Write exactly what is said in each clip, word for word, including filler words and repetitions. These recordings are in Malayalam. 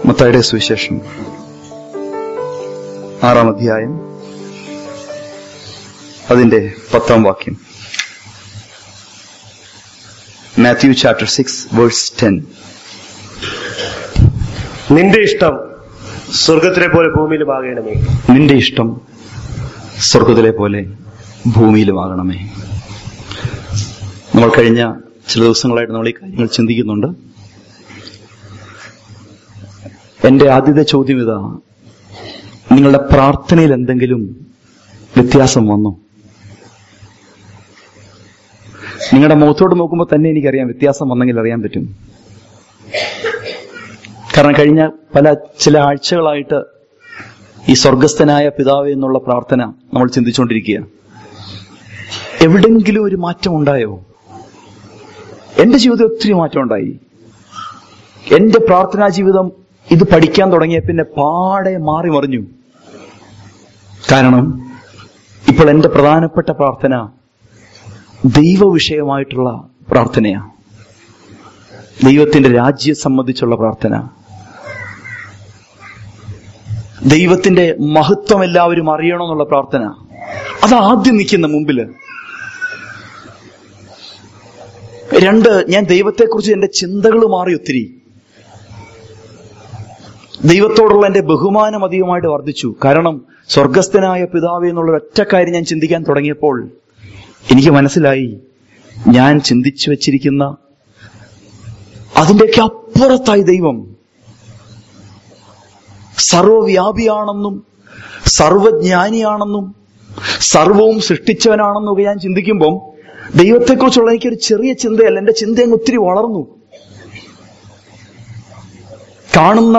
മത്തായിയുടെ സുവിശേഷം ആറാം അധ്യായം അതിന്റെ പത്താം വാക്യം. Matthew chapter six verse ten. നിന്റെ ഇഷ്ടം സ്വർഗത്തിലെ പോലെ ഭൂമിയിലും ആകണമേ. നിന്റെ ഇഷ്ടം സ്വർഗത്തിലെ പോലെ ഭൂമിയിലുമാകണമേ. നമ്മൾ കഴിഞ്ഞ ചില ദിവസങ്ങളായിട്ട് നമ്മൾ ഈ കാര്യങ്ങൾ ചിന്തിക്കുന്നുണ്ട്. എന്റെ ആദ്യത്തെ ചോദ്യം ഇതാ: നിങ്ങളുടെ പ്രാർത്ഥനയിൽ എന്തെങ്കിലും വ്യത്യാസം വന്നോ? നിങ്ങളുടെ മുഖത്തോട് നോക്കുമ്പോൾ തന്നെ എനിക്കറിയാം, വ്യത്യാസം വന്നെങ്കിൽ അറിയാൻ പറ്റും. കാരണം കഴിഞ്ഞ പല ചില ആഴ്ചകളായിട്ട് ഈ സ്വർഗസ്ഥനായ പിതാവേ എന്നുള്ള പ്രാർത്ഥന നമ്മൾ ചിന്തിച്ചുകൊണ്ടിരിക്കുക. എവിടെങ്കിലും ഒരു മാറ്റം ഉണ്ടായോ? എന്റെ ജീവിതത്തിൽ ഒത്തിരി മാറ്റം ഉണ്ടായി. എന്റെ പ്രാർത്ഥനാ ജീവിതം ഇത് പഠിക്കാൻ തുടങ്ങിയ പിന്നെ പാടെ മാറി മറിഞ്ഞു. കാരണം ഇപ്പോൾ എന്റെ പ്രധാനപ്പെട്ട പ്രാർത്ഥന ദൈവ വിഷയമായിട്ടുള്ള പ്രാർത്ഥനയാണ്. ദൈവത്തിന്റെ രാജ്യം സംബന്ധിച്ചുള്ള പ്രാർത്ഥന. ദൈവത്തിന്റെ മഹത്വം എല്ലാവരും അറിയണമെന്നുള്ള പ്രാർത്ഥന. അത് ആദ്യം നിൽക്കുന്ന മുമ്പില്. രണ്ട്, ഞാൻ ദൈവത്തെക്കുറിച്ച് എന്റെ ചിന്തകൾ മാറി ഒത്തിരി. ദൈവത്തോടുള്ള എന്റെ ബഹുമാനം അധികമായിട്ട് വർദ്ധിച്ചു. കാരണം സ്വർഗസ്ഥനായ പിതാവേ എന്നുള്ള ഒറ്റ കാര്യം ഞാൻ ചിന്തിക്കാൻ തുടങ്ങിയപ്പോൾ എനിക്ക് മനസ്സിലായി, ഞാൻ ചിന്തിച്ചു വെച്ചിരിക്കുന്ന അതിൻ്റെയൊക്കെ അപ്പുറത്തായി ദൈവം സർവവ്യാപിയാണെന്നും സർവജ്ഞാനിയാണെന്നും സർവവും സൃഷ്ടിച്ചവനാണെന്നൊക്കെ ഞാൻ ചിന്തിക്കുമ്പം ദൈവത്തെക്കുറിച്ചുള്ള എനിക്കൊരു ചെറിയ ചിന്തയല്ല, എന്റെ ചിന്ത അങ്ങ് ഒത്തിരി വളർന്നു. കാണുന്ന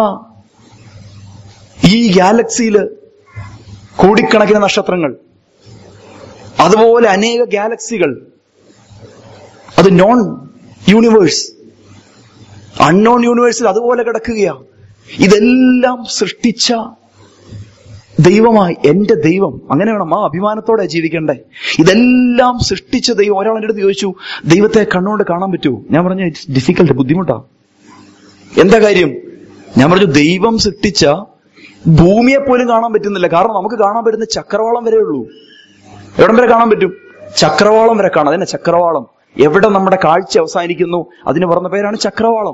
ഈ ഗാലക്സിയില് കോടിക്കണക്കിന് നക്ഷത്രങ്ങൾ, അതുപോലെ അനേക ഗാലക്സികൾ, അത് നോൺ യൂണിവേഴ്സ്, അൺനോൺ യൂണിവേഴ്സിൽ അതുപോലെ കിടക്കുകയാ. ഇതെല്ലാം സൃഷ്ടിച്ച ദൈവമായി എന്റെ ദൈവം. അങ്ങനെ വേണം, ആ അഭിമാനത്തോടെ ജീവിക്കണ്ടേ. ഇതെല്ലാം സൃഷ്ടിച്ച ദൈവം. ഒരാൾ എൻ്റെ അടുത്ത് ചോദിച്ചു, ദൈവത്തെ കണ്ണുകൊണ്ട് കാണാൻ പറ്റുമോ? ഞാൻ പറഞ്ഞു, ഇറ്റ്സ് ഡിഫിക്കൽട്ട്, ബുദ്ധിമുട്ടാ. എന്താ കാര്യം? ഞാൻ പറഞ്ഞു, ദൈവം സൃഷ്ടിച്ച ഭൂമിയെ പോലും കാണാൻ പറ്റുന്നില്ല. കാരണം നമുക്ക് കാണാൻ പറ്റുന്ന ചക്രവാളം വരെ ഉള്ളൂ. എവിടം വരെ കാണാൻ പറ്റും? ചക്രവാളം വരെ കാണാം. അതന്നെ ചക്രവാളം. എവിടെ നമ്മുടെ കാഴ്ച അവസാനിക്കുന്നു അതിന് പറഞ്ഞ പേരാണ് ചക്രവാളം.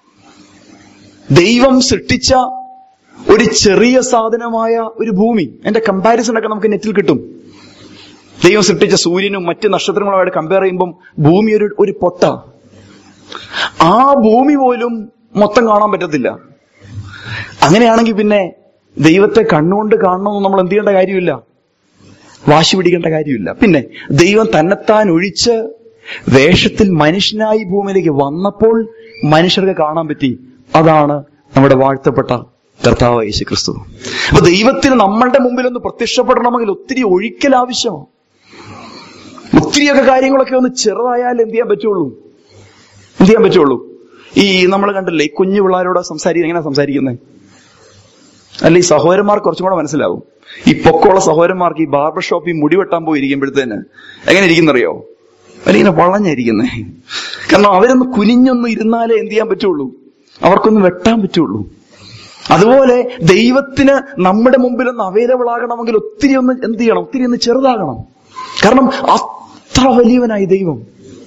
ദൈവം സൃഷ്ടിച്ച ഒരു ചെറിയ സാധനമായ ഒരു ഭൂമി, എന്റെ കമ്പാരിസൺ ഒക്കെ നമുക്ക് നെറ്റിൽ കിട്ടും. ദൈവം സൃഷ്ടിച്ച സൂര്യനും മറ്റ് നക്ഷത്രങ്ങളുമായിട്ട് കമ്പയർ ചെയ്യുമ്പം ഭൂമി ഒരു ഒരു പൊട്ട. ആ ഭൂമി പോലും മൊത്തം കാണാൻ പറ്റത്തില്ല. അങ്ങനെയാണെങ്കിൽ പിന്നെ ദൈവത്തെ കണ്ണുകൊണ്ട് കാണണമെന്ന് നമ്മൾ എന്ത് ചെയ്യേണ്ട കാര്യമില്ല, വാശി പിടിക്കേണ്ട കാര്യമില്ല. പിന്നെ ദൈവം തന്നെത്താൻ ഒഴിച്ച് വേഷത്തിൽ മനുഷ്യനായി ഭൂമിയിലേക്ക് വന്നപ്പോൾ മനുഷ്യർക്ക് കാണാൻ പറ്റി. അതാണ് നമ്മുടെ വാഴ്ത്തപ്പെട്ട കർത്താവ് യേശു ക്രിസ്തു. അപ്പൊ ദൈവത്തിന് നമ്മളുടെ മുമ്പിൽ ഒന്ന് പ്രത്യക്ഷപ്പെടണമെങ്കിൽ ഒത്തിരി ഒഴിക്കൽ ആവശ്യമാണ്. ഒത്തിരിയൊക്കെ കാര്യങ്ങളൊക്കെ ഒന്ന് ചെറുതായാലും എന്ത് ചെയ്യാൻ പറ്റുള്ളൂ, എന്ത് ചെയ്യാൻ പറ്റുള്ളൂ. ഈ നമ്മൾ കണ്ടില്ലേ, ഈ കുഞ്ഞു പിള്ളേരോട് സംസാരിക്കുന്നത് എങ്ങനെയാ സംസാരിക്കുന്നത്? അല്ല, ഈ സഹോദരന്മാർക്ക് കുറച്ചും കൂടെ മനസ്സിലാവും. ഈ പൊക്കമുള്ള സഹോദരന്മാർക്ക് ഈ ബാർബർ ഷോപ്പിൽ മുടി വെട്ടാൻ പോയി ഇരിക്കുമ്പോഴത്തേന് എങ്ങനെ ഇരിക്കുന്നറിയോ? അവരിങ്ങനെ വളഞ്ഞിരിക്കുന്നേ. കാരണം അവരൊന്ന് കുനിഞ്ഞൊന്നും ഇരുന്നാലേ എന്ത് ചെയ്യാൻ പറ്റുള്ളൂ, അവർക്കൊന്ന് വെട്ടാൻ പറ്റുള്ളൂ. അതുപോലെ ദൈവത്തിന് നമ്മുടെ മുമ്പിൽ ഒന്ന് അവൈലബിൾ ആകണമെങ്കിൽ ഒത്തിരി ഒന്ന് എന്ത് ചെയ്യണം, ഒത്തിരി ഒന്ന് ചെറുതാകണം. കാരണം അത്ര വലിയവനായി ദൈവം.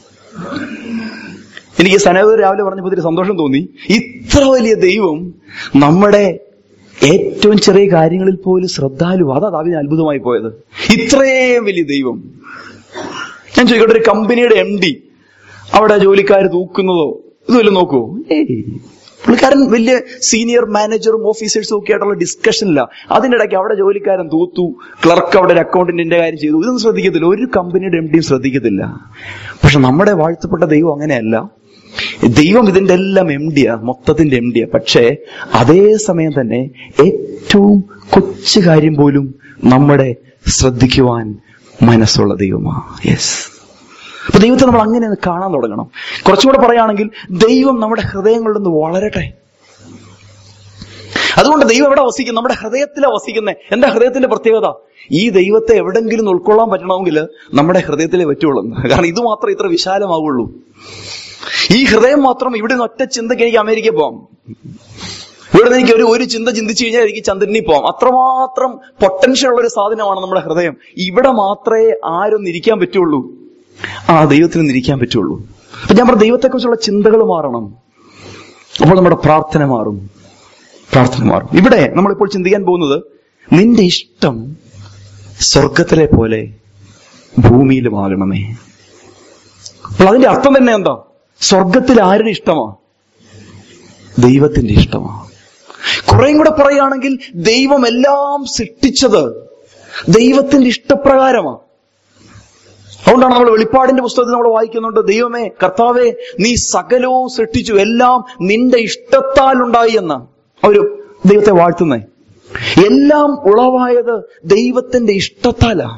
എനിക്ക് സനോദർ രാവിലെ പറഞ്ഞപ്പോൾ ഒത്തിരി സന്തോഷം തോന്നി. ഇത്ര വലിയ ദൈവം നമ്മുടെ ഏറ്റവും ചെറിയ കാര്യങ്ങളിൽ പോലും ശ്രദ്ധാലു. അതാ അതിന് അത്ഭുതമായി പോയത്. ഇത്രയും വലിയ ദൈവം. ഞാൻ ചോദിക്കട്ടെ, ഒരു കമ്പനിയുടെ എം ഡി അവിടെ ജോലിക്കാർ തൂക്കുന്നതോ ഇതുവല്ലോ നോക്കുവോ? ഏയ്, പുള്ളിക്കാരൻ വലിയ സീനിയർ മാനേജറും ഓഫീസേഴ്സും ഒക്കെ ആയിട്ടുള്ള ഡിസ്കഷനില്ല. അതിൻ്റെ ഇടയ്ക്ക് അവിടെ ജോലിക്കാരൻ തൂത്തു, ക്ലർക്ക് അവിടെ ഒരു അക്കൗണ്ടന്റിന്റെ കാര്യം ചെയ്തു, ഇതൊന്നും ശ്രദ്ധിക്കത്തില്ല. ഒരു കമ്പനിയുടെ എം ഡിയും ശ്രദ്ധിക്കത്തില്ല. പക്ഷെ നമ്മുടെ വാഴ്ത്തപ്പെട്ട ദൈവം അങ്ങനെയല്ല. ദൈവം ഇതിന്റെ എല്ലാം എം ഡിയാ, മൊത്തത്തിന്റെ എം ഡിയാ. പക്ഷേ അതേ സമയം തന്നെ ഏറ്റവും കൊച്ചു കാര്യം പോലും നമ്മുടെ ശ്രദ്ധിക്കുവാൻ മനസ്സുള്ള ദൈവമാ. യെസ്. അപ്പൊ ദൈവത്തെ നമ്മൾ അങ്ങനെ കാണാൻ തുടങ്ങണം. കുറച്ചുകൂടെ പറയുകയാണെങ്കിൽ ദൈവം നമ്മുടെ ഹൃദയങ്ങളിൽ നിന്ന് വളരട്ടെ. അതുകൊണ്ട് ദൈവം എവിടെ വസിക്കും? നമ്മുടെ ഹൃദയത്തിലാണ് വസിക്കുന്നത്. എന്താ ഹൃദയത്തിന്റെ പ്രത്യേകത? ഈ ദൈവത്തെ എവിടെങ്കിലും ഉൾക്കൊള്ളാൻ പറ്റണമെങ്കിൽ നമ്മുടെ ഹൃദയത്തിലേ പറ്റുള്ളൂ. കാരണം ഇത് മാത്രം ഇത്ര വിശാലമാവുള്ളൂ. ഈ ഹൃദയം മാത്രം. ഇവിടെ നിന്ന് ഒറ്റ ചിന്തയ്ക്ക് എനിക്ക് അമേരിക്ക പോവാം, ഇവിടെ എനിക്ക് ഒരു ഒരു ചിന്ത ചിന്തിച്ചു കഴിഞ്ഞാൽ എനിക്ക് ചന്ദ്രനിൽ പോവാം. അത്രമാത്രം പൊട്ടൻഷ്യൽ ഉള്ള ഒരു സാധനമാണ് നമ്മുടെ ഹൃദയം. ഇവിടെ മാത്രമേ ആരൊന്നും ഇരിക്കാൻ പറ്റുള്ളൂ, ആ ദൈവത്തിനൊന്നും ഇരിക്കാൻ പറ്റുള്ളൂ. അപ്പൊ ഞാൻ പറഞ്ഞ ദൈവത്തെക്കുറിച്ചുള്ള ചിന്തകൾ മാറണം. അപ്പോൾ നമ്മുടെ പ്രാർത്ഥന മാറും, പ്രാർത്ഥന മാറും. ഇവിടെ നമ്മളിപ്പോൾ ചിന്തിക്കാൻ പോകുന്നത്, നിന്റെ ഇഷ്ടം സ്വർഗത്തിലെ പോലെ ഭൂമിയിലുമാകണമേ. അപ്പോൾ അതിന്റെ അർത്ഥം തന്നെ എന്താ? സ്വർഗത്തിൽ ആരുടെ ഇഷ്ടമാ? ദൈവത്തിന്റെ ഇഷ്ടമാ. കുറേയും കൂടെ പറയുകയാണെങ്കിൽ, ദൈവം എല്ലാം സൃഷ്ടിച്ചത് ദൈവത്തിന്റെ ഇഷ്ടപ്രകാരമാണ്. അതുകൊണ്ടാണ് നമ്മൾ വെളിപ്പാടിന്റെ പുസ്തകത്തിൽ നമ്മൾ വായിക്കുന്നുണ്ട്, ദൈവമേ കർത്താവേ നീ സകലവും സൃഷ്ടിച്ചു, എല്ലാം നിന്റെ ഇഷ്ടത്താൽ ഉണ്ടായി എന്ന അവര് ദൈവത്തെ വാഴ്ത്തുന്നേ. എല്ലാം ഉളവായത് ദൈവത്തിന്റെ ഇഷ്ടത്താലാ.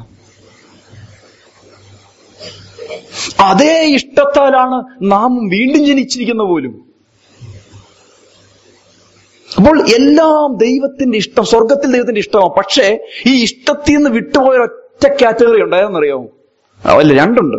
അതേ ഇഷ്ടത്താലാണ് നാം വീണ്ടും ജനിച്ചിരിക്കുന്ന പോലും. അപ്പോൾ എല്ലാം ദൈവത്തിന്റെ ഇഷ്ടം, സ്വർഗത്തിൽ ദൈവത്തിന്റെ ഇഷ്ടമാണ്. പക്ഷേ ഈ ഇഷ്ടത്തിൽ നിന്ന് വിട്ടുപോയ ഒറ്റ കാറ്റഗറി ഉണ്ടായെന്നറിയാമോ? അല്ല, രണ്ടുണ്ട്.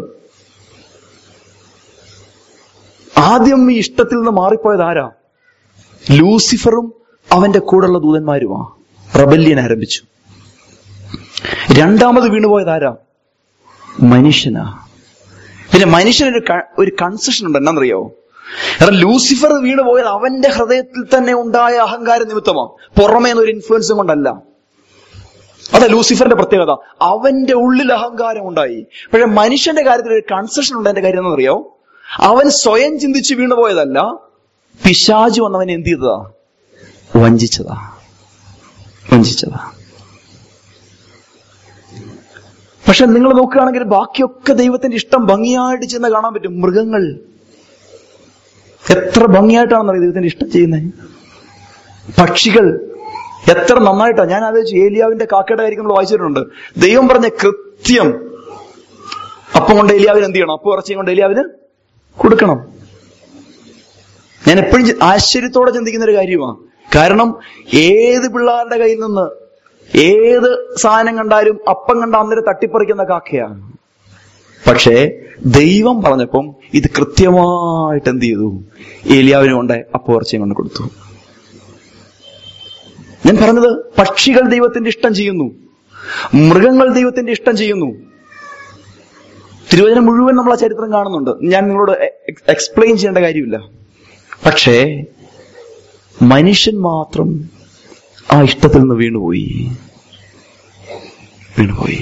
ആദ്യം ഈ ഇഷ്ടത്തിൽ നിന്ന് മാറിപ്പോയത് ആരാ? ലൂസിഫറും അവന്റെ കൂടെയുള്ള ദൂതന്മാരുമാ. റബല്യൻ ആരംഭിച്ചു. രണ്ടാമത് വീണുപോയത് ആരാ? മനുഷ്യനാ. പിന്നെ മനുഷ്യനൊരു ഒരു കൺസെഷൻ ഉണ്ട്, എന്നാന്നറിയാവോ? കാരണം ലൂസിഫർ വീണുപോയത് അവന്റെ ഹൃദയത്തിൽ തന്നെ ഉണ്ടായ അഹങ്കാര നിമിത്തമാണ്, പുറമേന്നൊരു ഇൻഫ്ലുവൻസും കൊണ്ടല്ല. അതാ ലൂസിഫറിന്റെ പ്രത്യേകത, അവന്റെ ഉള്ളിൽ അഹങ്കാരം ഉണ്ടായി. പക്ഷെ മനുഷ്യന്റെ കാര്യത്തിൽ ഒരു കൺസെഷൻ ഉണ്ട്. എന്റെ കാര്യം എന്നറിയോ? അവൻ സ്വയം ചിന്തിച്ച് വീണുപോയതല്ല, പിശാചു വന്നവൻ എന്ത് ചെയ്തതാ? വഞ്ചിച്ചതാ, വഞ്ചിച്ചതാ. പക്ഷെ നിങ്ങൾ നോക്കുകയാണെങ്കിൽ ബാക്കിയൊക്കെ ദൈവത്തിന്റെ ഇഷ്ടം ഭംഗിയായിട്ട് ചെയ്യുന്ന കാണാൻ പറ്റും. മൃഗങ്ങൾ എത്ര ഭംഗിയായിട്ടാണെന്നറിയാം ദൈവത്തിന്റെ ഇഷ്ടം ചെയ്യുന്നത്. പക്ഷികൾ എത്ര നന്നായിട്ടാ. ഞാൻ ആലോചിച്ചു, ഏലിയാവിന്റെ കാക്കയുടെ കാര്യം നമ്മൾ വായിച്ചിട്ടുണ്ട്. ദൈവം പറഞ്ഞ കൃത്യം അപ്പം കൊണ്ട് ഏലിയാവിന് എന്ത് ചെയ്യണം? അപ്പം ഇറച്ചിയും കൊണ്ട് ഏലിയാവിന് കൊടുക്കണം. ഞാൻ എപ്പോഴും ആശ്ചര്യത്തോടെ ചിന്തിക്കുന്ന ഒരു കാര്യമാണ്. കാരണം ഏത് പിള്ളേരുടെ കയ്യിൽ നിന്ന് ഏത് സാധനം കണ്ടാലും അപ്പം കണ്ട അന്നേരം തട്ടിപ്പറിക്കുന്ന കാക്കയാണ്. പക്ഷേ ദൈവം പറഞ്ഞപ്പം ഇത് കൃത്യമായിട്ട് എന്ത് ചെയ്തു? ഏലിയാവിന് കൊണ്ട് അപ്പം ഇറച്ചിയും കൊണ്ട് കൊടുത്തു. ഞാൻ പറഞ്ഞത്, പക്ഷികൾ ദൈവത്തിന്റെ ഇഷ്ടം ചെയ്യുന്നു, മൃഗങ്ങൾ ദൈവത്തിന്റെ ഇഷ്ടം ചെയ്യുന്നു. തിരുവചനം മുഴുവൻ നമ്മൾ ആ ചരിത്രം കാണുന്നുണ്ട്. ഞാൻ നിങ്ങളോട് എക്സ്പ്ലെയിൻ ചെയ്യേണ്ട കാര്യമില്ല. പക്ഷേ മനുഷ്യൻ മാത്രം ആ ഇഷ്ടത്തിൽ നിന്ന് വീണുപോയി, വീണുപോയി.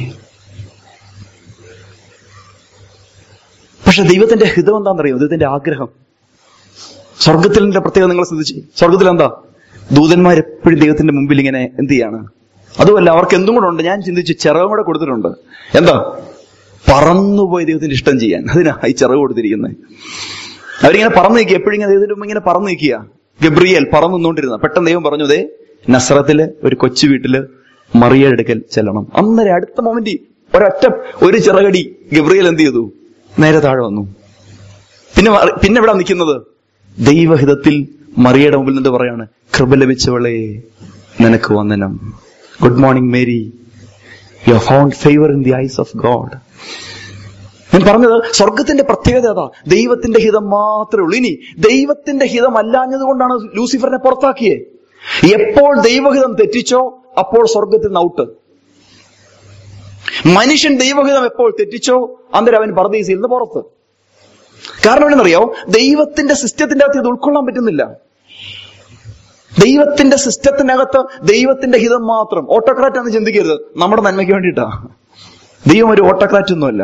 പക്ഷെ ദൈവത്തിന്റെ ഹിതം എന്താണെന്നറിയോ? ദൈവത്തിന്റെ ആഗ്രഹം. സ്വർഗത്തിന്റെ പ്രത്യേകത നിങ്ങൾ ശ്രദ്ധിച്ചു. സ്വർഗത്തിൽ എന്താ? ദൂതന്മാരെപ്പോഴും ദൈവത്തിന്റെ മുമ്പിൽ ഇങ്ങനെ എന്ത് ചെയ്യാണ്? അതുമല്ല, അവർക്ക് എന്തും കൂടെ ഉണ്ട്. ഞാൻ ചിന്തിച്ചു, ചിറകും കൂടെ കൊടുത്തിട്ടുണ്ട്. എന്താ? പറന്നുപോയി ദൈവത്തിന്റെ ഇഷ്ടം ചെയ്യാൻ. അതിനാ ഈ ചിറക് കൊടുത്തിരിക്കുന്നത്. അവരിങ്ങനെ പറന്നു നിൽക്കുക, എപ്പോഴും ഇങ്ങനെ ദൈവത്തിന്റെ മുമ്പ് ഇങ്ങനെ പറന്നു നിൽക്കുക. ഗബ്രിയേൽ പറന്നു നിന്നുകൊണ്ടിരുന്ന പെട്ടെന്ന് ദൈവം പറഞ്ഞു, ദേ നസ്രത്തില് ഒരു കൊച്ചു വീട്ടില് മറിയയുടെ അടുക്കൽ ചെല്ലണം. അന്നേരം അടുത്ത മൊമെന്റ് ഒരൊറ്റ ഒരു ചിറകടി ഗബ്രിയേൽ എന്ത് ചെയ്തു? നേരെ താഴെ വന്നു. പിന്നെ പിന്നെ എവിടെ നിൽക്കുന്നത്? ദൈവഹിതത്തിൽ മറിയയുടെ മുമ്പിൽ നിന്ന് പറയാണ്, കൃപ ലഭിച്ചവളെ നിനക്ക് വന്ദനം. Good morning Mary, you have found favour in the eyes of God. ഞാൻ പറഞ്ഞത് സ്വർഗത്തിന്റെ പ്രത്യേകത അതാ, ദൈവത്തിന്റെ ഹിതം മാത്രമേ ഉള്ളൂ. ഇനി ദൈവത്തിന്റെ ഹിതം അല്ലാഞ്ഞത് കൊണ്ടാണ് ലൂസിഫറിനെ പുറത്താക്കിയേ. എപ്പോൾ ദൈവഹിതം തെറ്റിച്ചോ അപ്പോൾ സ്വർഗത്തിൽ നിന്ന് ഔട്ട്. മനുഷ്യൻ ദൈവഹിതം എപ്പോൾ തെറ്റിച്ചോ അന്നേരം അവൻ പർദീസയിൽ നിന്ന് പുറത്ത്. കാരണം എന്താണെന്നറിയോ? ദൈവത്തിന്റെ സിസ്റ്റത്തിന്റെ അകത്ത് ഇത് ഉൾക്കൊള്ളാൻ പറ്റുന്നില്ല. ദൈവത്തിന്റെ സിസ്റ്റത്തിനകത്ത് ദൈവത്തിന്റെ ഹിതം മാത്രം. ഓട്ടോക്രാറ്റ് എന്ന് ചിന്തിക്കരുത്, നമ്മുടെ നന്മയ്ക്ക് വേണ്ടിയിട്ടാ. ദൈവം ഒരു ഓട്ടോക്രാറ്റ് ഒന്നുമല്ല.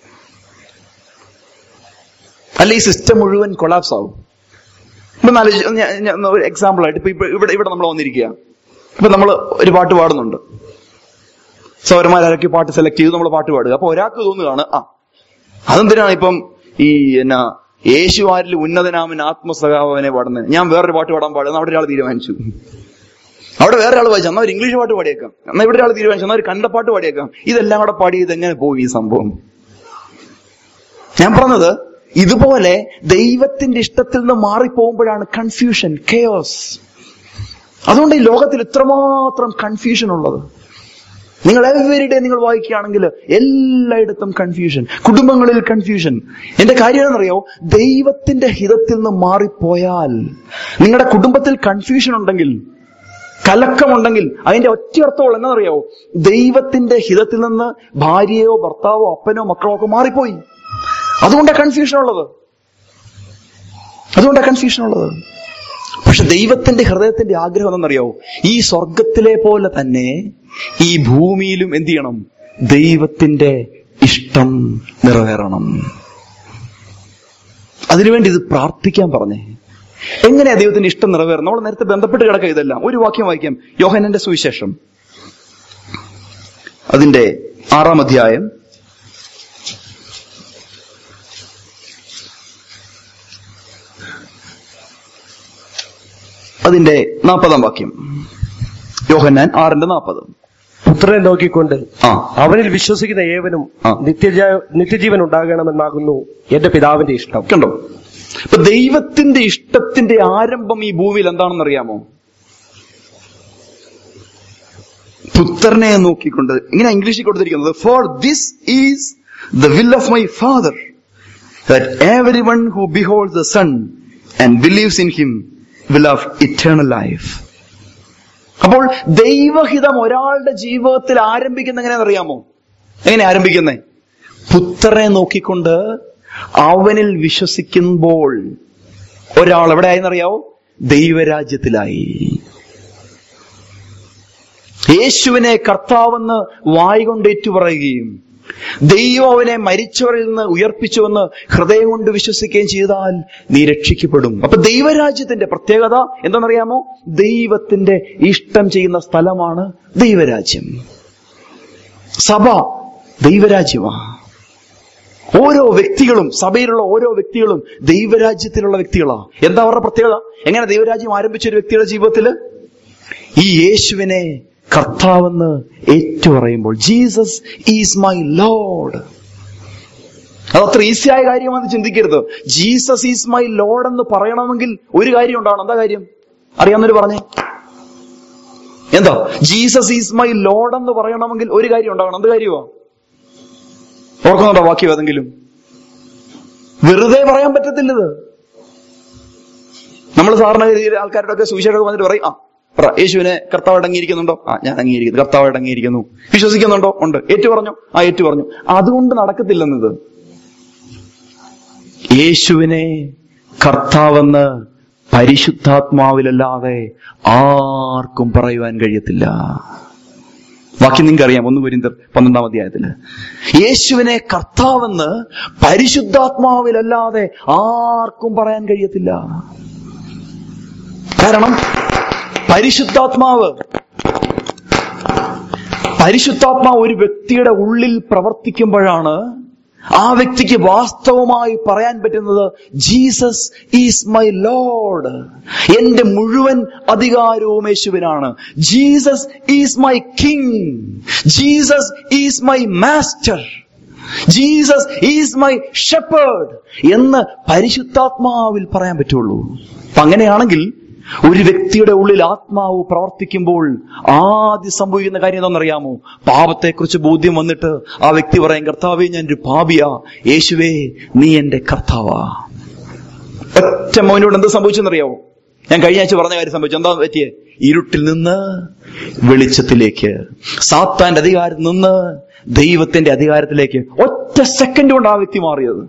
അല്ല, ഈ സിസ്റ്റം മുഴുവൻ കൊളാപ്സ് ആവും. ഇപ്പൊ ഒരു എക്സാമ്പിൾ ആയിട്ട് ഇപ്പൊ ഇവിടെ ഇവിടെ നമ്മൾ വന്നിരിക്കുക. ഇപ്പൊ നമ്മൾ ഒരു പാട്ട് പാടുന്നുണ്ട്, സൗരന്മാരൊക്കെ പാട്ട് സെലക്ട് ചെയ്ത് നമ്മൾ പാട്ട് പാടുക. അപ്പൊ ഒരാൾക്ക് തോന്നുകയാണ്, ആ അതെന്തിനാണ് ഇപ്പം ഈ എന്നാ യേശു ആരിൽ ഉന്നതനാമൻ ആത്മസഹാവനെ പാടുന്നത്, ഞാൻ വേറൊരു പാട്ട് പാടാൻ പാടുന്ന അവിടെ ഒരാൾ തീരുമാനിച്ചു. അവിടെ വേറെ ആൾ വായിച്ചു, എന്നാൽ ഒരു ഇംഗ്ലീഷ് പാട്ട് പാടിയേക്കാം. എന്നാൽ ഇവിടെ ഒരാൾ തീരുമാനിച്ചു, എന്നാൽ ഒരു കണ്ടപ്പാട്ട് പാടിയേക്കാം. ഇതെല്ലാം കൂടെ പാടി ഇതെങ്ങനെ പോകും ഈ സംഭവം? ഞാൻ പറഞ്ഞത്, ഇതുപോലെ ദൈവത്തിന്റെ ഇഷ്ടത്തിൽ നിന്ന് മാറിപ്പോകുമ്പോഴാണ് കൺഫ്യൂഷൻ, കെയോസ്. അതുകൊണ്ട് ഈ ലോകത്തിൽ ഇത്രമാത്രം കൺഫ്യൂഷൻ ഉള്ളത്. നിങ്ങൾ എവരിഡേ നിങ്ങൾ വായിക്കുകയാണെങ്കിൽ എല്ലായിടത്തും കൺഫ്യൂഷൻ, കുടുംബങ്ങളിൽ കൺഫ്യൂഷൻ. എന്റെ കാര്യം എന്നറിയോ, ദൈവത്തിന്റെ ഹിതത്തിൽ നിന്ന് മാറിപ്പോയാൽ, നിങ്ങളുടെ കുടുംബത്തിൽ കൺഫ്യൂഷൻ ഉണ്ടെങ്കിൽ, കലക്കമുണ്ടെങ്കിൽ, അതിന്റെ ഒറ്റയർത്ഥമുള്ള എന്നറിയോ, ദൈവത്തിന്റെ ഹിതത്തിൽ നിന്ന് ഭാര്യയോ ഭർത്താവോ അപ്പനോ മക്കളോ ഒക്കെ മാറിപ്പോയി. അതുകൊണ്ടാണ് കൺഫ്യൂഷൻ ഉള്ളത്. അതുകൊണ്ടാണ് കൺഫ്യൂഷൻ ഉള്ളത്. പക്ഷെ ദൈവത്തിന്റെ ഹൃദയത്തിന്റെ ആഗ്രഹം എന്നറിയാവോ, ഈ സ്വർഗത്തിലെ പോലെ തന്നെ ഈ ഭൂമിയിലും എന്ത് ചെയ്യണം? ദൈവത്തിന്റെ ഇഷ്ടം നിറവേറണം. അതിനുവേണ്ടി ഇത് പ്രാർത്ഥിക്കാൻ പറഞ്ഞേ. എങ്ങനെയാ ദൈവത്തിന്റെ ഇഷ്ടം നിറവേറും? നമ്മൾ നേരത്തെ ബന്ധപ്പെട്ട് കിടക്കുക ഇതെല്ലാം. ഒരു വാക്യം വായിക്കാം, യോഹന്നാന്റെ സുവിശേഷം അതിന്റെ ആറാം അധ്യായം അതിന്റെ നാൽപ്പതാം വാക്യം. യോഹന്നാൻ ആറിന്റെ നാൽപ്പത്. പുത്രനെ നോക്കിക്കൊണ്ട് ആ അവനിൽ വിശ്വസിക്കുന്ന ഏവനും ആ. നിത്യജ നിത്യജീവൻ ഉണ്ടാകണമെന്നാകുന്നു എന്റെ പിതാവിന്റെ ഇഷ്ടം. കണ്ടോ? ഇപ്പൊ ദൈവത്തിന്റെ ഇഷ്ടത്തിന്റെ ആരംഭം ഈ ഭൂമിയിൽ എന്താണെന്ന് അറിയാമോ? പുത്രനെ നോക്കിക്കൊണ്ട്. ഇങ്ങനെ ഇംഗ്ലീഷിൽ കൊടുത്തിരിക്കുന്നത്, for this is the will of my father that every one who beholds the son and believes in him will have eternal life. അപ്പോൾ ദൈവഹിതം ഒരാളുടെ ജീവിതത്തിൽ ആരംഭിക്കുന്ന എങ്ങനെയാണെന്ന് അറിയാമോ? എങ്ങനെ ആരംഭിക്കുന്നേ? പുത്രനെ നോക്കിക്കൊണ്ട് അവനിൽ വിശ്വസിക്കുമ്പോൾ ഒരാൾ എവിടെ ആയെന്നറിയാവോ? ദൈവരാജ്യത്തിലായി. യേശുവിനെ കർത്താവെന്ന് വായ് കൊണ്ട് ഏറ്റുപറയുകയും ദൈവം അവനെ മരിച്ചവരിൽ നിന്ന് ഉയർപ്പിച്ചുവെന്ന് ഹൃദയം കൊണ്ട് വിശ്വസിക്കുകയും ചെയ്താൽ നീ രക്ഷിക്കപ്പെടും. അപ്പൊ ദൈവരാജ്യത്തിന്റെ പ്രത്യേകത എന്താണെന്നറിയാമോ? ദൈവത്തിന്റെ ഇഷ്ടം ചെയ്യുന്ന സ്ഥലമാണ് ദൈവരാജ്യം. സഭ ദൈവരാജ്യമാ. ഓരോ വ്യക്തികളും, സഭയിലുള്ള ഓരോ വ്യക്തികളും ദൈവരാജ്യത്തിലുള്ള വ്യക്തികളാ. എന്താ അവരുടെ പ്രത്യേകത? എങ്ങനെ ദൈവരാജ്യം ആരംഭിച്ച ഒരു വ്യക്തിയുടെ ജീവിതത്തില് ഈ യേശുവിനെ കർത്താവെന്ന് ഏറ്റുപറയുമ്പോൾ, ജീസസ് ഈസ് മൈ ലോർഡ്. അതത്ര ഈസിയായ കാര്യമാണെന്ന് ചിന്തിക്കരുത്. ജീസസ് ഈസ് മൈ ലോർഡ് എന്ന് പറയണമെങ്കിൽ ഒരു കാര്യം ഉണ്ടാവണം. എന്താ കാര്യം? അറിയാവുന്നവര് പറഞ്ഞേ. എന്താ? ജീസസ് ഈസ് മൈ ലോർഡ് എന്ന് പറയണമെങ്കിൽ ഒരു കാര്യം ഉണ്ടാവണം. എന്ത് കാര്യമാ? ഓർക്കുന്നുണ്ടോ വാക്യം ഏതെങ്കിലും? വെറുതെ പറയാൻ പറ്റത്തില്ലത്. നമ്മൾ സാധാരണ ആൾക്കാരുടെ ഒക്കെ സുവിശേഷമൊക്കെ വന്നിട്ട് പറയും, ആ യേശുവിനെ കർത്താവ് അടങ്ങിയിരിക്കുന്നുണ്ടോ? ആ ഞാൻ അംഗീകരിക്കുന്നു. കർത്താവ് അടങ്ങിയിരിക്കുന്നു. വിശ്വസിക്കുന്നുണ്ടോ? ഉണ്ട്. ഏറ്റു പറഞ്ഞു? ആ ഏറ്റു പറഞ്ഞു. അതുകൊണ്ട് നടക്കത്തില്ലെന്നത്. യേശുവിനെ കർത്താവെന്ന് പരിശുദ്ധാത്മാവിലല്ലാതെ ആർക്കും പറയുവാൻ കഴിയത്തില്ല. വാക്യം നിങ്ങൾക്ക് അറിയാം, ഒന്ന് കൊരിന്ത്യർ പന്ത്രണ്ടാം അധ്യായത്തില്. യേശുവിനെ കർത്താവെന്ന് പരിശുദ്ധാത്മാവിലല്ലാതെ ആർക്കും പറയാൻ കഴിയത്തില്ല. കാരണം പരിശുദ്ധാത്മാവ് പരിശുദ്ധാത്മാവ് ഒരു വ്യക്തിയുടെ ഉള്ളിൽ പ്രവർത്തിക്കുമ്പോഴാണ് ആ വ്യക്തിക്ക് വാസ്തവമായി പറയാൻ പറ്റുന്നത്, ജീസസ് ഈസ് മൈ ലോർഡ്. എന്റെ മുഴുവൻ അധികാരവും യേശുവിനാണ്. Jesus is my king. Jesus is my master. Jesus is my shepherd എന്ന് പരിശുദ്ധാത്മാവിൽ പറയാൻ പറ്റുള്ളൂ. അപ്പൊ അങ്ങനെയാണെങ്കിൽ ഒരു വ്യക്തിയുടെ ഉള്ളിൽ ആത്മാവ് പ്രവർത്തിക്കുമ്പോൾ ആദ്യം സംഭവിക്കുന്ന കാര്യം എന്താണെന്നറിയാമോ? പാപത്തെക്കുറിച്ച് ബോധ്യം വന്നിട്ട് ആ വ്യക്തി പറയും, കർത്താവേ ഞാൻ ഒരു പാപിയാ, യേശുവേ നീ എന്റെ കർത്താവാ. ഒറ്റ മോനോട് എന്ത് സംഭവിച്ചെന്നറിയാമോ? ഞാൻ കഴിഞ്ഞ ആഴ്ച പറഞ്ഞ കാര്യം സംഭവിച്ചു. എന്താ പറ്റിയേ? ഇരുട്ടിൽ നിന്ന് വെളിച്ചത്തിലേക്ക്, സാത്താന്റെ അധികാരത്തിൽ നിന്ന് ദൈവത്തിന്റെ അധികാരത്തിലേക്ക് ഒറ്റ സെക്കൻഡ് കൊണ്ട് ആ വ്യക്തി മാറിയത്.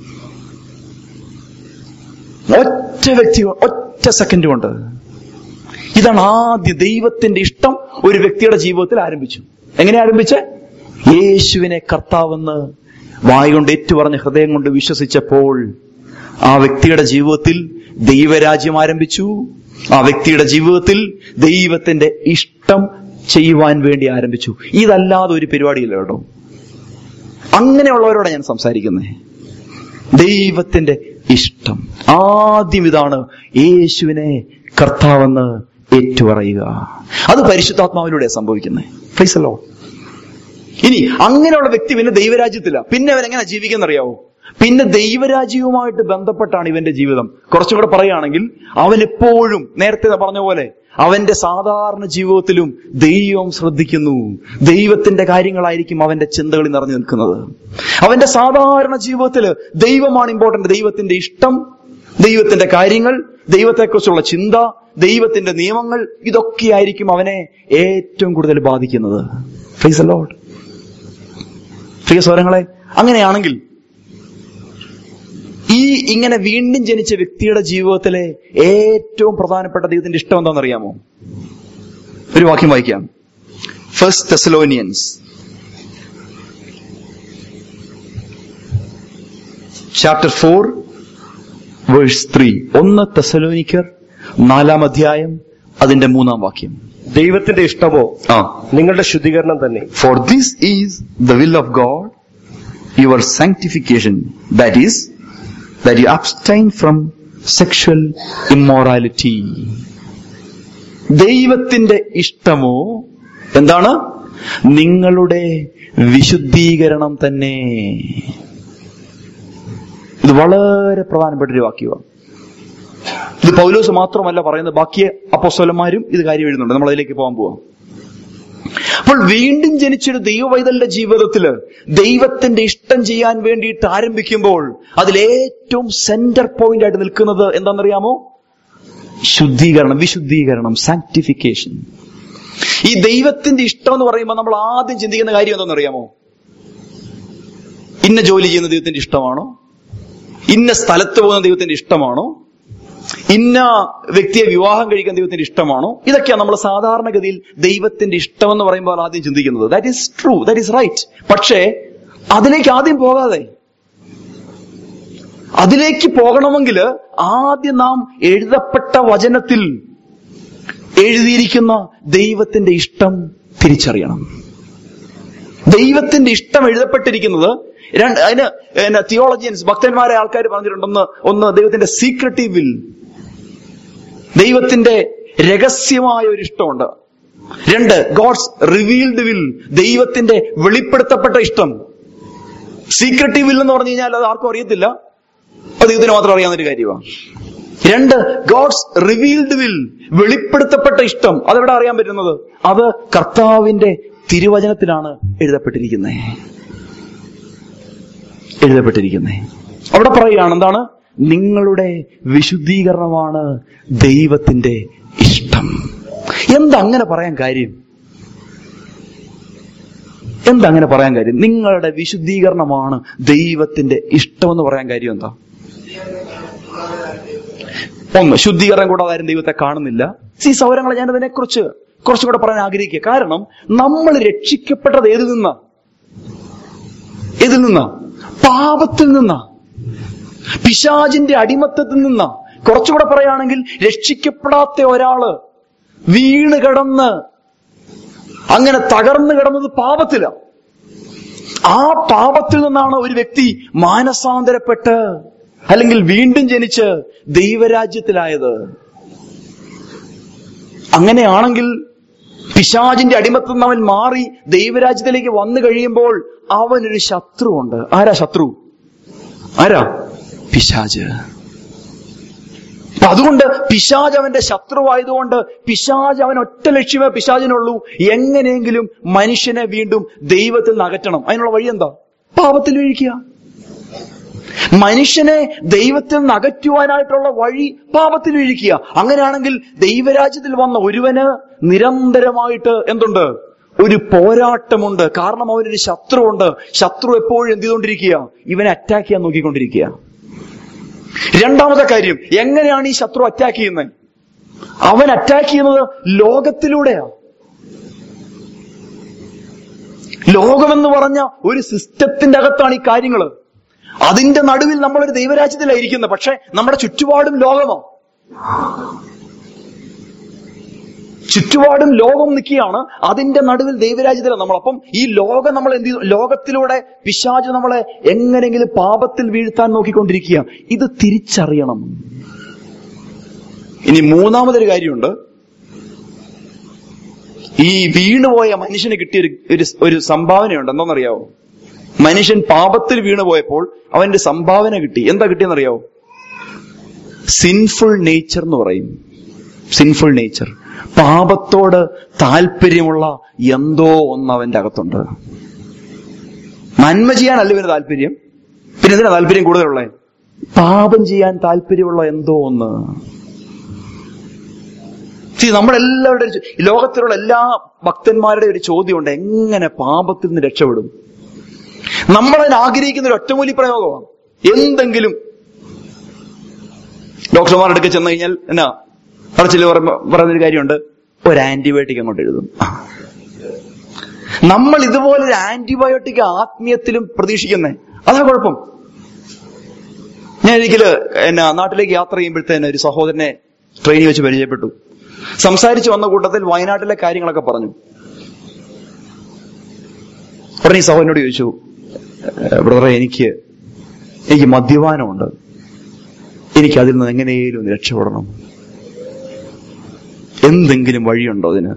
ഒറ്റ വ്യക്തി, ഒറ്റ സെക്കൻഡ് കൊണ്ട്. ഇതാണ് ആദ്യം ദൈവത്തിന്റെ ഇഷ്ടം ഒരു വ്യക്തിയുടെ ജീവിതത്തിൽ ആരംഭിച്ചു. എങ്ങനെ ആരംഭിച്ചേ? യേശുവിനെ കർത്താവെന്ന് വായ് കൊണ്ട് ഏറ്റുപറഞ്ഞ് ഹൃദയം കൊണ്ട് വിശ്വസിച്ചപ്പോൾ ആ വ്യക്തിയുടെ ജീവിതത്തിൽ ദൈവരാജ്യം ആരംഭിച്ചു. ആ വ്യക്തിയുടെ ജീവിതത്തിൽ ദൈവത്തിന്റെ ഇഷ്ടം ചെയ്യുവാൻ വേണ്ടി ആരംഭിച്ചു. ഇതല്ലാതെ ഒരു പരിപാടിയില്ല കേട്ടോ. അങ്ങനെയുള്ളവരോടാണ് ഞാൻ സംസാരിക്കുന്നത്. ദൈവത്തിന്റെ ഇഷ്ടം ആദ്യം ഇതാണ്, യേശുവിനെ കർത്താവെന്ന് ഏറ്റുപറയുക. അത് പരിശുദ്ധാത്മാവിലൂടെ സംഭവിക്കുന്നത്. Praise the Lord. ഇനി അങ്ങനെയുള്ള വ്യക്തി പിന്നെ ദൈവരാജ്യത്തില്ല. പിന്നെ അവൻ എങ്ങനെ ജീവിക്കുന്നറിയാവോ? പിന്നെ ദൈവരാജ്യവുമായിട്ട് ബന്ധപ്പെട്ടാണ് ഇവന്റെ ജീവിതം. കുറച്ചും കൂടെ പറയുകയാണെങ്കിൽ അവൻ എപ്പോഴും നേരത്തെ പറഞ്ഞ പോലെ അവന്റെ സാധാരണ ജീവിതത്തിലും ദൈവം ശ്രദ്ധിക്കുന്നു. ദൈവത്തിന്റെ കാര്യങ്ങളായിരിക്കും അവന്റെ ചിന്തകളിൽ നിറഞ്ഞു നിൽക്കുന്നത്. അവന്റെ സാധാരണ ജീവിതത്തിൽ ദൈവമാണ് ഇമ്പോർട്ടന്റ്. ദൈവത്തിന്റെ ഇഷ്ടം, ദൈവത്തിന്റെ കാര്യങ്ങൾ, ദൈവത്തെക്കുറിച്ചുള്ള ചിന്ത, ദൈവത്തിന്റെ നിയമങ്ങൾ, ഇതൊക്കെയായിരിക്കും അവനെ ഏറ്റവും കൂടുതൽ ബാധിക്കുന്നത്. Price the Lord. പ്രിയ സഹോദരങ്ങളെ, അങ്ങനെയാണെങ്കിൽ ഈ ഇങ്ങനെ വീണ്ടും ജനിച്ച വ്യക്തിയുടെ ജീവിതത്തിലെ ഏറ്റവും പ്രധാനപ്പെട്ട ദൈവത്തിന്റെ ഇഷ്ടം എന്താണെന്നറിയാമോ? ഒരു വാക്യം വായിക്കാം. First Thessalonians chapter four verse three. ഒന്ന് തെസലോനിക്കർ നാലാം അധ്യായം അതിന്റെ മൂന്നാം വാക്യം. ദൈവത്തിന്റെ ഇഷ്ടമോ ആ നിങ്ങളുടെ ശുദ്ധീകരണം തന്നെ. For this is the will of God, your sanctification, that is that you abstain from sexual immorality. ദൈവത്തിന്റെ ഇഷ്ടമോ എന്താണ്? നിങ്ങളുടെ വിശുദ്ധീകരണം തന്നെ. ഇത് വളരെ പ്രധാനപ്പെട്ട ഒരു വാക്യമാണ്. ഇത് പൗലോസ് മാത്രമല്ല പറയുന്നത്, ബാക്കി അപ്പോസ്തലന്മാരും ഇത് കാര്യം എഴുതുന്നുണ്ട്. നമ്മൾ അതിലേക്ക് പോകാൻ പോവാം. അപ്പോൾ വീണ്ടും ജനിച്ചൊരു ദൈവവൈതലിന്റെ ജീവിതത്തില് ദൈവത്തിന്റെ ഇഷ്ടം ചെയ്യാൻ വേണ്ടിയിട്ട് ആരംഭിക്കുമ്പോൾ അതിലേറ്റവും സെന്റർ പോയിന്റ് ആയിട്ട് നിൽക്കുന്നത് എന്താണെന്നറിയാമോ? ശുദ്ധീകരണം, വിശുദ്ധീകരണം, സാങ്ക്ടിഫിക്കേഷൻ. ഈ ദൈവത്തിന്റെ ഇഷ്ടം എന്ന് പറയുമ്പോൾ നമ്മൾ ആദ്യം ചിന്തിക്കുന്ന കാര്യം എന്താണെന്നറിയാമോ? ഇന്ന ജോലി ചെയ്യുന്ന ദൈവത്തിന്റെ ഇഷ്ടമാണോ? ഇന്ന സ്ഥലത്ത് പോകുന്ന ദൈവത്തിന്റെ ഇഷ്ടമാണോ? ഇന്ന വ്യക്തിയെ വിവാഹം കഴിക്കാൻ ദൈവത്തിന്റെ ഇഷ്ടമാണോ? ഇതൊക്കെയാണ് നമ്മൾ സാധാരണഗതിയിൽ ദൈവത്തിന്റെ ഇഷ്ടം എന്ന് പറയുമ്പോൾ ആദ്യം ചിന്തിക്കുന്നത്. That is true, that is right. പക്ഷേ അതിലേക്ക് ആദ്യം പോകാതെ, അതിലേക്ക് പോകണമെങ്കിൽ ആദ്യം നാം എഴുതപ്പെട്ട വചനത്തിൽ എഴുതിയിരിക്കുന്ന ദൈവത്തിന്റെ ഇഷ്ടം തിരിച്ചറിയണം. ദൈവത്തിന്റെ ഇഷ്ടം എഴുതപ്പെട്ടിരിക്കുന്നത് രണ്ട്, അതിന് തിയോളജിയൻസ്, ഭക്തന്മാരെ ആൾക്കാർ പറഞ്ഞിട്ടുണ്ടെന്ന്. ഒന്ന് ദൈവത്തിന്റെ സീക്രട്ടീവ് വിൽ, ദൈവത്തിന്റെ രഹസ്യമായ ഒരു ഇഷ്ടമുണ്ട്. രണ്ട്, ഗോഡ്സ് റിവീൽഡ് വിൽ, ദൈവത്തിന്റെ വെളിപ്പെടുത്തപ്പെട്ട ഇഷ്ടം. സീക്രട്ടീവ് വിൽ എന്ന് പറഞ്ഞു കഴിഞ്ഞാൽ അത് ആർക്കും അറിയത്തില്ല, അത് ദൈവത്തിന് മാത്രം അറിയാവുന്നൊരു കാര്യമാണ്. രണ്ട്, ഗോഡ്സ് റിവീൽഡ് വിൽ, വെളിപ്പെടുത്തപ്പെട്ട ഇഷ്ടം. അതെവിടെ അറിയാൻ പറ്റുന്നത്? അത് കർത്താവിന്റെ തിരുവചനത്തിലാണ് എഴുതപ്പെട്ടിരിക്കുന്നത്. എഴുതപ്പെട്ടിരിക്കുന്നത് അവിടെ പറയുകയാണ് എന്താണ്? നിങ്ങളുടെ വിശുദ്ധീകരണമാണ് ദൈവത്തിന്റെ ഇഷ്ടം. എന്തങ്ങനെ പറയാൻ കാര്യം? എന്തങ്ങനെ പറയാൻ കാര്യം? നിങ്ങളുടെ വിശുദ്ധീകരണമാണ് ദൈവത്തിന്റെ ഇഷ്ടമെന്ന് പറയാൻ കാര്യം എന്താ? ഒന്ന്, ശുദ്ധീകരണം കൂടാതെ ആരും ദൈവത്തെ കാണുന്നില്ല. ഈ സൗരങ്ങളെ ഞാൻ അതിനെ കുറിച്ച് കുറച്ചുകൂടെ പറയാൻ ആഗ്രഹിക്കുക. കാരണം നമ്മൾ രക്ഷിക്കപ്പെട്ടത് ഏതിൽ നിന്നാ? ഏതിൽ നിന്നാ? പാപത്തിൽ നിന്നാ, പിശാചിന്റെ അടിമത്തത്തിൽ നിന്നാ. കുറച്ചുകൂടെ പറയുകയാണെങ്കിൽ രക്ഷിക്കപ്പെടാത്ത ഒരാള് വീണ് കിടന്ന് അങ്ങനെ തകർന്നു കിടന്നത് പാപത്തില. ആ പാപത്തിൽ നിന്നാണ് ഒരു വ്യക്തി മാനസാന്തരപ്പെട്ട് അല്ലെങ്കിൽ വീണ്ടും ജനിച്ച് ദൈവരാജ്യത്തിലായത്. അങ്ങനെയാണെങ്കിൽ പിശാചിന്റെ അടിമത്തിൽ നിന്ന് അവൻ മാറി ദൈവരാജ്യത്തിലേക്ക് വന്നു കഴിയുമ്പോൾ അവനൊരു ശത്രുവുണ്ട്. ആരാ ശത്രു? ആരാ? പിശാച്. അപ്പൊ അതുകൊണ്ട് പിശാച് അവന്റെ ശത്രുവായതുകൊണ്ട് പിശാച് അവൻ ഒറ്റ ലക്ഷ്യമേ പിശാചിനുള്ളൂ, എങ്ങനെയെങ്കിലും മനുഷ്യനെ വീണ്ടും ദൈവത്തിൽ നിന്ന് അകറ്റണം. അതിനുള്ള വഴി എന്താ? പാപത്തിൽ വീഴിക്കുക. മനുഷ്യനെ ദൈവത്തിൽ നിന്ന് അകറ്റുവാനായിട്ടുള്ള വഴി പാപത്തിൽ വീഴിക്കുക. അങ്ങനെയാണെങ്കിൽ ദൈവരാജ്യത്തിൽ വന്ന ഒരുവന് നിരന്തരമായിട്ട് എന്തുണ്ട്? ഒരു പോരാട്ടമുണ്ട്. കാരണം അവനൊരു ശത്രുവുണ്ട്. ശത്രു എപ്പോഴും എന്ത് ചെയ്തുകൊണ്ടിരിക്കുക? ഇവനെ അറ്റാക്ക് ചെയ്യാൻ നോക്കിക്കൊണ്ടിരിക്കുക. രണ്ടാമത്തെ കാര്യം, എങ്ങനെയാണ് ഈ ശത്രു അറ്റാക്ക് ചെയ്യുന്നത്? അവൻ അറ്റാക്ക് ചെയ്യുന്നത് ലോകത്തിലൂടെയാ. ലോകമെന്ന് പറഞ്ഞ ഒരു സിസ്റ്റത്തിന്റെ അകത്താണ് ഈ കാര്യങ്ങള്. അതിന്റെ നടുവിൽ നമ്മളൊരു ദൈവരാജ്യത്തിലായിരിക്കുന്നത്. പക്ഷെ നമ്മുടെ ചുറ്റുപാടും ലോകമോ? ചുറ്റുപാടും ലോകം നിൽക്കുകയാണ്. അതിന്റെ നടുവിൽ ദൈവരാജ്യത്തിലാണ് നമ്മൾ. അപ്പം ഈ ലോകം നമ്മൾ എന്ത് ചെയ്തു? ലോകത്തിലൂടെ പിശാച് നമ്മളെ എങ്ങനെയെങ്കിലും പാപത്തിൽ വീഴ്ത്താൻ നോക്കിക്കൊണ്ടിരിക്കുക. ഇത് തിരിച്ചറിയണം. ഇനി മൂന്നാമതൊരു കാര്യമുണ്ട്. ഈ വീണുപോയ മനുഷ്യന് കിട്ടിയ ഒരു ഒരു സംഭാവനയുണ്ട്. എന്താണെന്നറിയാവോ? മനുഷ്യൻ പാപത്തിൽ വീണു പോയപ്പോൾ അവന്റെ സംഭാവന കിട്ടി. എന്താ കിട്ടിയെന്നറിയാവോ? സിൻഫുൾ നേച്ചർ എന്ന് പറയും. സിൻഫുൾ നേച്ചർ, പാപത്തോട് താല്പര്യമുള്ള എന്തോ ഒന്ന് അവന്റെ അകത്തുണ്ട്. നന്മ ചെയ്യാനല്ല ഇവന് താല്പര്യം, പിന്നെ എന്തിനാ താല്പര്യം കൂടുതലുള്ളത്? പാപം ചെയ്യാൻ താല്പര്യമുള്ള എന്തോ ഒന്ന്. നമ്മളെല്ലാവരുടെ ലോകത്തിലുള്ള എല്ലാ ഭക്തന്മാരുടെ ഒരു ചോദ്യമുണ്ട്, എങ്ങനെ പാപത്തിൽ നിന്ന് രക്ഷപ്പെടും? നമ്മളതിന് ആഗ്രഹിക്കുന്ന ഒരു ഒറ്റമൂലി പ്രയോഗമാണ്. എന്തെങ്കിലും ഡോക്ടർമാരുടെ അടുത്ത് ചെന്ന് കഴിഞ്ഞാൽ എന്നാ പറച്ചില് പറയുന്നൊരു കാര്യമുണ്ട്, ഒരു ആന്റിബയോട്ടിക് അങ്ങോട്ട് എഴുതും. നമ്മൾ ഇതുപോലൊരു ആന്റിബയോട്ടിക് ആത്മീയത്തിലും പ്രതീക്ഷിക്കുന്നേ, അതാ കുഴപ്പം. ഞാൻ ഒരിക്കല് എന്നാ നാട്ടിലേക്ക് യാത്ര ചെയ്യുമ്പോഴത്തേന് ഒരു സഹോദരനെ ട്രെയിനിൽ വെച്ച് പരിചയപ്പെട്ടു. സംസാരിച്ചു വന്ന കൂട്ടത്തിൽ വയനാട്ടിലെ കാര്യങ്ങളൊക്കെ പറഞ്ഞു. ഉടനെ ഈ സഹോദരനോട് ചോദിച്ചു, ബ്രദറെ, എനിക്ക് എനിക്ക് മദ്യപാനമുണ്ട്, എനിക്ക് അതിൽ നിന്ന് എങ്ങനെയും ഒന്ന് രക്ഷപ്പെടണം, എന്തെങ്കിലും വഴിയുണ്ടോ അതിന്?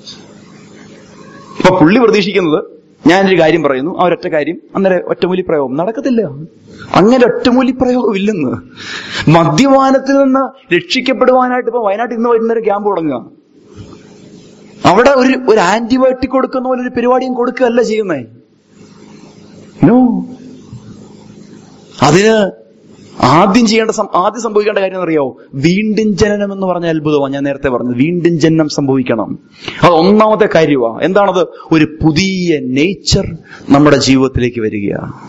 ഇപ്പൊ പുള്ളി പ്രതീക്ഷിക്കുന്നത് ഞാനൊരു കാര്യം പറയുന്നു, ആ ഒരൊറ്റ കാര്യം, അന്നേരം ഒറ്റമൂലി പ്രയോഗം നടക്കത്തില്ല. അങ്ങനെ ഒറ്റമൂലി പ്രയോഗം ഇല്ലെന്ന്. മദ്യപാനത്തിൽ നിന്ന് രക്ഷിക്കപ്പെടുവാനായിട്ട് ഇപ്പൊ വയനാട്ടിൽ ഇന്ന് വരുന്നൊരു ക്യാമ്പ് തുടങ്ങുക. അവിടെ ഒരു ഒരു ആന്റിബയോട്ടിക് കൊടുക്കുന്ന പോലെ ഒരു പരിപാടിയും കൊടുക്കുകയല്ല ചെയ്യുന്നേ. നോ, അതിന് ആദ്യം ചെയ്യേണ്ട ആദ്യം സംഭവിക്കേണ്ട കാര്യം എന്നറിയാവോ? വീണ്ടും ജനനം എന്ന് പറഞ്ഞ അത്ഭുതമാണ്. ഞാൻ നേരത്തെ പറഞ്ഞത് വീണ്ടും ജനനം സംഭവിക്കണം. അത് ഒന്നാമത്തെ കാര്യമാണ്. എന്താണത്? ഒരു പുതിയ നേച്ചർ നമ്മുടെ ജീവിതത്തിലേക്ക് വരിക.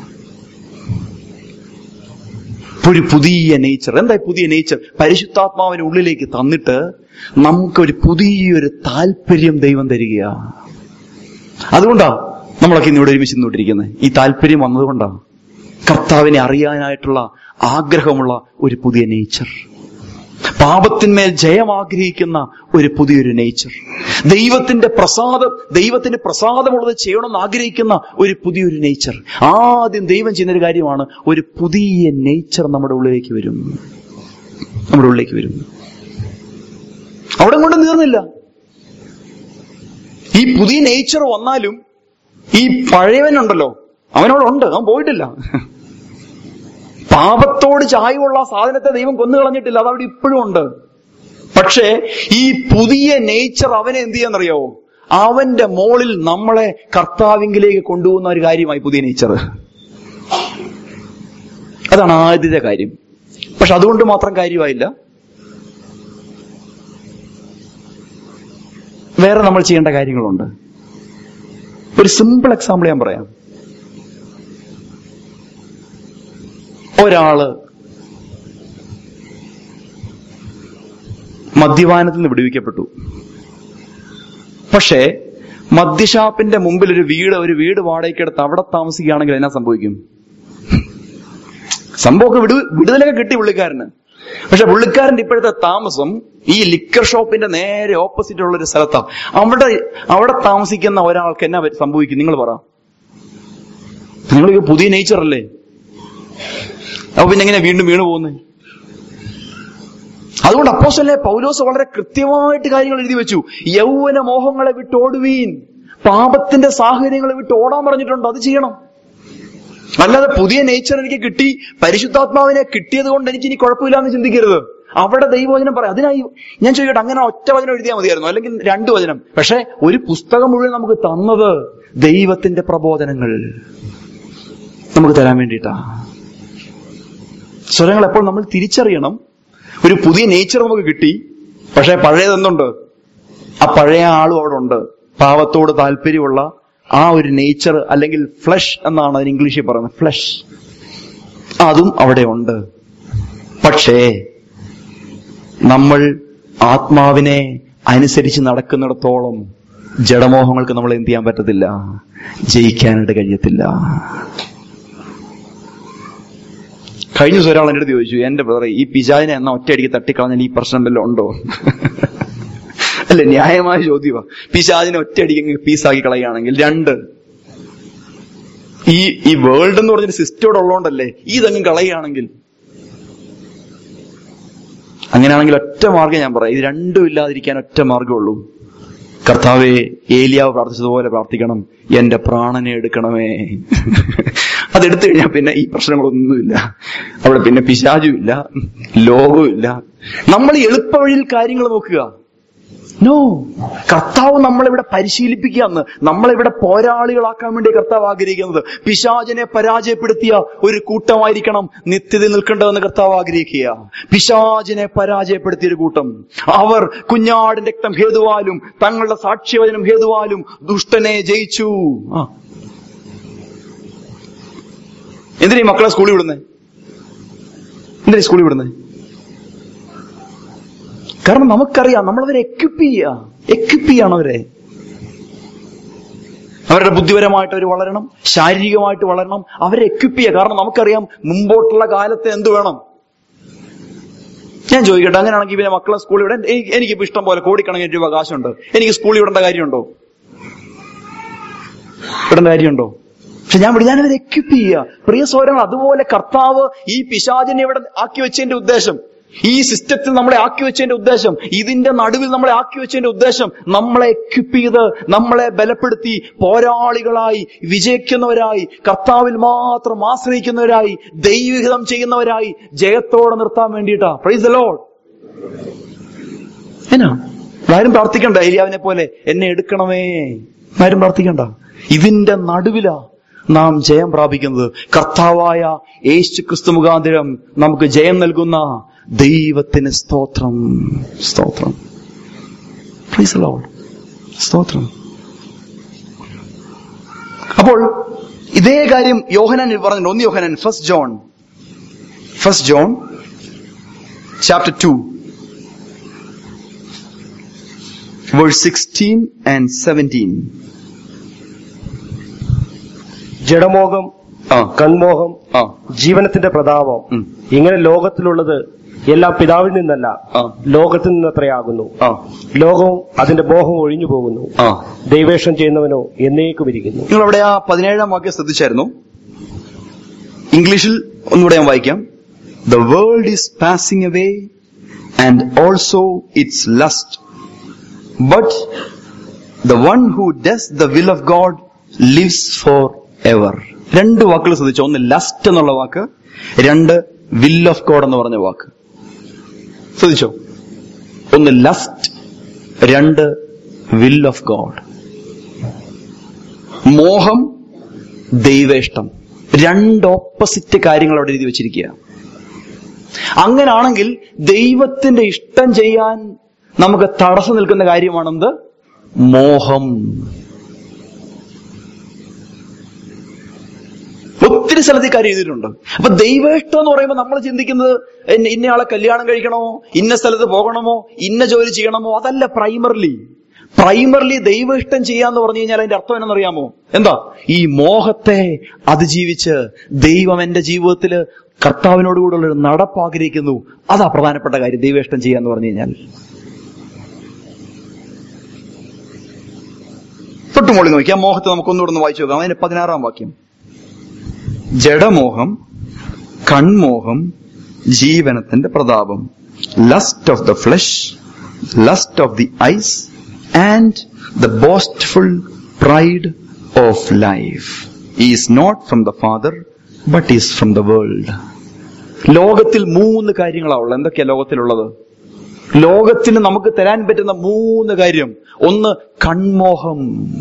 ഒരു പുതിയ നേച്ചർ. എന്താ പുതിയ നേച്ചർ? പരിശുദ്ധാത്മാവിനെ ഉള്ളിലേക്ക് തന്നിട്ട് നമുക്കൊരു പുതിയൊരു താല്പര്യം ദൈവം തരിക. അതുകൊണ്ടാ നമ്മളൊക്കെ ഇന്നിവിടെ ഒരുമിച്ച് നിന്നോണ്ടിരിക്കുന്നത്. ഈ താല്പര്യം വന്നതുകൊണ്ടാ, കർത്താവിനെ അറിയാനായിട്ടുള്ള ആഗ്രഹമുള്ള ഒരു പുതിയ നേച്ചർ, പാപത്തിന്മേൽ ജയം ആഗ്രഹിക്കുന്ന ഒരു പുതിയൊരു നേച്ചർ, ദൈവത്തിന്റെ പ്രസാദം ദൈവത്തിന്റെ പ്രസാദമുള്ളത് ചെയ്യണമെന്ന് ആഗ്രഹിക്കുന്ന ഒരു പുതിയൊരു നേച്ചർ. ആദ്യം ദൈവം ചെയ്യുന്നൊരു കാര്യമാണ്, ഒരു പുതിയ നേച്ചർ നമ്മുടെ ഉള്ളിലേക്ക് വരും. നമ്മുടെ ഉള്ളിലേക്ക് വരും. അവിടെ കൊണ്ട് തീർന്നില്ല. ഈ പുതിയ നേച്ചർ വന്നാലും ഈ പഴയവനുണ്ടല്ലോ, അവനോടുണ്ട്, അവൻ പോയിട്ടില്ല. പാപത്തോട് ചായവുള്ള സാധനത്തെ ദൈവം കൊന്നു കളഞ്ഞിട്ടില്ല, അതവിടെ ഇപ്പോഴും ഉണ്ട്. പക്ഷേ ഈ പുതിയ നേച്ചർ അവനെ എന്ത് ചെയ്യാന്നറിയാവോ? അവന്റെ മോളിൽ നമ്മളെ കർത്താവിങ്കിലേക്ക് കൊണ്ടുപോകുന്ന ഒരു കാര്യമായി പുതിയ നേച്ചർ. അതാണ് ആദ്യത്തെ കാര്യം. പക്ഷെ അതുകൊണ്ട് മാത്രം കാര്യമായില്ല. വേറെ നമ്മൾ ചെയ്യേണ്ട കാര്യങ്ങളുണ്ട്. ഒരു സിമ്പിൾ എക്സാമ്പിൾ ഞാൻ പറയാം. ഒരാള് മദ്യപാനത്തിൽ നിന്ന് വിടുവിക്കപ്പെട്ടു. പക്ഷേ മദ്യഷാപ്പിന്റെ മുമ്പിൽ ഒരു വീട് ഒരു വീട് വാടകയ്ക്കെടുത്ത് അവിടെ താമസിക്കുകയാണെങ്കിൽ എന്നാ സംഭവിക്കും? സംഭവമൊക്കെ വിടു വിടുതലൊക്കെ കിട്ടി പുള്ളിക്കാരന്. പക്ഷെ പുള്ളിക്കാരന്റെ ഇപ്പോഴത്തെ താമസം ഈ ലിക്കർ ഷോപ്പിന്റെ നേരെ ഓപ്പോസിറ്റ് ഉള്ള ഒരു സ്ഥലത്താണ്. അവിടെ അവിടെ താമസിക്കുന്ന ഒരാൾക്ക് എന്നാ സംഭവിക്കും? നിങ്ങൾ പറ. നിങ്ങൾക്ക് പുതിയ നേച്ചർ അല്ലേ? അപ്പൊ പിന്നെ എങ്ങനെ വീണ്ടും വീണു പോകുന്നത്? അതുകൊണ്ട് അപ്പോസ്തലനായ പൗലോസ് വളരെ കൃത്യമായിട്ട് കാര്യങ്ങൾ എഴുതി വെച്ചു. യൗവന മോഹങ്ങളെ വിട്ട് ഓടുവീൻ. പാപത്തിന്റെ സാഹചര്യങ്ങളെ വിട്ട് ഓടാൻ പറഞ്ഞിട്ടുണ്ടോ? അത് ചെയ്യണം. അല്ലാതെ പുതിയ നേച്ചർ എനിക്ക് കിട്ടി, പരിശുദ്ധാത്മാവിനെ കിട്ടിയത് കൊണ്ട് എനിക്ക് ഇനി കുഴപ്പമില്ല എന്ന് ചിന്തിക്കരുത്. അവിടെ ദൈവവചനം പറയാം. അതിനായി ഞാൻ ചോദിക്കട്ടെ, അങ്ങനെ ഒറ്റ വചനം എഴുതിയാൽ മതിയായിരുന്നു, അല്ലെങ്കിൽ രണ്ടു വചനം. പക്ഷെ ഒരു പുസ്തകം മുഴുവൻ നമുക്ക് തന്നത് ദൈവത്തിന്റെ പ്രബോധനങ്ങൾ നമുക്ക് തരാൻ വേണ്ടിയിട്ടാ. സ്വരങ്ങൾ എപ്പോൾ നമ്മൾ തിരിച്ചറിയണം. ഒരു പുതിയ നേച്ചർ നമുക്ക് കിട്ടി, പക്ഷെ പഴയതെന്തുണ്ട്? ആ പഴയ ആളും അവിടെ ഉണ്ട്. പാവത്തോട് താല്പര്യമുള്ള ആ ഒരു നേച്ചർ, അല്ലെങ്കിൽ ഫ്ലഷ് എന്നാണ് അതിന് ഇംഗ്ലീഷിൽ പറയുന്നത്, ഫ്ലഷ്, അതും അവിടെ ഉണ്ട്. പക്ഷേ നമ്മൾ ആത്മാവിനെ അനുസരിച്ച് നടക്കുന്നിടത്തോളം ജഡമോഹങ്ങൾക്ക് നമ്മൾ എന്ത് ചെയ്യാൻ പറ്റത്തില്ല, ജയിക്കാനായിട്ട് കഴിയത്തില്ല. കഴിഞ്ഞ ദിവസം ഒരാൾ എൻ്റെ അടുത്ത് ചോദിച്ചു, എന്റെ ബ്രദറെ, ഈ പിശാചിനെ എന്നാ ഒറ്റയടിക്ക് തട്ടിക്കളഞ്ഞാൽ ഈ പ്രശ്നം വല്ലതും ഉണ്ടോ? അല്ലെ, ന്യായമായ ചോദ്യമാ. പിശാചിനെ ഒറ്റയടിക്ക് പീസാക്കി കളയുകയാണെങ്കിൽ. രണ്ട്, ഈ ഈ വേൾഡ് എന്ന് പറഞ്ഞൊരു സിസ്റ്റോടെ ഉള്ളതുകൊണ്ടല്ലേ ഇതങ്ങ് കളയുകയാണെങ്കിൽ. അങ്ങനെയാണെങ്കിൽ ഒറ്റ മാർഗ്ഗം ഞാൻ പറയാം, ഇത് രണ്ടും ഇല്ലാതിരിക്കാൻ ഒറ്റ മാർഗ്ഗമുള്ളൂ. കർത്താവേ, ഏലിയാവ് പ്രാർത്ഥിച്ചതുപോലെ പ്രാർത്ഥിക്കണം, എന്റെ പ്രാണനെ എടുക്കണമേ. അതെടുത്തു കഴിഞ്ഞാൽ പിന്നെ ഈ പ്രശ്നങ്ങളൊന്നുമില്ല. അവിടെ പിന്നെ പിശാചുമില്ല, ലോകവുമില്ല. നമ്മൾ എളുപ്പ വഴിയിൽ കാര്യങ്ങൾ നോക്കുക. നോ, കർത്താവ് നമ്മളിവിടെ പരിശീലിപ്പിക്കുകയെന്ന്, നമ്മളിവിടെ പോരാളികളാക്കാൻ വേണ്ടി കർത്താവ് ആഗ്രഹിക്കുന്നത്. പിശാചിനെ പരാജയപ്പെടുത്തിയ ഒരു കൂട്ടമായിരിക്കണം നിത്യതയിൽ നിൽക്കേണ്ടതെന്ന് കർത്താവ് ആഗ്രഹിക്കുക. പിശാചിനെ പരാജയപ്പെടുത്തിയ ഒരു കൂട്ടം. അവർ കുഞ്ഞാടിന്റെ രക്തം ഹേതുവാലും തങ്ങളുടെ സാക്ഷ്യവചനം ഹേതുവാലും ദുഷ്ടനെ ജയിച്ചു. ആ എന്തിനാ ഈ മക്കളെ സ്കൂളിൽ വിടുന്നേ? എന്തിനാ സ്കൂളിൽ വിടുന്നേ? കാരണം നമുക്കറിയാം, നമ്മളവരെ എക്വിപ്പ് ചെയ്യുക, എക്വിപ്പ് ചെയ്യണം അവരെ. അവരുടെ ബുദ്ധിപരമായിട്ട് അവർ വളരണം, ശാരീരികമായിട്ട് വളരണം, അവരെ എക്വിപ്പ് ചെയ്യുക. കാരണം നമുക്കറിയാം മുമ്പോട്ടുള്ള കാലത്ത് എന്ത് വേണം. ഞാൻ ചോദിക്കട്ടെ, അങ്ങനെയാണെങ്കിൽ പിന്നെ മക്കളെ സ്കൂളിൽ വിടാൻ എനിക്കിപ്പോ ഇഷ്ടം പോലെ കോടിക്കണക്കിന് രൂപ കാശുണ്ട്, എനിക്ക് സ്കൂളിൽ വിടേണ്ട കാര്യമുണ്ടോ? വിടേണ്ട കാര്യമുണ്ടോ? പക്ഷെ ഞാൻ വിടും, ഞാനവരെ എക്വിപ്പ് ചെയ്യുക. പ്രിയ സഹോദരങ്ങൾ, അതുപോലെ കർത്താവ് ഈ പിശാചിനെ ഇവിടെ ആക്കി വെച്ചതിന്റെ ഉദ്ദേശം, ഈ സിസ്റ്റത്തിൽ നമ്മളെ ആക്കി വെച്ചതിന്റെ ഉദ്ദേശം, ഇതിന്റെ നടുവിൽ നമ്മളെ ആക്കി വെച്ചതിന്റെ ഉദ്ദേശം, നമ്മളെ എക്വിപ്പ് ചെയ്ത് നമ്മളെ ബലപ്പെടുത്തി പോരാളികളായി, വിജയിക്കുന്നവരായി, കർത്താവിൽ മാത്രം ആശ്രയിക്കുന്നവരായി, ദൈവഹിതം ചെയ്യുന്നവരായി ജയത്തോടെ നിർത്താൻ വേണ്ടിയിട്ടാ. Praise the Lord. എന്നാ ആരും പ്രാർത്ഥിക്കണ്ട ഏലിയാവിനെ പോലെ എന്നെ എടുക്കണമേ, ആരും പ്രാർത്ഥിക്കണ്ട. ഇതിന്റെ നടുവിലാ നാം ജയം പ്രാപിക്കുന്നത്. കർത്താവായ യേശു ക്രിസ്തു മുഖാന്തരം നമുക്ക് ജയം നൽകുന്ന ദൈവത്തിന് സ്തോത്രം, സ്തോത്രം. പ്രൈസ് ദി ലോർഡ്, സ്തോത്രം. അപ്പോൾ ഇതേ കാര്യം യോഹന്നാൻ പറഞ്ഞു. ഒന്ന് യോഹന്നാൻ first John first John chapter two verse sixteen and seventeen. ജഡമോഹം, കൺമോഹം, ജീവനത്തിന്റെ പ്രതാപം, ഇങ്ങനെ ലോകത്തിലുള്ളത് എല്ലാം പിതാവിൽ നിന്നല്ല, ലോകത്തിൽ നിന്നത്രയാകുന്നു. ലോകവും അതിന്റെ മോഹം ഒഴിഞ്ഞു പോകുന്നു, ദൈവേഷം ചെയ്യുന്നവനോ എന്നേക്കും ഇരിക്കുന്നു. നിങ്ങൾ അവിടെ ആ പതിനേഴാം വാക്യം ശ്രദ്ധിച്ചായിരുന്നു? ഇംഗ്ലീഷിൽ ഒന്നുകൂടെ ഞാൻ വായിക്കാം. The world is passing away and also its lust, but the one who does the will of God lives forever. രണ്ട് വാക്കുകൾ ശ്രദ്ധിച്ചോ. ഒന്ന് ലസ്റ്റ് എന്നുള്ള വാക്ക്, രണ്ട് വിൽ ഓഫ് ഗോഡ് എന്ന് പറഞ്ഞ വാക്ക്. ശ്രദ്ധിച്ചോ? ഒന്ന് ലസ്റ്റ്, രണ്ട് വിൽ ഓഫ് ഗോഡ്. മോഹം, ദൈവേഷ്ടം, രണ്ട് ഓപ്പോസിറ്റ് കാര്യങ്ങൾ അവിടെ എഴുതി വെച്ചിരിക്കുക. അങ്ങനാണെങ്കിൽ ദൈവത്തിന്റെ ഇഷ്ടം ചെയ്യാൻ നമുക്ക് തടസ്സം നിൽക്കുന്ന കാര്യമാണെന്ത്? മോഹം. ഒത്തിരി സ്ഥലത്ത് ഈ കാര്യം എഴുതിയിട്ടുണ്ട്. അപ്പൊ ദൈവേഷ്ടം എന്ന് പറയുമ്പോൾ നമ്മൾ ചിന്തിക്കുന്നത് ഇന്നയാളെ കല്യാണം കഴിക്കണമോ, ഇന്ന സ്ഥലത്ത് പോകണമോ, ഇന്ന ജോലി ചെയ്യണമോ, അതല്ല പ്രൈമറിലി. പ്രൈമറിലി ദൈവ ഇഷ്ടം ചെയ്യാന്ന് പറഞ്ഞു കഴിഞ്ഞാൽ അതിന്റെ അർത്ഥം എന്നറിയാമോ? എന്താ? ഈ മോഹത്തെ അതിജീവിച്ച് ദൈവം എന്റെ ജീവിതത്തില് കർത്താവിനോടുകൂടെയുള്ള ഒരു നടപ്പ് ആഗ്രഹിക്കുന്നു. അതാ പ്രധാനപ്പെട്ട കാര്യം, ദൈവ ഇഷ്ടം ചെയ്യാന്ന് പറഞ്ഞു കഴിഞ്ഞാൽ. തൊട്ടുമോളി നോക്കിയാൽ മോഹത്തെ നമുക്കൊന്നുകൂടെ ഒന്ന് വായിച്ചു നോക്കാം. അതിന്റെ പതിനാറാം വാക്യം. ജഡമോഹം, കൺമോഹം, ജീവനത്തിന്റെ പ്രതാപം, lust of the flesh, lust of the eyes and the boastful pride of life is not from the father but is from the world. ലോകത്തിൽ മൂന്ന് കാര്യങ്ങളാണ് ഉള്ളത്. എന്തൊക്കെയാ ലോകത്തിലുള്ളത്? ലോകത്തിന് നമുക്ക് തരാൻ പറ്റുന്ന മൂന്ന് കാര്യം. ഒന്ന് കൺമോഹം,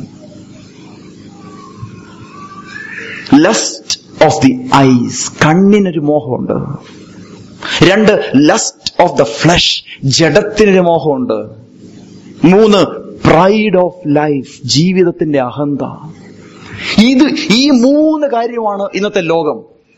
ലസ്റ്റ് ഓഫ് ദി ഐസ്, കണ്ണിനൊരു മോഹമുണ്ട്. രണ്ട്, ലസ്റ്റ് ഓഫ് ദ ഫ്ലഷ്, ജഡത്തിനൊരു മോഹമുണ്ട്. മൂന്ന്, പ്രൈഡ് ഓഫ് ലൈഫ്, ജീവിതത്തിന്റെ അഹന്ത. ഇത് ഈ മൂന്ന് കാര്യമാണ് ഇന്നത്തെ ലോകം.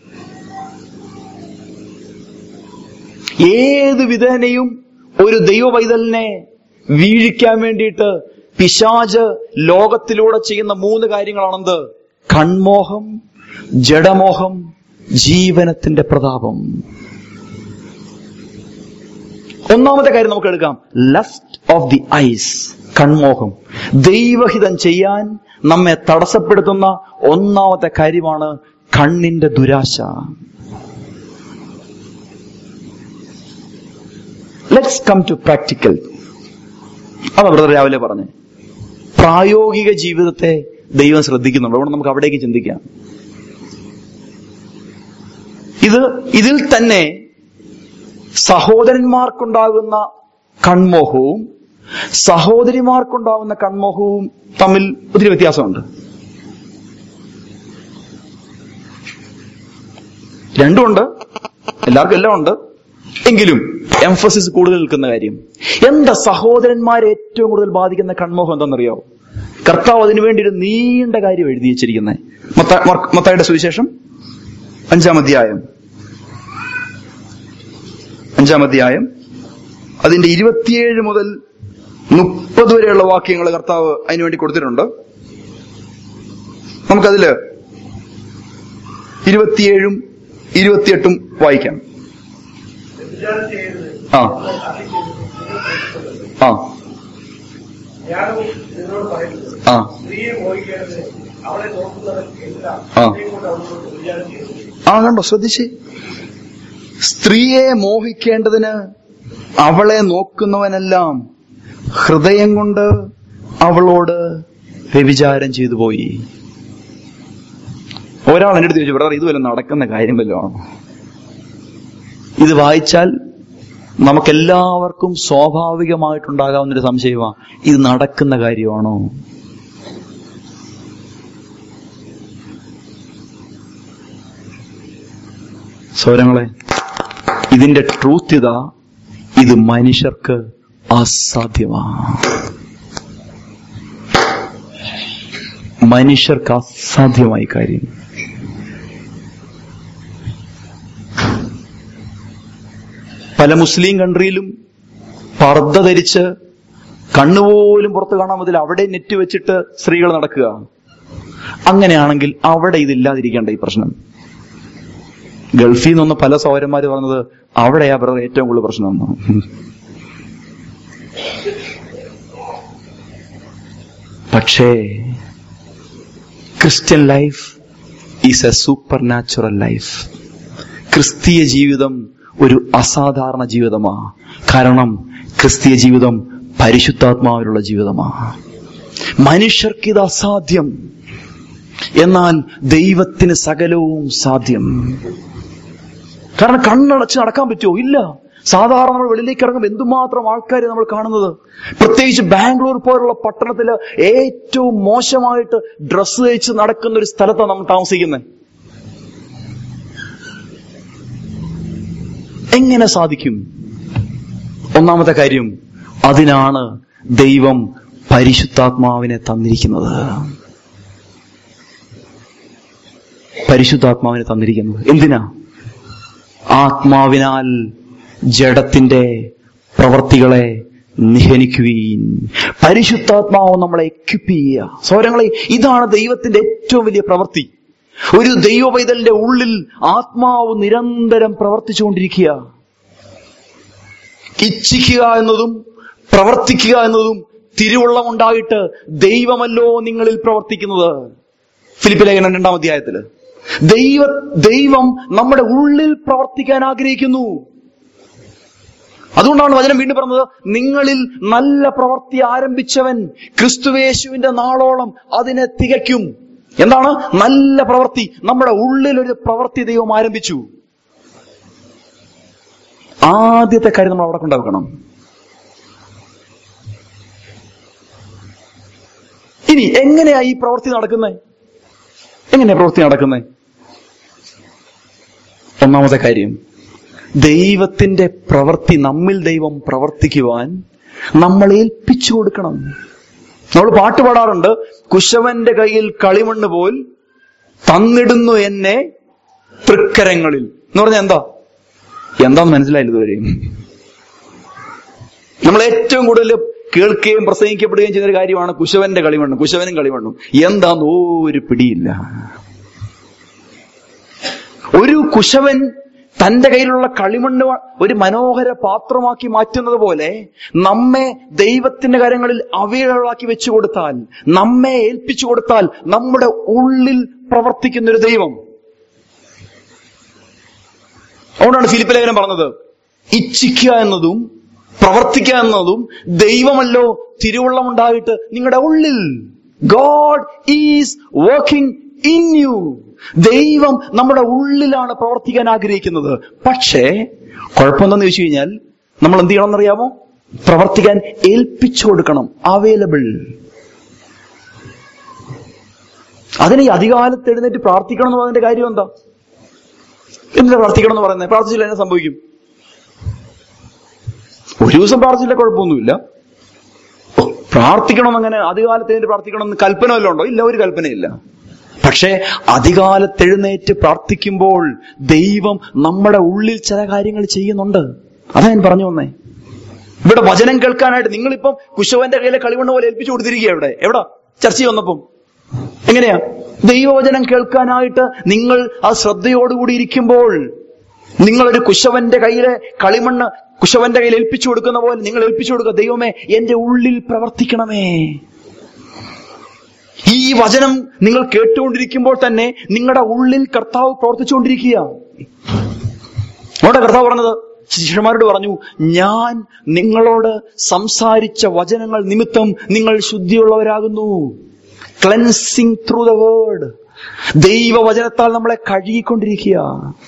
ഏത് വിധേനയും ഒരു ദൈവ പൈതലിനെ വീഴിക്കാൻ വേണ്ടിയിട്ട് പിശാച് ലോകത്തിലൂടെ ചെയ്യുന്ന മൂന്ന് കാര്യങ്ങളാണെന്ത്? കൺമോഹം, ജഡമോഹം, ജീവനത്തിന്റെ പ്രതാപം. ഒന്നാമത്തെ കാര്യം നമുക്ക് എടുക്കാം, ലസ്റ്റ് ഓഫ് ദി ഐസ്, കൺമോഹം. ദൈവഹിതം ചെയ്യാൻ നമ്മെ തടസ്സപ്പെടുത്തുന്ന ഒന്നാമത്തെ കാര്യമാണ് കണ്ണിന്റെ ദുരാശ. Let's come to practical. അതാ ബ്രദർ രാവിലെ പറഞ്ഞേ. പ്രായോഗിക ജീവിതത്തെ ദൈവം ശ്രദ്ധിക്കുന്നുണ്ട്. അതുകൊണ്ട് നമുക്ക് അവിടേക്ക് ചിന്തിക്കാം. ഇത് ഇതിൽ തന്നെ സഹോദരന്മാർക്കുണ്ടാകുന്ന കൺമോഹവും സഹോദരിമാർക്കുണ്ടാകുന്ന കൺമോഹവും തമ്മിൽ ഒത്തിരി വ്യത്യാസമുണ്ട്. രണ്ടുമുണ്ട്, എല്ലാവർക്കും എല്ലാം ഉണ്ട്. എങ്കിലും എംഫസിസ് കൂടുതൽ നിൽക്കുന്ന കാര്യം എന്താ? സഹോദരന്മാരെ ഏറ്റവും കൂടുതൽ ബാധിക്കുന്ന കൺമോഹം എന്താണെന്നറിയാവോ? കർത്താവ് അതിനു വേണ്ടി ഒരു നീണ്ട കാര്യം എഴുതി വെച്ചിരിക്കുന്നത്. മത്തായിയുടെ സുവിശേഷം അഞ്ചാം അധ്യായം അഞ്ചാം അധ്യായം അതിന്റെ ഇരുപത്തിയേഴ് മുതൽ മുപ്പത് വരെയുള്ള വാക്യങ്ങൾ കർത്താവ് അതിനുവേണ്ടി കൊടുത്തിട്ടുണ്ട്. നമുക്കതില് ഇരുപത്തിയേഴും ഇരുപത്തിയെട്ടും വായിക്കാം. ആ ആ ആ ആ കണ്ടോ? ശ്രദ്ധിച്ചേ. സ്ത്രീയെ മോഹിക്കേണ്ടതിന് അവളെ നോക്കുന്നവനെല്ലാം ഹൃദയം കൊണ്ട് അവളോട് വ്യഭിചാരം ചെയ്തു പോയി. ഒരാൾ എന്റെ അടുത്ത് ചോദിച്ചു, ബ്രദർ ഇത് വല്ല നടക്കുന്ന കാര്യം വല്ലതും ആണോ? ഇത് വായിച്ചാൽ നമുക്കെല്ലാവർക്കും സ്വാഭാവികമായിട്ടുണ്ടാകാവുന്നൊരു സംശയമാണ്, ഇത് നടക്കുന്ന കാര്യമാണോ? സൗരങ്ങളെ, ഇതിന്റെ ട്രൂത്ത് ഇതാ, ഇത് മനുഷ്യർക്ക് അസാധ്യമാണ്. മനുഷ്യർക്ക് അസാധ്യമായ കാര്യം. പല മുസ്ലിം കൺട്രിയിലും പർദ്ദ ധരിച്ച് കണ്ണുപോലും പുറത്ത് കാണാൻ പറ്റില്ല, അവിടെ നെറ്റ് വെച്ചിട്ട് സ്ത്രീകൾ നടക്കുക. അങ്ങനെയാണെങ്കിൽ അവിടെ ഇതില്ലാതിരിക്കേണ്ട ഈ പ്രശ്നം. ഗൾഫിൽ നിന്ന് പല സഹോദരന്മാര് പറഞ്ഞത് അവിടെയാ ബ്രദർ ഏറ്റവും കൂടുതൽ പ്രശ്നം. പക്ഷേ Christian life is a supernatural life. ക്രിസ്തീയ ജീവിതം ഒരു അസാധാരണ ജീവിതമാണ്. കാരണം ക്രിസ്തീയ ജീവിതം പരിശുദ്ധാത്മാവിലുള്ള ജീവിതമാണ്. മനുഷ്യർക്കിത് അസാധ്യം, എന്നാൽ ദൈവത്തിന് സകലവും സാധ്യം. കാരണം കണ്ണടച്ച് നടക്കാൻ പറ്റുമോ? ഇല്ല. സാധാരണ നമ്മൾ വെളിയിലേക്ക് ഇറങ്ങുമ്പോൾ എന്തുമാത്രം ആൾക്കാരെ നമ്മൾ കാണുന്നത്. പ്രത്യേകിച്ച് ബാംഗ്ലൂർ പോലുള്ള പട്ടണത്തില് ഏറ്റവും മോശമായിട്ട് ഡ്രസ്സ് ധരിച്ച് നടക്കുന്ന ഒരു സ്ഥലത്താണ് നമ്മൾ താമസിക്കുന്നത്. എങ്ങനെ സാധിക്കും? ഒന്നാമത്തെ കാര്യം, അതിനാണ് ദൈവം പരിശുദ്ധാത്മാവിനെ തന്നിരിക്കുന്നത്. പരിശുദ്ധാത്മാവിനെ തന്നിരിക്കുന്നത് എന്തിനാ? ആത്മാവിനാൽ ജഡത്തിന്റെ പ്രവൃത്തികളെ നിഹനിക്കുവീൻ. പരിശുദ്ധാത്മാവ് നമ്മളെ എക്വിപ്പ് ചെയ്യുക. സൗരങ്ങളെ, ഇതാണ് ദൈവത്തിന്റെ ഏറ്റവും വലിയ പ്രവൃത്തി. ഒരു ദൈവ പൈതലിന്റെ ഉള്ളിൽ ആത്മാവ് നിരന്തരം പ്രവർത്തിച്ചുകൊണ്ടിരിക്കുക. ഇച്ഛിക്കുക എന്നതും പ്രവർത്തിക്കുക എന്നതും തിരുവുള്ളം ഉണ്ടായിട്ട് ദൈവമല്ലോ നിങ്ങളിൽ പ്രവർത്തിക്കുന്നത്. ഫിലിപ്പി ലേഖനം രണ്ടാം അധ്യായത്തില് ദൈവ ദൈവം നമ്മുടെ ഉള്ളിൽ പ്രവർത്തിക്കാൻ ആഗ്രഹിക്കുന്നു. അതുകൊണ്ടാണ് വചനം വീണ്ടും പറഞ്ഞത്, നിങ്ങളിൽ നല്ല പ്രവൃത്തി ആരംഭിച്ചവൻ ക്രിസ്തുവേശുവിന്റെ നാളോളം അതിനെ തികയ്ക്കും. എന്താണ് നല്ല പ്രവൃത്തി? നമ്മുടെ ഉള്ളിൽ ഒരു പ്രവൃത്തി ദൈവം ആരംഭിച്ചു. ആദ്യത്തെ കാര്യം നമ്മൾ അവിടെ കൊണ്ടുവെക്കണം. ഇനി എങ്ങനെയാ ഈ പ്രവൃത്തി നടക്കുന്നത്? എങ്ങനെയാ പ്രവൃത്തി നടക്കുന്നത്? ഒന്നാമത്തെ കാര്യം, ദൈവത്തിന്റെ പ്രവൃത്തി നമ്മിൽ ദൈവം പ്രവർത്തിക്കുവാൻ നമ്മൾ ഏൽപ്പിച്ചു കൊടുക്കണം. നമ്മൾ പാട്ട് പാടാറുണ്ട്, കുശവന്റെ കയ്യിൽ കളിമണ്ണ് പോൽ തന്നിടുന്നു എന്നെ തൃക്കരങ്ങളിൽ എന്ന് പറഞ്ഞാൽ എന്താ? എന്താന്ന് മനസ്സിലായില്ല ഇതുവരെയും. നമ്മൾ ഏറ്റവും കൂടുതൽ കേൾക്കുകയും പ്രസംഗിക്കപ്പെടുകയും ചെയ്യുന്ന ഒരു കാര്യമാണ് കുശവന്റെ കളിമണ്ണും കുശവനും കളിമണ്ണും. എന്താന്ന് ഒരു പിടിയില്ല. ഒരു കുശവൻ തന്റെ കയ്യിലുള്ള കളിമണ്ണ് ഒരു മനോഹര പാത്രമാക്കി മാറ്റുന്നത് പോലെ നമ്മെ ദൈവത്തിന്റെ കരങ്ങളിൽ അവയവങ്ങളാക്കി വെച്ചു കൊടുത്താൽ, നമ്മെ ഏൽപ്പിച്ചു കൊടുത്താൽ, നമ്മുടെ ഉള്ളിൽ പ്രവർത്തിക്കുന്നൊരു ദൈവം. അതുകൊണ്ടാണ് ഫിലിപ്പി ലേഖനം പറഞ്ഞത്, ഇച്ഛിക്കുക എന്നതും പ്രവർത്തിക്കുക എന്നതും ദൈവമല്ലോ തിരുവുള്ളമുണ്ടായിട്ട് നിങ്ങളുടെ ഉള്ളിൽ. God is working in you. ദൈവം നമ്മുടെ ഉള്ളിലാണ് പ്രവർത്തിക്കാൻ ആഗ്രഹിക്കുന്നത്. പക്ഷേ കുഴപ്പമെന്തെന്ന് ചോദിച്ചു കഴിഞ്ഞാൽ നമ്മൾ എന്ത് ചെയ്യണം എന്നറിയാമോ? പ്രവർത്തിക്കാൻ ഏൽപ്പിച്ചു കൊടുക്കണം. അവൈലബിൾ. അതിന് ഈ അധികാലത്ത് എഴുന്നേറ്റ് പ്രാർത്ഥിക്കണം എന്ന് പറയുന്നതിന്റെ കാര്യം എന്താ? എന്തിനാ പ്രാർത്ഥിക്കണം എന്ന് പറയുന്നത്? പ്രാർത്ഥിച്ചില്ല എന്നെ സംഭവിക്കും. ഒരു ദിവസം പ്രാർത്ഥിച്ചില്ല കുഴപ്പമൊന്നുമില്ല. പ്രാർത്ഥിക്കണം അങ്ങനെ അധികാലത്ത് എഴുന്നേറ്റ് പ്രാർത്ഥിക്കണം എന്ന് കൽപ്പന വല്ലതും ഉണ്ടോ? ഇല്ല, ഒരു കൽപ്പനയില്ല. പക്ഷെ അധികാലത്ത് എഴുന്നേറ്റ് പ്രാർത്ഥിക്കുമ്പോൾ ദൈവം നമ്മുടെ ഉള്ളിൽ ചില കാര്യങ്ങൾ ചെയ്യുന്നുണ്ട്. അതാ ഞാൻ പറഞ്ഞു വന്നേ. ഇവിടെ വചനം കേൾക്കാനായിട്ട് നിങ്ങളിപ്പം കുശവന്റെ കയ്യിലെ കളിമണ്ണ് പോലെ ഏൽപ്പിച്ചു കൊടുത്തിരിക്കുക. എവിടെ എവിടാ ചർച്ച വന്നപ്പം എങ്ങനെയാ? ദൈവവചനം കേൾക്കാനായിട്ട് നിങ്ങൾ ആ ശ്രദ്ധയോടുകൂടി ഇരിക്കുമ്പോൾ നിങ്ങളൊരു കുശവന്റെ കയ്യിലെ കളിമണ്ണ് കുശവന്റെ കയ്യിൽ ഏൽപ്പിച്ചു കൊടുക്കുന്ന പോലെ നിങ്ങൾ ഏൽപ്പിച്ചു കൊടുക്കുക. ദൈവമേ, എന്റെ ഉള്ളിൽ പ്രവർത്തിക്കണമേ. ഈ വചനം നിങ്ങൾ കേട്ടുകൊണ്ടിരിക്കുമ്പോൾ തന്നെ നിങ്ങളുടെ ഉള്ളിൽ കർത്താവ് പ്രവർത്തിച്ചുകൊണ്ടിരിക്കുക. അവിടെ കർത്താവ് പറഞ്ഞത് ശിഷ്യന്മാരോട് പറഞ്ഞു, ഞാൻ നിങ്ങളോട് സംസാരിച്ച വചനങ്ങൾ നിമിത്തം നിങ്ങൾ ശുദ്ധിയുള്ളവരാകുന്നു. Cleansing through the word. ദൈവവചനത്താൽ നമ്മളെ കഴുകിക്കൊണ്ടിരിക്കുക.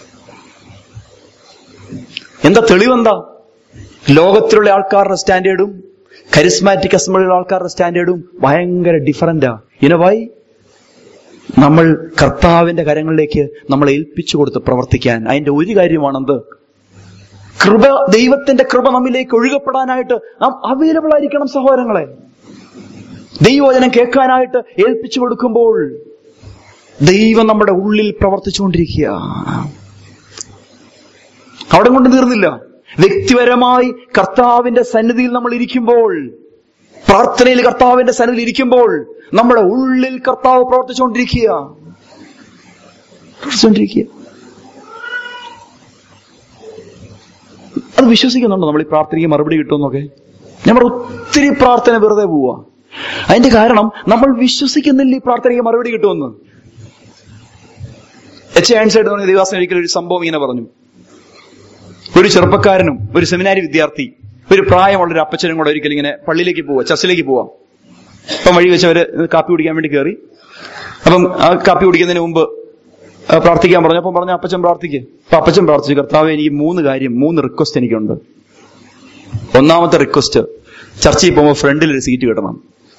എന്താ തെളിവെന്താ? ലോകത്തിലുള്ള ആൾക്കാരുടെ സ്റ്റാൻഡേർഡും കരിസ്മാറ്റിക് അസംബ്ലിയിലുള്ള ആൾക്കാരുടെ സ്റ്റാൻഡേർഡും ഭയങ്കര ഡിഫറന്റാ. ഇനവായി നമ്മൾ കർത്താവിന്റെ കരങ്ങളിലേക്ക് നമ്മളെ ഏൽപ്പിച്ചു കൊടുത്ത് പ്രവർത്തിക്കാൻ. അതിന്റെ ഒരു കാര്യമാണെന്ത്? കൃപ, ദൈവത്തിന്റെ കൃപ നമ്മിലേക്ക് ഒഴുകപ്പെടാനായിട്ട് നാം അവൈലബിൾ ആയിരിക്കണം സഹോദരങ്ങളെ. ദൈവവചനം കേൾക്കാനായിട്ട് ഏൽപ്പിച്ചു കൊടുക്കുമ്പോൾ ദൈവം നമ്മുടെ ഉള്ളിൽ പ്രവർത്തിച്ചുകൊണ്ടിരിക്കുക. അവിടെ കൊണ്ട് തീർന്നില്ല. വ്യക്തിപരമായി കർത്താവിന്റെ സന്നിധിയിൽ നമ്മൾ ഇരിക്കുമ്പോൾ, പ്രാർത്ഥനയിൽ കർത്താവിന്റെ സന്നിധിയിൽ ഇരിക്കുമ്പോൾ നമ്മുടെ ഉള്ളിൽ കർത്താവ് പ്രവർത്തിച്ചുകൊണ്ടിരിക്കുക പ്രവർത്തിച്ചുകൊണ്ടിരിക്കുക അത് വിശ്വസിക്കുന്നുണ്ടോ നമ്മൾ? ഈ പ്രാർത്ഥനയ്ക്ക് മറുപടി കിട്ടുമെന്നൊക്കെ നമ്മൾ ഒത്തിരി പ്രാർത്ഥന വെറുതെ പോവാ. അതിന്റെ കാരണം നമ്മൾ വിശ്വസിക്കുന്നില്ല ഈ പ്രാർത്ഥനയ്ക്ക് മറുപടി കിട്ടുമെന്ന്. എച്ച് ആൻസൈഡ് പറഞ്ഞ ദേവാസന ഒരിക്കലും ഒരു സംഭവം ഇങ്ങനെ പറഞ്ഞു. ഒരു ചെറുപ്പക്കാരനും ഒരു സെമിനാരി വിദ്യാർത്ഥി, ഒരു പ്രായമുള്ള ഒരു അപ്പച്ചനും കൂടെ ഒരിക്കലും ഇങ്ങനെ പള്ളിയിലേക്ക് പോവാ, ചർച്ചിലേക്ക് പോവാം. അപ്പം വഴി വെച്ച് അവര് കാപ്പി കുടിക്കാൻ വേണ്ടി കയറി. അപ്പം ആ കാപ്പി കുടിക്കുന്നതിന് മുമ്പ് പ്രാർത്ഥിക്കാൻ പറഞ്ഞു. അപ്പം പറഞ്ഞു, അപ്പച്ചൻ പ്രാർത്ഥിക്ക്. അപ്പൊ അപ്പച്ചൻ പ്രാർത്ഥിച്ചു, കർത്താവേ, എനിക്ക് മൂന്ന് കാര്യം, മൂന്ന് റിക്വസ്റ്റ് എനിക്കുണ്ട്. ഒന്നാമത്തെ റിക്വസ്റ്റ്, ചർച്ചയിൽ പോകുമ്പോൾ ഫ്രണ്ടിൽ ഒരു സീറ്റ് കിട്ടണം.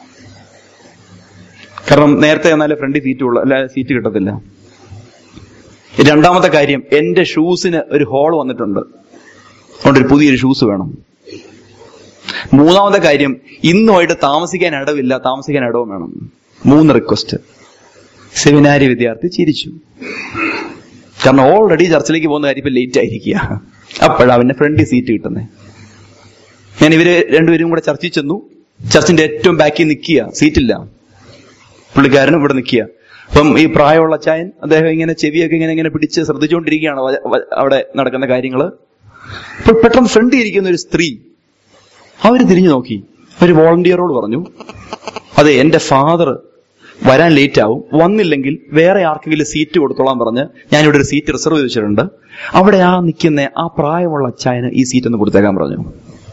കാരണം നേരത്തെ എന്നാലേ ഫ്രണ്ടിൽ സീറ്റ് ഉള്ളു, അല്ല സീറ്റ് കിട്ടത്തില്ല. രണ്ടാമത്തെ കാര്യം, എന്റെ ഷൂസിന് ഒരു ഹോൾ വന്നിട്ടുണ്ട്, അതുകൊണ്ട് ഒരു പുതിയൊരു ഷൂസ് വേണം. മൂന്നാമത്തെ കാര്യം, ഇന്നുമായിട്ട് താമസിക്കാൻ ഇടവില്ല, താമസിക്കാൻ ഇടവും വേണം. മൂന്ന് റിക്വസ്റ്റ്. സെമിനാരി വിദ്യാർത്ഥി ചിരിച്ചു. കാരണം ഓൾറെഡി ചർച്ചിലേക്ക് പോകുന്ന കാര്യം ഇപ്പൊ ലേറ്റ് ആയിരിക്കുക. അപ്പോഴാ അവന്റെ ഫ്രണ്ടിൽ സീറ്റ് കിട്ടുന്നത്. ഞാൻ ഇവര് രണ്ടുപേരും കൂടെ ചർച്ചിൽ ചെന്നു. ചർച്ചിന്റെ ഏറ്റവും ബാക്കിൽ നിൽക്കുക, സീറ്റില്ല. പുള്ളിക്കാരനും ഇവിടെ നിൽക്കുക. അപ്പം ഈ പ്രായമുള്ള ചായൻ അദ്ദേഹം ഇങ്ങനെ ചെവിയൊക്കെ ഇങ്ങനെ ഇങ്ങനെ പിടിച്ച് ശ്രദ്ധിച്ചുകൊണ്ടിരിക്കുകയാണ് അവിടെ നടക്കുന്ന കാര്യങ്ങള്. അപ്പോൾ പെട്ടെന്ന് ഫ്രണ്ടിൽ ഇരിക്കുന്ന ഒരു സ്ത്രീ അവര് തിരിഞ്ഞു നോക്കി. ഒരു വോളണ്ടിയറോട് പറഞ്ഞു, അതെ, എന്റെ ഫാദർ വരാൻ ലേറ്റ് ആവും, വന്നില്ലെങ്കിൽ വേറെ ആർക്കെങ്കിലും സീറ്റ് കൊടുത്തോളാൻ പറഞ്ഞ് ഞാനിവിടെ ഒരു സീറ്റ് റിസർവ് ചെയ്ത് വെച്ചിട്ടുണ്ട്, അവിടെ ആ നിൽക്കുന്ന ആ പ്രായമുള്ള അച്ചായന് ഈ സീറ്റ് ഒന്ന് കൊടുത്തേക്കാൻ പറഞ്ഞു.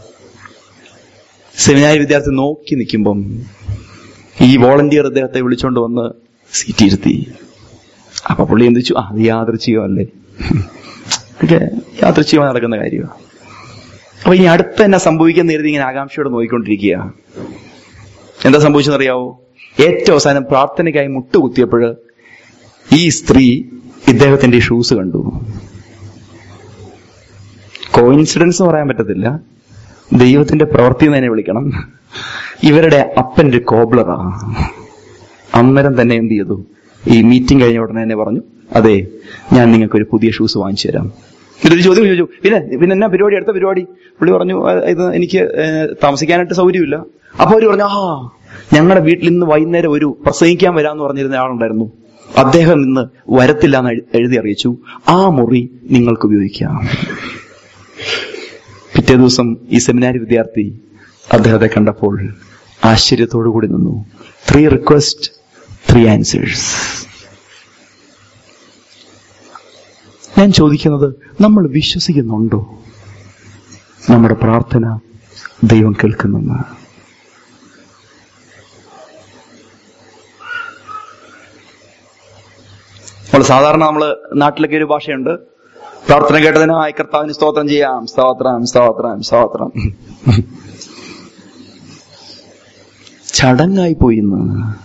സെമിനാരി വിദ്യാർത്ഥി നോക്കി നിൽക്കുമ്പം ഈ വോളണ്ടിയർ അദ്ദേഹത്തെ വിളിച്ചോണ്ട് വന്ന് സീറ്റ് ഇരുത്തി. അപ്പൊ പുള്ളി എന്ത് വെച്ചു, അത് യാദൃച്ഛികമല്ലേ, യാദൃച്ഛികമായി നടക്കുന്ന കാര്യമാണ്. അപ്പൊ ഇനി അടുത്ത എന്നാ സംഭവിക്കുന്ന കരുതി ഇങ്ങനെ ആകാംക്ഷയോടെ നോക്കിക്കൊണ്ടിരിക്കുക. എന്താ സംഭവിച്ചെന്നറിയാവോ? ഏറ്റവും അവസാനം പ്രാർത്ഥനയ്ക്കായി മുട്ടുകുത്തിയപ്പോൾ ഈ സ്ത്രീ ഇദ്ദേഹത്തിന്റെ ഷൂസ് കണ്ടു. കോയിൻസിഡൻസ് പറയാൻ പറ്റത്തില്ല, ദൈവത്തിന്റെ പ്രവൃത്തി എന്ന് തന്നെ വിളിക്കണം. ഇവരുടെ അപ്പന്റെ കോബ്ലറാ. അന്നേരം തന്നെ എന്ത് ചെയ്തു, ഈ മീറ്റിംഗ് കഴിഞ്ഞ ഉടനെ തന്നെ പറഞ്ഞു, അതെ, ഞാൻ നിങ്ങൾക്ക് ഒരു പുതിയ ഷൂസ് വാങ്ങിച്ചു തരാം. ഇതൊരു ചോദ്യം ചോദിച്ചു, പിന്നെ പിന്നെ എന്നാ പരിപാടി, അടുത്ത പരിപാടി? പുള്ളി പറഞ്ഞു, ഇത് എനിക്ക് താമസിക്കാനായിട്ട് സൗകര്യമില്ല. അപ്പൊ അവര് പറഞ്ഞു, ആ ഞങ്ങളുടെ വീട്ടിൽ ഇന്ന് വൈകുന്നേരം ഒരു പ്രസംഗിക്കാൻ വരാമെന്ന് പറഞ്ഞിരുന്ന ആളുണ്ടായിരുന്നു, അദ്ദേഹം ഇന്ന് വരത്തില്ല എന്ന് എഴുതി അറിയിച്ചു, ആ മുറി നിങ്ങൾക്ക് ഉപയോഗിക്കാം. പിറ്റേ ദിവസം ഈ സെമിനാരി വിദ്യാർത്ഥി അദ്ദേഹത്തെ കണ്ടപ്പോൾ ആശ്ചര്യത്തോടു കൂടി നിന്നു. Three request, three answers. ഞാൻ ചോദിക്കുന്നത്, നമ്മൾ വിശ്വസിക്കുന്നുണ്ടോ നമ്മുടെ പ്രാർത്ഥന ദൈവം കേൾക്കുന്നെന്ന്. നമ്മൾ സാധാരണ നമ്മള് നാട്ടിലൊക്കെ ഒരു ഭാഷയുണ്ട്, പ്രാർത്ഥന കേട്ടതിനായി കർത്താവിന് സ്തോത്രം ചെയ്യാം, സ്തോത്രം സ്തോത്രം സ്തോത്രം. ചടങ്ങായി പോയിന്ന്.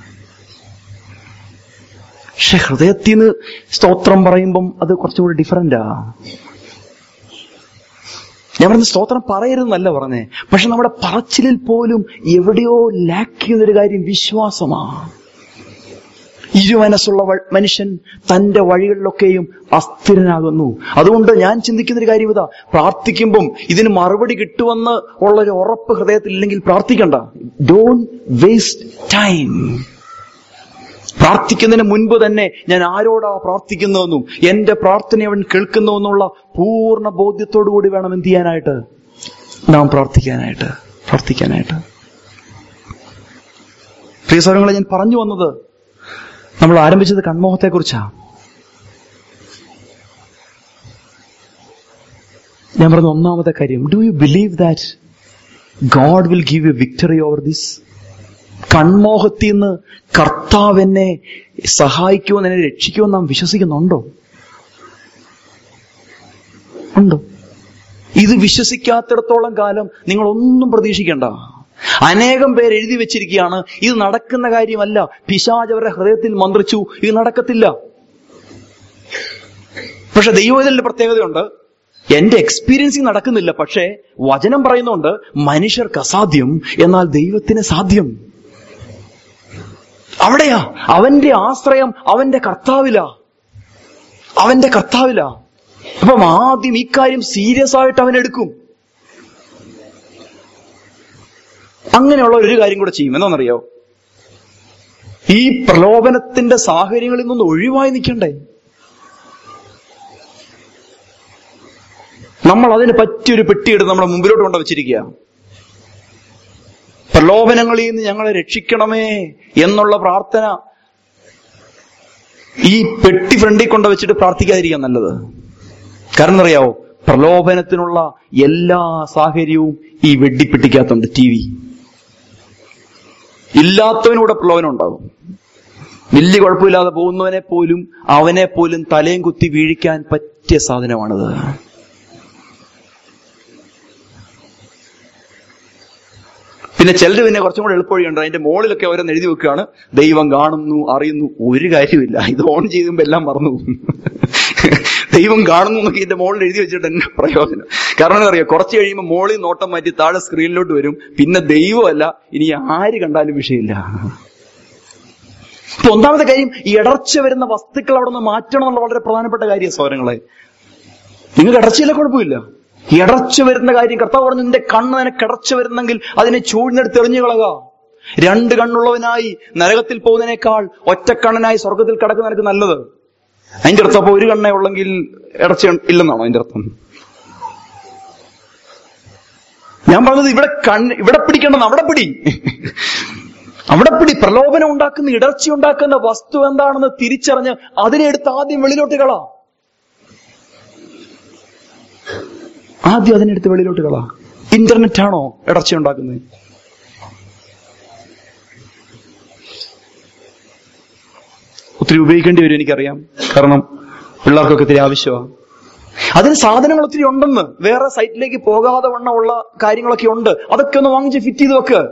പക്ഷെ ഹൃദയത്തിൽ നിന്ന് സ്തോത്രം പറയുമ്പം അത് കുറച്ചുകൂടി ഡിഫറന്റാ. ഞാൻ പറഞ്ഞ സ്തോത്രം പറയരുതെന്നല്ല പറഞ്ഞേ, പക്ഷെ നമ്മുടെ പറച്ചിലിൽ പോലും എവിടെയോ ലാക്ക് ചെയ്യുന്നൊരു കാര്യം വിശ്വാസമാ. ഇരുമനസ്സുള്ള മനുഷ്യൻ തന്റെ വഴികളിലൊക്കെയും അസ്ഥിരനാകുന്നു. അതുകൊണ്ട് ഞാൻ ചിന്തിക്കുന്നൊരു കാര്യം ഇതാ, പ്രാർത്ഥിക്കുമ്പം ഇതിന് മറുപടി കിട്ടുമെന്ന് ഉള്ളൊരു ഉറപ്പ് ഹൃദയത്തിൽ ഇല്ലെങ്കിൽ പ്രാർത്ഥിക്കണ്ട. Don't waste time. പ്രാർത്ഥിക്കുന്നതിന് മുൻപ് തന്നെ ഞാൻ ആരോടാ പ്രാർത്ഥിക്കുന്നതെന്നും എന്റെ പ്രാർത്ഥന അവൻ കേൾക്കുന്നുവെന്നുള്ള പൂർണ്ണ ബോധ്യത്തോടു കൂടി വേണം എന്ത് ചെയ്യാനായിട്ട്, നാം പ്രാർത്ഥിക്കാനായിട്ട് പ്രാർത്ഥിക്കാനായിട്ട് പ്രിയ സഹോദരങ്ങളെ, ഞാൻ പറഞ്ഞു വന്നത്, നമ്മൾ ആരംഭിച്ചത് കൺമോഹത്തെക്കുറിച്ചാ. ഞാൻ പറഞ്ഞ ഒന്നാമത്തെ കാര്യം, do you believe that God will give you victory over this? കൺമോഹത്തിൽ നിന്ന് കർത്താവ് എന്നെ സഹായിക്കുമെന്ന്, എന്നെ രക്ഷിക്കുമെന്ന് നാം വിശ്വസിക്കുന്നുണ്ടോ? ഉണ്ടോ? ഇത് വിശ്വസിക്കാത്തിടത്തോളം കാലം നിങ്ങൾ ഒന്നും പ്രതീക്ഷിക്കണ്ട. അനേകം പേര് എഴുതി വെച്ചിരിക്കുകയാണ്, ഇത് നടക്കുന്ന കാര്യമല്ല, പിശാച് അവരുടെ ഹൃദയത്തിൽ മന്ത്രിച്ചു, ഇത് നടക്കത്തില്ല. പക്ഷെ ദൈവത്തിന്റെ പ്രത്യേകതയുണ്ട്, എന്റെ എക്സ്പീരിയൻസിങ് നടക്കുന്നില്ല, പക്ഷേ വചനം പറയുന്നുണ്ട് മനുഷ്യർക്ക് അസാധ്യം, എന്നാൽ ദൈവത്തിന് സാധ്യം. അവിടെയാ അവന്റെ ആശ്രയം, അവന്റെ കർത്താവിലാ, അവന്റെ കർത്താവിലാ. അപ്പം ആദ്യം ഈ കാര്യം സീരിയസ് ആയിട്ട് അവൻ എടുക്കും. അങ്ങനെയുള്ള ഒരു കാര്യം കൂടെ ചെയ്യും. എന്താണെന്നറിയോ? ഈ പ്രലോഭനത്തിന്റെ സാഹചര്യങ്ങളിൽ നിന്ന് ഒഴിവായി നിൽക്കണ്ടേ? നമ്മൾ അതിന് പറ്റിയൊരു പെട്ടിയെടുത്ത് നമ്മുടെ മുമ്പിലോട്ട് കൊണ്ട് വെച്ചിരിക്കുക. പ്രലോഭനങ്ങളിൽ നിന്ന് ഞങ്ങളെ രക്ഷിക്കണമേ എന്നുള്ള പ്രാർത്ഥന ഈ പെട്ടി ഫ്രണ്ടിൽ കൊണ്ട് വെച്ചിട്ട് പ്രാർത്ഥിക്കാതിരിക്കാൻ നല്ലത്. കാരണം അറിയാവോ, പ്രലോഭനത്തിനുള്ള എല്ലാ സാഹചര്യവും ഈ വെഡിപ്പെട്ടിക്കകത്തുണ്ട്. ടി വി ഇല്ലാത്തവനൂടെ പ്രലോഭനം ഉണ്ടാകും. വലിയ കുഴപ്പമില്ലാതെ പോകുന്നവനെ പോലും അവനെ പോലും തലയും കുത്തി വീഴിക്കാൻ പറ്റിയ സാധനമാണിത്. പിന്നെ ചിലർ പിന്നെ കുറച്ചും കൂടെ എളുപ്പവഴിയുണ്ട്, അതിന്റെ മുകളിലൊക്കെ ഓരോന്ന് എഴുതി വെക്കുകയാണ്, ദൈവം കാണുന്നു, അറിയുന്നു. ഒരു കാര്യമില്ല, ഇത് ഓൺ ചെയ്യുമ്പോൾ എല്ലാം മറന്നു. ദൈവം കാണുന്നു എന്നൊക്കെ ഇതിന്റെ മുകളിൽ എഴുതി വെച്ചിട്ട് എന്നെ പ്രയോജനം. കാരണം എന്താ അറിയാം, കുറച്ച് കഴിയുമ്പോൾ മുകളിൽ നോട്ടം മാറ്റി താഴെ സ്ക്രീനിലോട്ട് വരും, പിന്നെ ദൈവമല്ല, ഇനി ആര് കണ്ടാലും വിഷയമില്ല. ഇപ്പൊ ഒന്നാമത്തെ കാര്യം, ഈ ഇടർച്ച വരുന്ന വസ്തുക്കൾ അവിടെ നിന്ന് മാറ്റണം എന്നുള്ള വളരെ പ്രധാനപ്പെട്ട കാര്യം. സഹോദരങ്ങളെ, നിങ്ങൾക്ക് ഇടർച്ചയില്ല, കുഴപ്പമില്ല. ഇടർച്ച വരുന്ന കാര്യം കർത്താവ് പറഞ്ഞു, നിന്റെ കണ്ണ് നിനക്ക് ഇടർച്ച വരുന്നെങ്കിൽ അതിനെ ചൂഴ്ന്നെടുത്ത് എറിഞ്ഞു കളക. രണ്ട് കണ്ണുള്ളവനായി നരകത്തിൽ പോകുന്നതിനേക്കാൾ ഒറ്റക്കണ്ണനായി സ്വർഗത്തിൽ കിടക്കുന്ന നിനക്ക് നല്ലത്. അതിന്റെ അർത്ഥം അപ്പൊ ഒരു കണ്ണേ ഉള്ളെങ്കിൽ ഇടർച്ച ഇല്ലെന്നാണോ അതിന്റെ അർത്ഥം? ഞാൻ പറഞ്ഞത് ഇവിടെ കണ്ണ് ഇവിടെ പിടിക്കേണ്ടെന്ന്, അവിടെ പിടി, അവിടെ പിടി. പ്രലോഭനം ഉണ്ടാക്കുന്ന, ഇടർച്ച ഉണ്ടാക്കുന്ന വസ്തു എന്താണെന്ന് തിരിച്ചറിഞ്ഞ് അതിനെ എടുത്ത് ആദ്യം വെളിയിലോട്ട് കളാ. ആദ്യം അതിനെടുത്ത് വെളിയിലോട്ട് കളാ. ഇന്റർനെറ്റ് ആണോ ഇടർച്ച ഉണ്ടാക്കുന്നത്? ഒത്തിരി ഉപയോഗിക്കേണ്ടി വരും, എനിക്കറിയാം. കാരണം പിള്ളേർക്കൊക്കെ ഒത്തിരി ആവശ്യമാണ്. അതിന് സാധനങ്ങൾ ഒത്തിരി ഉണ്ടെന്ന്, വേറെ സൈറ്റിലേക്ക് പോകാതെ വണ്ണമുള്ള കാര്യങ്ങളൊക്കെ ഉണ്ട്. അതൊക്കെ ഒന്ന് വാങ്ങിച്ച് ഫിറ്റ് ചെയ്ത് വെക്ക്.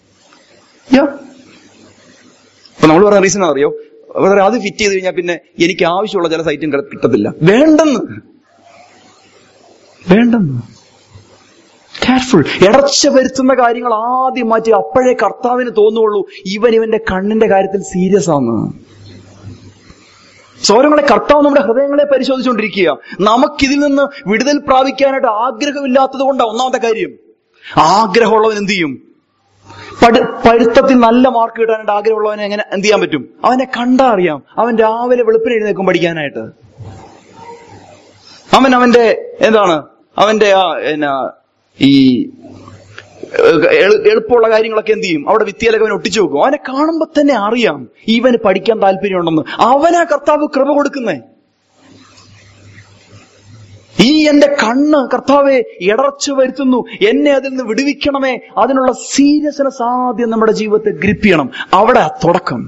അപ്പൊ നമ്മൾ പറയുന്ന റീസൺ അറിയോ? അത് ഫിറ്റ് ചെയ്ത് കഴിഞ്ഞാൽ പിന്നെ എനിക്ക് ആവശ്യമുള്ള ചില സൈറ്റും കിട്ടത്തില്ല. വേണ്ടെന്ന് വേണ്ടെന്ന് കെയർഫുൾ. ഇടർച്ച വരുത്തുന്ന കാര്യങ്ങൾ ആദ്യം മാറ്റി. അപ്പോഴേ കർത്താവിന് തോന്നുള്ളൂ ഇവൻ ഇവന്റെ കണ്ണിന്റെ കാര്യത്തിൽ സീരിയസ് ആണ്. സൗരങ്ങളെ, കർത്താവ് നമ്മുടെ ഹൃദയങ്ങളെ പരിശോധിച്ചുകൊണ്ടിരിക്കുക. നമുക്കിതിൽ നിന്ന് വിടുതൽ പ്രാപിക്കാനായിട്ട് ആഗ്രഹമില്ലാത്തത് കൊണ്ടാണ് ഒന്നാമത്തെ കാര്യം. ആഗ്രഹമുള്ളവൻ എന്ത് ചെയ്യും? പഠി പഠിത്തത്തിൽ നല്ല മാർക്ക് കിട്ടാനായിട്ട് ആഗ്രഹമുള്ളവനെ എങ്ങനെ എന്ത് ചെയ്യാൻ പറ്റും? അവനെ കണ്ടാ അറിയാം. അവൻ രാവിലെ വെളുപ്പിന് എഴുന്നേക്കും പഠിക്കാനായിട്ട്. അവൻ അവന്റെ എന്താണ് അവന്റെ ആ എന്നാ ഈ എളുപ്പമുള്ള കാര്യങ്ങളൊക്കെ എന്ത് ചെയ്യും? അവിടെ വിത്തിയിലൊക്കെ അവൻ ഒട്ടിച്ചു വെക്കും. അവനെ കാണുമ്പോ തന്നെ അറിയാം ഇവന് പഠിക്കാൻ താല്പര്യമുണ്ടെന്ന്. അവനാ കർത്താവ് കൃപ കൊടുക്കുന്നേ. ഈ എന്റെ കണ്ണ് കർത്താവെ ഇടർച്ച വരുത്തുന്നു, എന്നെ അതിൽ നിന്ന് വിടുവിക്കണമേ. അതിനുള്ള സീരിയസ്നെസ് ആദ്യം നമ്മുടെ ജീവിതത്തെ ഗ്രിപ്പ് ചെയ്യണം. അവിടെ തുടക്കം.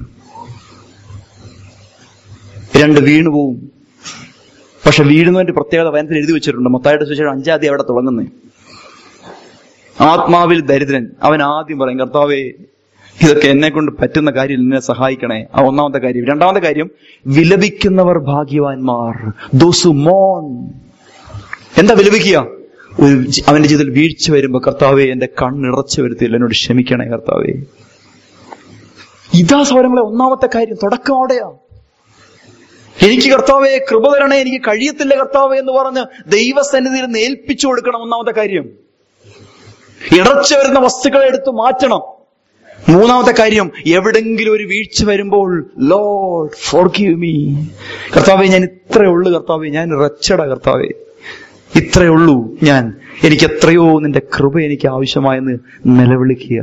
രണ്ട് വീണുപോവും. പക്ഷെ വീഴുന്നതിന്റെ പ്രത്യേകത വചനത്തിൽ എഴുതി വെച്ചിട്ടുണ്ട്. മത്തായിയുടെ സുവിശേഷം അഞ്ചാം അധ്യായം അവിടെ തുടങ്ങുന്നേ. ആത്മാവിൽ ദരിദ്രൻ അവൻ ആദ്യം പറയും, കർത്താവേ ഇതൊക്കെ എന്നെ കൊണ്ട് പറ്റുന്ന കാര്യം എന്നെ സഹായിക്കണേ. ആ ഒന്നാമത്തെ കാര്യം. രണ്ടാമത്തെ കാര്യം, വിലപിക്കുന്നവർ ഭാഗ്യവാന്മാർ. ദോസ് ഹു മോൺ. എന്താ വിലപിക്കുക? ഒരു അവന്റെ ജീവിതത്തിൽ വീഴ്ച വരുമ്പോ, കർത്താവേ എന്റെ കണ്ണിറച്ചു വരുത്തില്ല, എന്നോട് ക്ഷമിക്കണേ കർത്താവേ. ഇതാ സൗരങ്ങളെ ഒന്നാമത്തെ കാര്യം. തുടക്കം അവിടെയാ. എനിക്ക് കർത്താവെ കൃപ തരണേ, എനിക്ക് കഴിയത്തില്ല കർത്താവെ എന്ന് പറഞ്ഞ് ദൈവസന്നിധിയിൽ നിന്ന് ഏൽപ്പിച്ചു കൊടുക്കണം. ഒന്നാമത്തെ കാര്യം. ഇടർച്ച വരുന്ന വസ്തുക്കളെ എടുത്ത് മാറ്റണം. മൂന്നാമത്തെ കാര്യം, എവിടെങ്കിലും ഒരു വീഴ്ച വരുമ്പോൾ, ലോർഡ് ഫോർഗീവ് മീ. കർത്താവെ ഞാൻ ഇത്രയേ ഉള്ളൂ കർത്താവെ, ഞാൻ റച്ചട കർത്താവെ, ഇത്രയേ ഉള്ളൂ ഞാൻ, എനിക്ക് എത്രയോ നിന്റെ കൃപ എനിക്ക് ആവശ്യമായെന്ന് നിലവിളിക്കുക.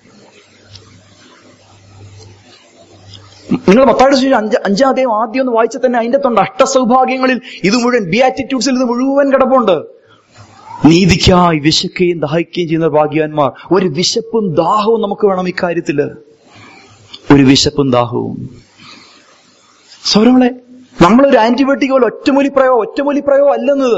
നിങ്ങൾ മത്തായിയുടെ സുവിശേഷം അഞ്ച അഞ്ചാം അധ്യായം ആദ്യം ഒന്ന് വായിച്ച തന്നെ അതിന്റെ തൊണ്ട് അഷ്ടസൗഭാഗ്യങ്ങളിൽ ഇത് മുഴുവൻ, ബിയാറ്റിറ്റ്യൂഡ്സിൽ ഇത് മുഴുവൻ കിടപ്പുണ്ട്. നീതിക്കായി വിശക്കുകയും ദാഹിക്കുകയും ചെയ്യുന്ന ഭാഗ്യവാന്മാർ. ഒരു വിശപ്പും ദാഹവും നമുക്ക് വേണം ഇക്കാര്യത്തില്. ഒരു വിശപ്പും ദാഹവും. സൗരങ്ങളെ, നമ്മളൊരു ആന്റിബയോട്ടിക് പോലെ ഒറ്റമൂലിപ്രയോ ഒറ്റമൂലിപ്രയോ അല്ലെന്നത്.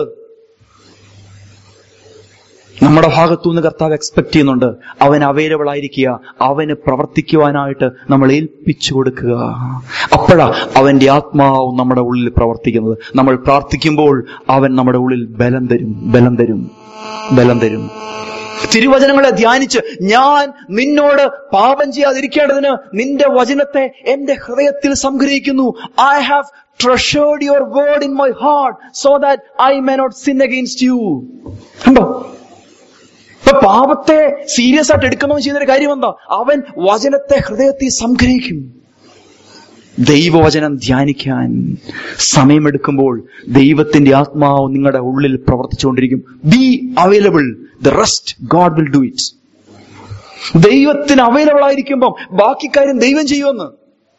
നമ്മുടെ ഭാഗത്തുനിന്ന് കർത്താവ് എക്സ്പെക്ട് ചെയ്യുന്നുണ്ട്. അവൻ അവൈലബിൾ ആയിരിക്കുക, അവന് പ്രവർത്തിക്കുവാനായിട്ട് നമ്മൾ ഏൽപ്പിച്ചു കൊടുക്കുക. അപ്പോഴാ അവന്റെ ആത്മാവ് നമ്മുടെ ഉള്ളിൽ പ്രവർത്തിക്കുന്നത്. നമ്മൾ പ്രാർത്ഥിക്കുമ്പോൾ അവൻ നമ്മുടെ ഉള്ളിൽ ബലം തരും, ബലം തരും, ബലം തരും. തിരുവചനങ്ങളെ ധ്യാനിച്ച്, ഞാൻ നിന്നോട് പാപം ചെയ്യാതിരിക്കേണ്ടതിന് നിന്റെ വചനത്തെ എന്റെ ഹൃദയത്തിൽ സംഗ്രഹിക്കുന്നു. I have treasured your word in my heart so that I may not sin against you. കണ്ടോ? ഇപ്പൊ പാപത്തെ സീരിയസ് ആയിട്ട് എടുക്കുന്നവൻ ചെയ്യുന്നൊരു കാര്യം എന്താ? അവൻ വചനത്തെ ഹൃദയത്തിൽ സംഗ്രഹിക്കും. ദൈവവചനം ധ്യാനിക്കാൻ സമയമെടുക്കുമ്പോൾ ദൈവത്തിന്റെ ആത്മാവ് നിങ്ങളുടെ ഉള്ളിൽ പ്രവർത്തിച്ചുകൊണ്ടിരിക്കും. Be available, the rest God will do it. ദൈവത്തിന് അവൈലബിൾ ആയിരിക്കുമ്പോൾ ബാക്കി കാര്യം ദൈവം ചെയ്യുമെന്ന്.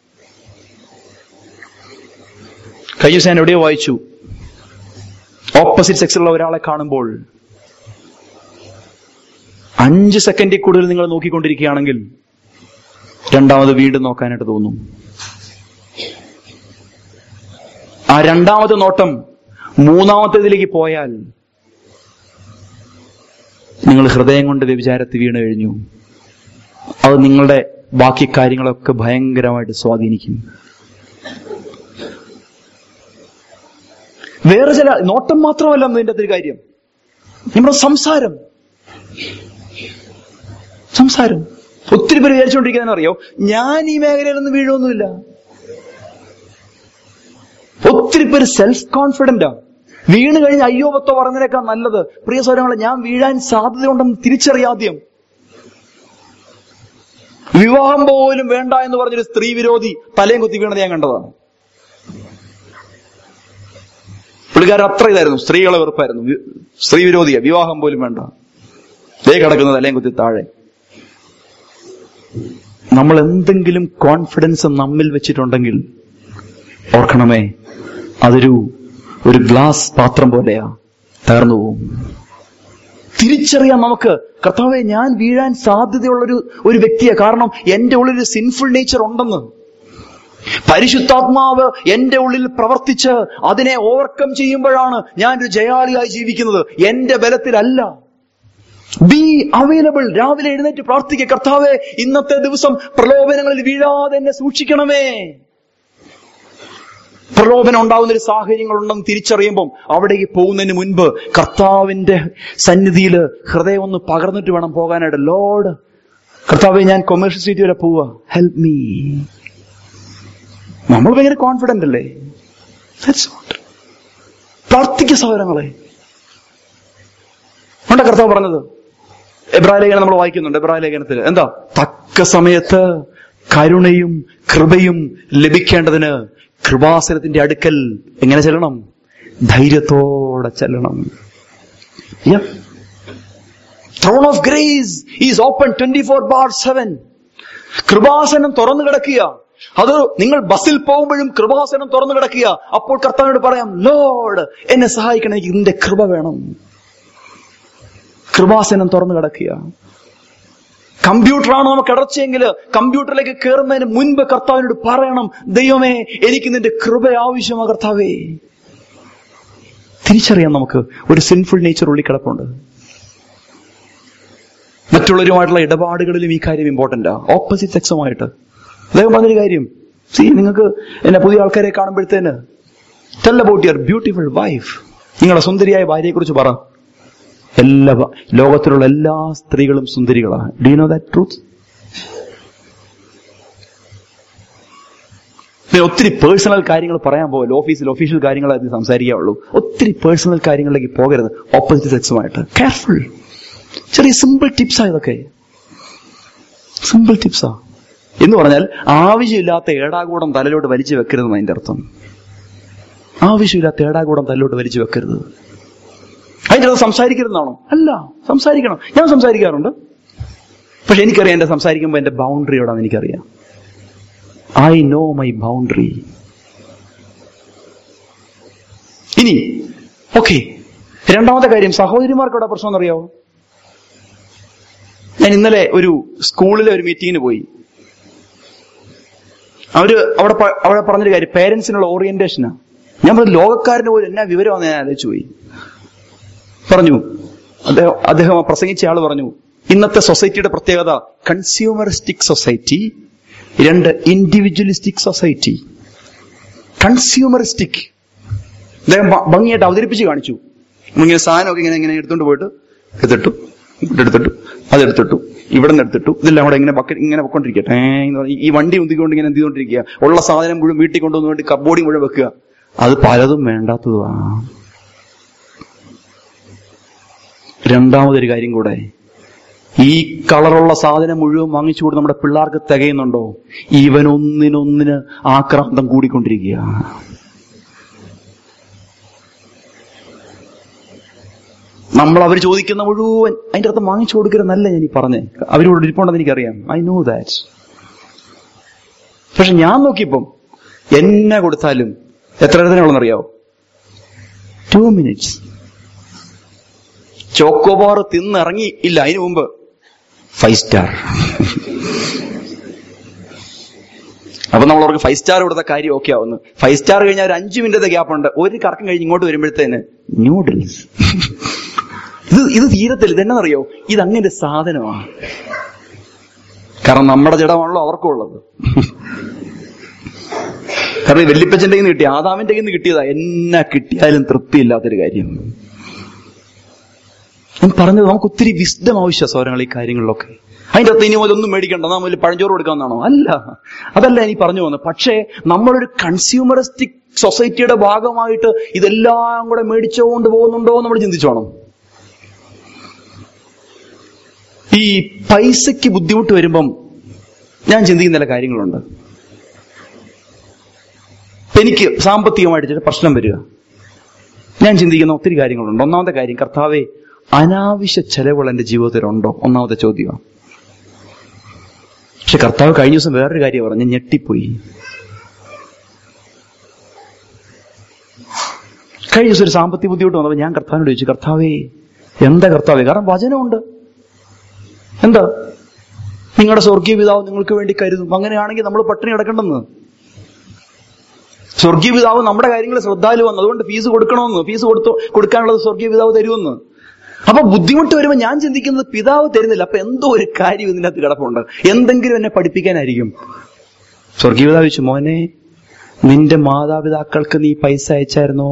കഴിഞ്ഞ ദിവസം ഞാൻ എവിടെയോ വായിച്ചു, ഓപ്പോസിറ്റ് സെക്സിലുള്ള ഒരാളെ കാണുമ്പോൾ അഞ്ച് സെക്കൻഡിൽ കൂടുതൽ നിങ്ങൾ നോക്കിക്കൊണ്ടിരിക്കുകയാണെങ്കിൽ രണ്ടാമത് വീണ്ടും നോക്കാനായിട്ട് തോന്നും. ആ രണ്ടാമത്തെ നോട്ടം മൂന്നാമത്തേതിലേക്ക് പോയാൽ നിങ്ങൾ ഹൃദയം കൊണ്ട് വ്യഭിചാരത്തിൽ വീണ് കഴിഞ്ഞു. അത് നിങ്ങളുടെ ബാക്കി കാര്യങ്ങളൊക്കെ ഭയങ്കരമായിട്ട് സ്വാധീനിക്കും. വേറെ ചില നോട്ടം മാത്രമല്ല ഇതിന്റെ അതൊരു കാര്യം, നമ്മുടെ സംസാരം സംസാരം ഒത്തിരി പേര് വിചാരിച്ചുകൊണ്ടിരിക്കുന്നറിയോ, ഞാൻ ഈ മേഖലയിലൊന്നും വീഴൊന്നുമില്ല. ഒത്തിരി പേര് സെൽഫ് കോൺഫിഡന്റാ. വീണ് കഴിഞ്ഞ് അയ്യോ പത്തോ പറഞ്ഞതിനേക്കാൾ നല്ലത്, പ്രിയ സഹോദരങ്ങളെ, ഞാൻ വീഴാൻ സാധ്യതയുണ്ടെന്ന് തിരിച്ചറിയാദ്യം. വിവാഹം പോലും വേണ്ട എന്ന് പറഞ്ഞൊരു സ്ത്രീ വിരോധി തലയും കുത്തി വീണത് ഞാൻ കണ്ടതാണ്. പുള്ളിക്കാരൻ അത്ര ഇതായിരുന്നു, സ്ത്രീകളെ വെറുപ്പായിരുന്നു, സ്ത്രീ വിരോധിയ, വിവാഹം പോലും വേണ്ട, ദേ കിടക്കുന്നത് തലയും കുത്തി താഴെ. നമ്മൾ എന്തെങ്കിലും കോൺഫിഡൻസ് നമ്മിൽ വെച്ചിട്ടുണ്ടെങ്കിൽ ഓർക്കണമേ, അതൊരു ഒരു ഗ്ലാസ് പാത്രം പോലെയാ, തകർന്നു പോവും. തിരിച്ചറിയാം നമുക്ക്, കർത്താവേ ഞാൻ വീഴാൻ സാധ്യതയുള്ളൊരു ഒരു വ്യക്തിയെ, കാരണം എന്റെ ഉള്ളിൽ ഒരു സിൻഫുൾ നേച്ചർ ഉണ്ടെന്ന്. പരിശുദ്ധാത്മാവ് എന്റെ ഉള്ളിൽ പ്രവർത്തിച്ച് അതിനെ ഓവർകം ചെയ്യുമ്പോഴാണ് ഞാൻ ഒരു ജയാളിയായി ജീവിക്കുന്നത്, എന്റെ ബലത്തിലല്ല. Be available. രാവിലെ എഴുന്നേറ്റ് പ്രാർത്ഥിക്കുക, കർത്താവേ ഇന്നത്തെ ദിവസം പ്രലോഭനങ്ങളിൽ വീഴാതെ എന്നെ സൂക്ഷിക്കണമേ. പ്രലോഭനം ഉണ്ടാകുന്ന ഒരു സാഹചര്യങ്ങളുണ്ടെന്ന് തിരിച്ചറിയുമ്പം അവിടേക്ക് പോകുന്നതിന് മുൻപ് കർത്താവിന്റെ സന്നിധിയിൽ ഹൃദയം ഒന്ന് പകർന്നിട്ട് വേണം പോകാനായിട്ട്. ലോർഡ്, കർത്താവേ ഞാൻ കൊമേഴ്ഷ്യൽ സ്ട്രീറ്റ് വരെ പോവാ, ഹെൽപ് മീ. നമ്മൾ ഭയങ്കര കോൺഫിഡന്റ് അല്ലേ? പ്രാർത്ഥിക്കുക സഹോദരങ്ങളെ. ഉണ്ട് കർത്താവ് പറഞ്ഞത്. എബ്രായ ലേഖനം നമ്മൾ വായിക്കുന്നുണ്ട്. എബ്രായ ലേഖനത്തിൽ എന്താ? തക്ക സമയത്ത് കരുണയും കൃപയും ലഭിക്കേണ്ടതിന് കൃപാസനത്തിന്റെ അടുക്കൽ എങ്ങനെ ചെല്ലണം? ധൈര്യത്തോടെ ചെല്ലണം. Throne of grace is open twenty four bar seven. കൃപാസനം തുറന്നു കിടക്കുക. അത് നിങ്ങൾ ബസ്സിൽ പോകുമ്പോഴും കൃപാസനം തുറന്നു കിടക്കുക. അപ്പോൾ കർത്താവിനോട് പറയാം, ലോർഡ് എന്നെ സഹായിക്കണം, എനിക്ക് നിന്റെ കൃപ വേണം. കൃപാസനം തുറന്നു കിടക്കുക. കമ്പ്യൂട്ടറാണ് നമുക്ക് ഇടർച്ചയെങ്കിൽ കമ്പ്യൂട്ടറിലേക്ക് കയറുന്നതിന് മുൻപ് കർത്താവിനോട് പറയണം, ദൈവമേ എനിക്ക് നിന്റെ കൃപ ആവശ്യമാ കർത്താവേ. തിരിച്ചറിയാം നമുക്ക് ഒരു സിൻഫുൾ നേച്ചർ ഉള്ളിൽ കിടപ്പുണ്ട്. മറ്റുള്ളവരുമായിട്ടുള്ള ഇടപാടുകളിലും ഈ കാര്യം ഇമ്പോർട്ടന്റാ. ഓപ്പോസിറ്റ് സെക്സുമായിട്ട് അദ്ദേഹം പറഞ്ഞൊരു കാര്യം, സീ നിങ്ങൾക്ക് എന്നെ പുതിയ ആൾക്കാരെ കാണുമ്പോഴത്തേന് tell about your beautiful wife, നിങ്ങളുടെ സുന്ദരിയായ ഭാര്യയെ കുറിച്ച് പറ. എല്ലാ ലോകത്തിലുള്ള എല്ലാ സ്ത്രീകളും സുന്ദരികളാണ്. Do you know that truth? പിന്നെ ഒത്തിരി പേഴ്സണൽ കാര്യങ്ങൾ പറയാൻ പോകല്ലോ. ഓഫീസിൽ ഒഫീഷ്യൽ കാര്യങ്ങളായിട്ട് സംസാരിക്കാവുള്ളൂ. ഒത്തിരി പേഴ്സണൽ കാര്യങ്ങളിലേക്ക് പോകരുത് ഓപ്പോസിറ്റ് സെക്സുമായിട്ട്. കെയർഫുൾ. ചെറിയ സിമ്പിൾ ടിപ്സാ ഇതൊക്കെ. സിമ്പിൾ ടിപ്സാ എന്ന് പറഞ്ഞാൽ ആവശ്യമില്ലാത്ത ഏടാകൂടം തലയിലോട്ട് വലിച്ചു വെക്കരുതെന്ന് അതിന്റെ അർത്ഥം. ആവശ്യമില്ലാത്ത ഏടാകൂടം തലയിലോട്ട് വലിച്ചു വെക്കരുത്. അതിൻ്റെ അത് സംസാരിക്കരുതെന്നാണോ? അല്ല, സംസാരിക്കണം. ഞാൻ സംസാരിക്കാറുണ്ട്. പക്ഷെ എനിക്കറിയാം എന്റെ സംസാരിക്കുമ്പോൾ എന്റെ ബൗണ്ടറി എവിടാന്ന് എനിക്കറിയാം. I know my boundary. ഇനി ഓക്കെ, രണ്ടാമത്തെ കാര്യം, സഹോദരിമാർക്ക് അവിടെ പ്രശ്നം എന്നറിയാവോ? ഞാൻ ഇന്നലെ ഒരു സ്കൂളിലെ ഒരു മീറ്റിങ്ങിന് പോയി. അവര് അവിടെ അവിടെ പറഞ്ഞൊരു കാര്യം, പേരൻസിനുള്ള ഓറിയന്റേഷനാ. ഞാൻ പറഞ്ഞു ലോകക്കാരന് പോലും എന്നാ വിവരമാണെന്ന് ഞാൻ ആലോചിച്ചു പോയി. പറഞ്ഞു അദ്ദേഹം അദ്ദേഹം പ്രസംഗിച്ച ആള് പറഞ്ഞു, ഇന്നത്തെ സൊസൈറ്റിയുടെ പ്രത്യേകത കൺസ്യൂമറിസ്റ്റിക് സൊസൈറ്റി, രണ്ട് ഇൻഡിവിജ്വലിസ്റ്റിക് സൊസൈറ്റി. കൺസ്യൂമറിസ്റ്റിക് അദ്ദേഹം ഭംഗിയായിട്ട് അവതരിപ്പിച്ച് കാണിച്ചു. ഇങ്ങനെ സാധനമൊക്കെ ഇങ്ങനെ ഇങ്ങനെ എടുത്തുകൊണ്ട് പോയിട്ട് എടുത്തിട്ടു എടുത്തിട്ടു അതെടുത്തിട്ടു ഇവിടെ നിന്ന് എടുത്തിട്ടു ഇതെല്ലാം കൂടെ ഇങ്ങനെ ബക്കറ്റ് ഇങ്ങനെ പൊക്കൊണ്ടിരിക്കട്ടെ എന്ന് പറഞ്ഞ് ഈ വണ്ടി ഉന്തിക്കൊണ്ട് ഇങ്ങനെ എന്ത് ചെയ്തോണ്ടിരിക്കുക. ഉള്ള സാധനം മുഴുവൻ വീട്ടിൽ കൊണ്ടുവന്ന് വേണ്ടി കബോർഡിൽ മുഴുവൻ വെക്കുക. അത് പലതും വേണ്ടാത്തതുമാണ്. രണ്ടാമതൊരു കാര്യം കൂടെ, ഈ കളറുള്ള സാധനം മുഴുവൻ വാങ്ങിച്ചു കൊടുത്ത് നമ്മുടെ പിള്ളേർക്ക് തികയുന്നുണ്ടോ? ഇവനൊന്നിനൊന്നിന് ആക്രാന്തം കൂടിക്കൊണ്ടിരിക്കുക. നമ്മൾ അവർ ചോദിക്കുന്ന മുഴുവൻ അതിന്റെ അർത്ഥം വാങ്ങിച്ചു കൊടുക്കരുതെന്നല്ല ഞാൻ ഈ പറഞ്ഞേ. അവരോട് ഇരിപ്പുണ്ടെന്ന് എനിക്കറിയാം. I know that. പക്ഷെ ഞാൻ നോക്കിയപ്പം എന്നെ കൊടുത്താലും എത്ര എഴുതനുള്ളതെന്നറിയാവോ? Two minutes. ചോക്കോബാർ തിന്നിറങ്ങി ഇല്ല അതിനു മുമ്പ് ഫൈവ് സ്റ്റാർ. അപ്പൊ നമ്മൾ അവർക്ക് ഫൈവ് സ്റ്റാർ കൊടുത്ത കാര്യം ഓക്കെ ആവുന്നു. ഫൈവ് സ്റ്റാർ കഴിഞ്ഞാൽ ഒരു അഞ്ചു മിനിറ്റത്തെ ഗ്യാപ്പ് ഉണ്ട്. ഒരു കറക്കം കഴിഞ്ഞ് ഇങ്ങോട്ട് വരുമ്പോഴത്തേന് ന്യൂഡിൽസ്. ഇത് ഇത് തീരത്തില്ല. ഇതെന്നറിയോ? ഇത് അങ്ങനെ സാധനമാണ്. കാരണം നമ്മുടെ ജഡമാണല്ലോ അവർക്കും ഉള്ളത്. കാരണം ഈ വെല്ലിപ്പച്ചന്റെ കയ്യിൽ നിന്ന് കിട്ടിയ ആദാമിന്റെ കയ്യിൽ നിന്ന് കിട്ടിയതാ. എന്നാ കിട്ടിയാലും തൃപ്തിയില്ലാത്തൊരു കാര്യം. ഞാൻ പറഞ്ഞത് നമുക്ക് ഒത്തിരി വിസ്ഡം ആവശ്യ സൗരങ്ങൾ ഈ കാര്യങ്ങളിലൊക്കെ. അതിന്റെ അർത്ഥം ഇനി മുതൽ ഒന്നും മേടിക്കണ്ട, നാം മുതൽ പഴഞ്ചോറ് കൊടുക്കാമെന്നാണോ? അല്ല, അതല്ല ഇനി പറഞ്ഞു വന്നത്. പക്ഷേ നമ്മളൊരു കൺസ്യൂമറിസ്റ്റിക് സൊസൈറ്റിയുടെ ഭാഗമായിട്ട് ഇതെല്ലാം കൂടെ മേടിച്ചുകൊണ്ട് പോകുന്നുണ്ടോ എന്ന് നമ്മൾ ചിന്തിച്ചോണം. ഈ പൈസയ്ക്ക് ബുദ്ധിമുട്ട് വരുമ്പം ഞാൻ ചിന്തിക്കുന്ന ചില കാര്യങ്ങളുണ്ട്. എനിക്ക് സാമ്പത്തികമായിട്ട് ചില പ്രശ്നം വരിക, ഞാൻ ചിന്തിക്കുന്ന ഒത്തിരി കാര്യങ്ങളുണ്ട്. ഒന്നാമത്തെ കാര്യം, കർത്താവേ അനാവശ്യ ചെലവുകൾ എന്റെ ജീവിതത്തിലുണ്ടോ? ഒന്നാമത്തെ ചോദ്യമാണ്. പക്ഷെ കർത്താവ് കഴിഞ്ഞ ദിവസം വേറൊരു കാര്യം പറഞ്ഞു, ഞെട്ടിപ്പോയി. കഴിഞ്ഞ ദിവസം ഒരു സാമ്പത്തിക ബുദ്ധിമുട്ട് വന്നപ്പോൾ ഞാൻ കർത്താവിനോട് ചോദിച്ചു, കർത്താവേ എന്താ കർത്താവേ? കാരണം വചനമുണ്ട്. എന്താ? നിങ്ങളുടെ സ്വർഗീയ പിതാവ് നിങ്ങൾക്ക് വേണ്ടി കരുതും. അങ്ങനെയാണെങ്കിൽ നമ്മൾ പട്ടിണി കിടക്കണ്ടെന്ന്. സ്വർഗീയ പിതാവ് നമ്മുടെ കാര്യങ്ങൾ ശ്രദ്ധാലുവെന്ന്, അതുകൊണ്ട് ഫീസ് കൊടുക്കണമെന്ന്, ഫീസ് കൊടുത്തു കൊടുക്കാനുള്ളത് സ്വർഗീയ പിതാവ് തരുമെന്ന്. അപ്പൊ ബുദ്ധിമുട്ട് വരുമ്പോൾ ഞാൻ ചിന്തിക്കുന്നത് പിതാവ് തരുന്നില്ല, അപ്പൊ എന്തോ ഒരു കാര്യം ഇതിനകത്ത് കിടപ്പുണ്ട്. എന്തെങ്കിലും എന്നെ പഠിപ്പിക്കാനായിരിക്കും. സ്വർഗീയ പിതാവ് ചോദിച്ചു, മോനെ നിന്റെ മാതാപിതാക്കൾക്ക് നീ പൈസ അയച്ചായിരുന്നോ?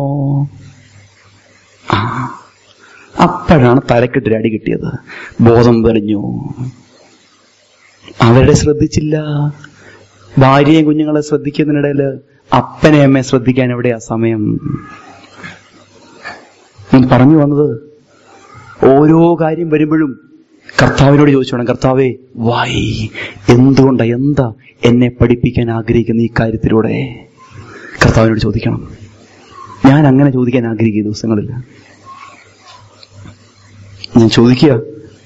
ആ, അപ്പോഴാണ് തലക്കെട്ടൊരു അടി കിട്ടിയത്. ബോധം തെളിഞ്ഞു. അവരുടെ ശ്രദ്ധിച്ചില്ല. ഭാര്യയും കുഞ്ഞുങ്ങളെ ശ്രദ്ധിക്കുന്നതിനിടയില് അപ്പനെ അമ്മയെ ശ്രദ്ധിക്കാൻ എവിടെയാ സമയം? പറഞ്ഞു വന്നത്, ഓരോ കാര്യം വരുമ്പോഴും കർത്താവിനോട് ചോദിച്ചോണം, കർത്താവേ വൈ, എന്തുകൊണ്ടാ, എന്താ എന്നെ പഠിപ്പിക്കാൻ ആഗ്രഹിക്കുന്ന ഈ കാര്യത്തിലൂടെ? കർത്താവിനോട് ചോദിക്കണം. ഞാൻ അങ്ങനെ ചോദിക്കാൻ ആഗ്രഹിക്കുന്ന ദിവസങ്ങളിൽ ഞാൻ ചോദിക്കുക,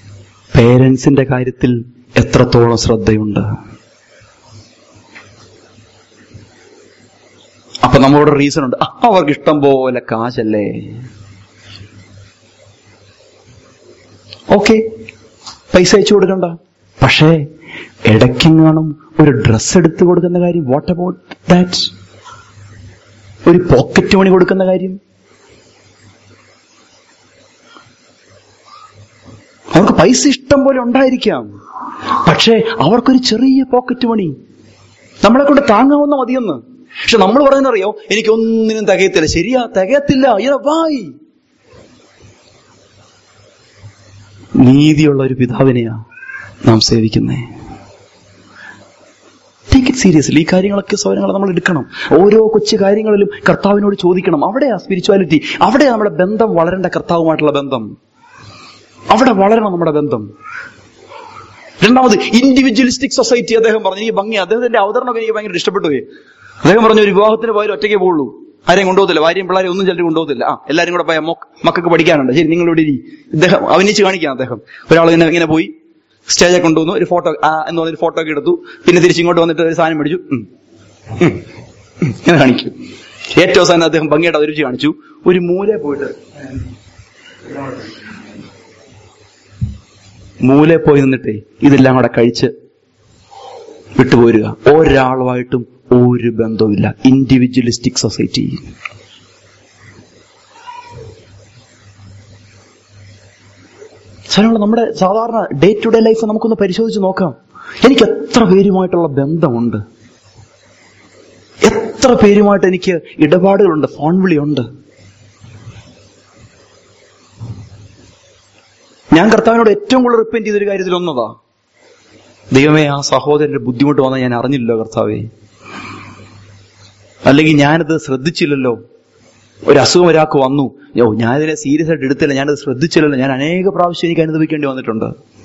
പേരൻസിന്റെ കാര്യത്തിൽ എത്രത്തോളം ശ്രദ്ധയുണ്ട്? അപ്പൊ നമ്മളോട് റീസൺ ഉണ്ട്, അവർക്ക് ഇഷ്ടം പോലെ കാശല്ലേ. ഓക്കെ, പൈസ അയച്ചു കൊടുക്കണ്ട. പക്ഷേ ഇടയ്ക്കെങ്ങാനും ഒരു ഡ്രസ്സ് എടുത്തു കൊടുക്കുന്ന കാര്യം, വാട്ട് അബൌട്ട് ദാറ്റ്? ഒരു പോക്കറ്റ് മണി കൊടുക്കുന്ന കാര്യം, അവർക്ക് പൈസ ഇഷ്ടം പോലെ ഉണ്ടായിരിക്കാം, പക്ഷേ അവർക്കൊരു ചെറിയ പോക്കറ്റ് മണി നമ്മളെ കൊണ്ട് താങ്ങാവുന്ന മതിയെന്ന്. പക്ഷെ നമ്മൾ പറയുന്നറിയോ, എനിക്കൊന്നിനും തികയത്തില്ല. ശരിയാ, തികയത്തില്ല. വായി നീതിയുള്ള ഒരു പിതാവിനെയാ നാം സേവിക്കുന്നേ. Take it seriously. ഈ കാര്യങ്ങളൊക്കെ സൗകര്യങ്ങൾ നമ്മൾ എടുക്കണം. ഓരോ കൊച്ചു കാര്യങ്ങളിലും കർത്താവിനോട് ചോദിക്കണം. അവിടെയാ സ്പിരിച്വാലിറ്റി, അവിടെയാ നമ്മുടെ ബന്ധം വളരേണ്ട, കർത്താവുമായിട്ടുള്ള ബന്ധം. അവിടെ വളരണം നമ്മുടെ ബന്ധം. രണ്ടാമത്, ഇൻഡിവിജ്വലിസ്റ്റിക് സൊസൈറ്റി. അദ്ദേഹം പറഞ്ഞു, ഈ ഭംഗി, അദ്ദേഹത്തിന്റെ അവതരണമൊക്കെ എനിക്ക് ഭയങ്കര ഇഷ്ടപ്പെട്ടു. അദ്ദേഹം പറഞ്ഞു, ഒരു വിവാഹത്തിന് പോയാലും ഒറ്റയ്ക്ക് പോകുള്ളൂ, ആരെയും കൊണ്ടുപോകത്തില്ല, ഭാര്യയും പിള്ളേരെ ഒന്നും ചിലർ കൊണ്ടുപോകത്തില്ല. ആ എല്ലാരും കൂടെ പോയാൽ മക്കൾക്ക് പഠിക്കാനുണ്ട്, ശരി നിങ്ങൾ ഇവിടെ ഇരി. ഇദ്ദേഹം അഭിനയിച്ച് കാണിക്കാം. അദ്ദേഹം ഒരാൾ ഇങ്ങനെ ഇങ്ങനെ പോയി സ്റ്റേജൊക്കെ കൊണ്ടുവന്നു, ഒരു ഫോട്ടോ എന്ന് പറഞ്ഞൊരു ഫോട്ടോ ഒക്കെ എടുത്തു, പിന്നെ തിരിച്ചിങ്ങോട്ട് വന്നിട്ട് ഒരു സാധനം മേടിച്ചു, ഇങ്ങനെ കാണിക്കും. ഏറ്റവും അവസാനം അദ്ദേഹം ഭംഗിയായിട്ട് അവതരിച്ച് കാണിച്ചു. ഒരു മൂല പോയിട്ട് മൂലെ പോയി നിന്നിട്ടേ ഇതെല്ലാം കൂടെ കഴിച്ച് വിട്ടുപോരുക. ഒരാളുമായിട്ടും ഒരു ബന്ധവുമില്ല. Individualistic society. സാധനങ്ങൾ നമ്മുടെ സാധാരണ ഡേ ടു ഡേ ലൈഫ് നമുക്കൊന്ന് പരിശോധിച്ച് നോക്കാം. എനിക്ക് എത്ര പേരുമായിട്ടുള്ള ബന്ധമുണ്ട്, എത്ര പേരുമായിട്ട് എനിക്ക് ഇടപാടുകളുണ്ട്, ഫോൺ വിളിയുണ്ട്. ഞാൻ കർത്താവിനോട് ഏറ്റവും കൂടുതൽ റിപ്പന്റ് ചെയ്തൊരു കാര്യത്തിൽ ഒന്നതാ, ദൈവമേ ആ സഹോദരന്റെ ബുദ്ധിമുട്ട് വന്നാൽ ഞാൻ അറിഞ്ഞില്ലല്ലോ കർത്താവേ, അല്ലെങ്കിൽ ഞാനത് ശ്രദ്ധിച്ചില്ലല്ലോ. ഒരു അസുഖം ഒരാൾക്ക് വന്നു, യോ ഞാനിതിനെ സീരിയസ് ആയിട്ട് എടുത്തില്ല, ഞാനത് ശ്രദ്ധിച്ചില്ലല്ലോ. ഞാൻ അനേക പ്രാവശ്യം എനിക്ക് അനുഭവിക്കേണ്ടി വന്നിട്ടുണ്ട്.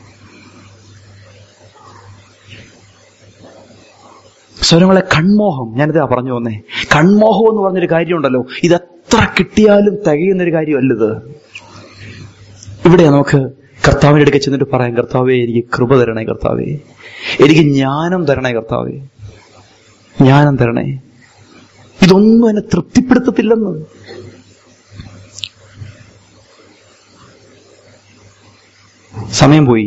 സ്വരങ്ങളെ കൺമോഹം, ഞാനിതാ പറഞ്ഞു വന്നേ. കൺമോഹം എന്ന് പറഞ്ഞൊരു കാര്യമുണ്ടല്ലോ, ഇത് എത്ര കിട്ടിയാലും തികയുന്നൊരു കാര്യമല്ലത്. ഇവിടെ നമുക്ക് കർത്താവിന്റെ അടുക്കൽ ചെന്നിട്ട് പറയാം, കർത്താവേ എനിക്ക് കൃപ തരണേ, കർത്താവേ എനിക്ക് ജ്ഞാനം തരണേ, കർത്താവേ ജ്ഞാനം തരണേ. ഇതൊന്നും എന്നെ തൃപ്തിപ്പെടുത്തത്തില്ലെന്ന്. സമയം പോയി.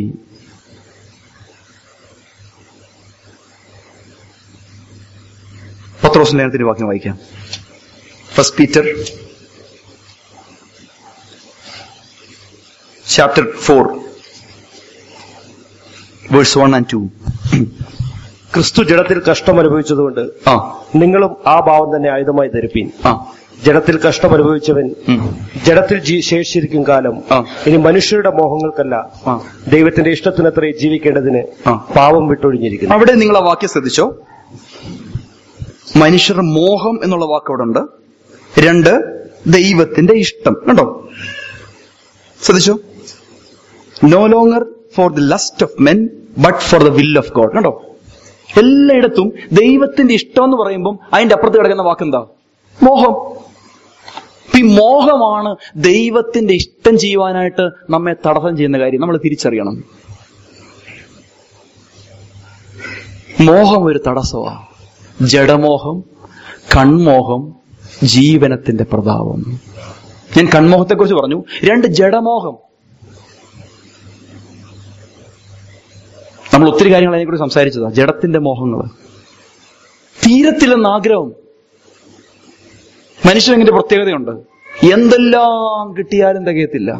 പത്രോസിന്റെ ലേഖനത്തിന്റെ വാക്യം വായിക്കാം. First Peter chapter four verse one and two. ക്രിസ്തു ജഡത്തിൽ കഷ്ടം അനുഭവിച്ചതുകൊണ്ട് ആ നിങ്ങളും ആ ഭാവം തന്നെ ആയുധമായി ധരിപ്പീൻ. ആ ജഡത്തിൽ കഷ്ടം അനുഭവിച്ചവൻ ജഡത്തിൽ ശേഷിച്ചിരിക്കും കാലം ഇനി മനുഷ്യരുടെ മോഹങ്ങൾക്കല്ല ദൈവത്തിന്റെ ഇഷ്ടത്തിനത്രേ ജീവിക്കേണ്ടതിന് പാപം വിട്ടൊഴിഞ്ഞിരിക്കുന്നു. അവിടെ നിങ്ങൾ ആ വാക്യം ശ്രദ്ധിച്ചോ. മനുഷ്യരുടെ മോഹം എന്നുള്ള വാക്ക് അവിടെ ഉണ്ട്. രണ്ട്, ദൈവത്തിന്റെ ഇഷ്ടം. കണ്ടോ, ശ്രദ്ധിച്ചോ. No longer for the lust of men but for the will of God. കണ്ടോ, എല്ലായിടത്തും ദൈവത്തിന്റെ ഇഷ്ടം എന്ന് പറയുമ്പോൾ അതിന്റെ അപ്പുറത്ത് കിടക്കുന്ന വാക്കെന്താ? മോഹം. ഈ മോഹമാണ് ദൈവത്തിന്റെ ഇഷ്ടം ചെയ്യുവാനായിട്ട് നമ്മെ തടസ്സം ചെയ്യുന്ന കാര്യം. നമ്മൾ തിരിച്ചറിയണം. മോഹം ഒരു തടസ്സമാണ്. ജഡമോഹം, കൺമോഹം, ജീവനത്തിന്റെ പ്രതാപം. ഞാൻ കൺമോഹത്തെക്കുറിച്ച് പറഞ്ഞു. രണ്ട്, ജഡമോഹം. നമ്മൾ ഒത്തിരി കാര്യങ്ങൾ അതിനെക്കുറിച്ച് സംസാരിച്ചതാ. ജഡത്തിന്റെ മോഹങ്ങൾ തീരത്തില്ലെന്ന് ആഗ്രഹം. മനുഷ്യനെങ്ങനെ പ്രത്യേകതയുണ്ട്, എന്തെല്ലാം കിട്ടിയാലും തികയത്തില്ല.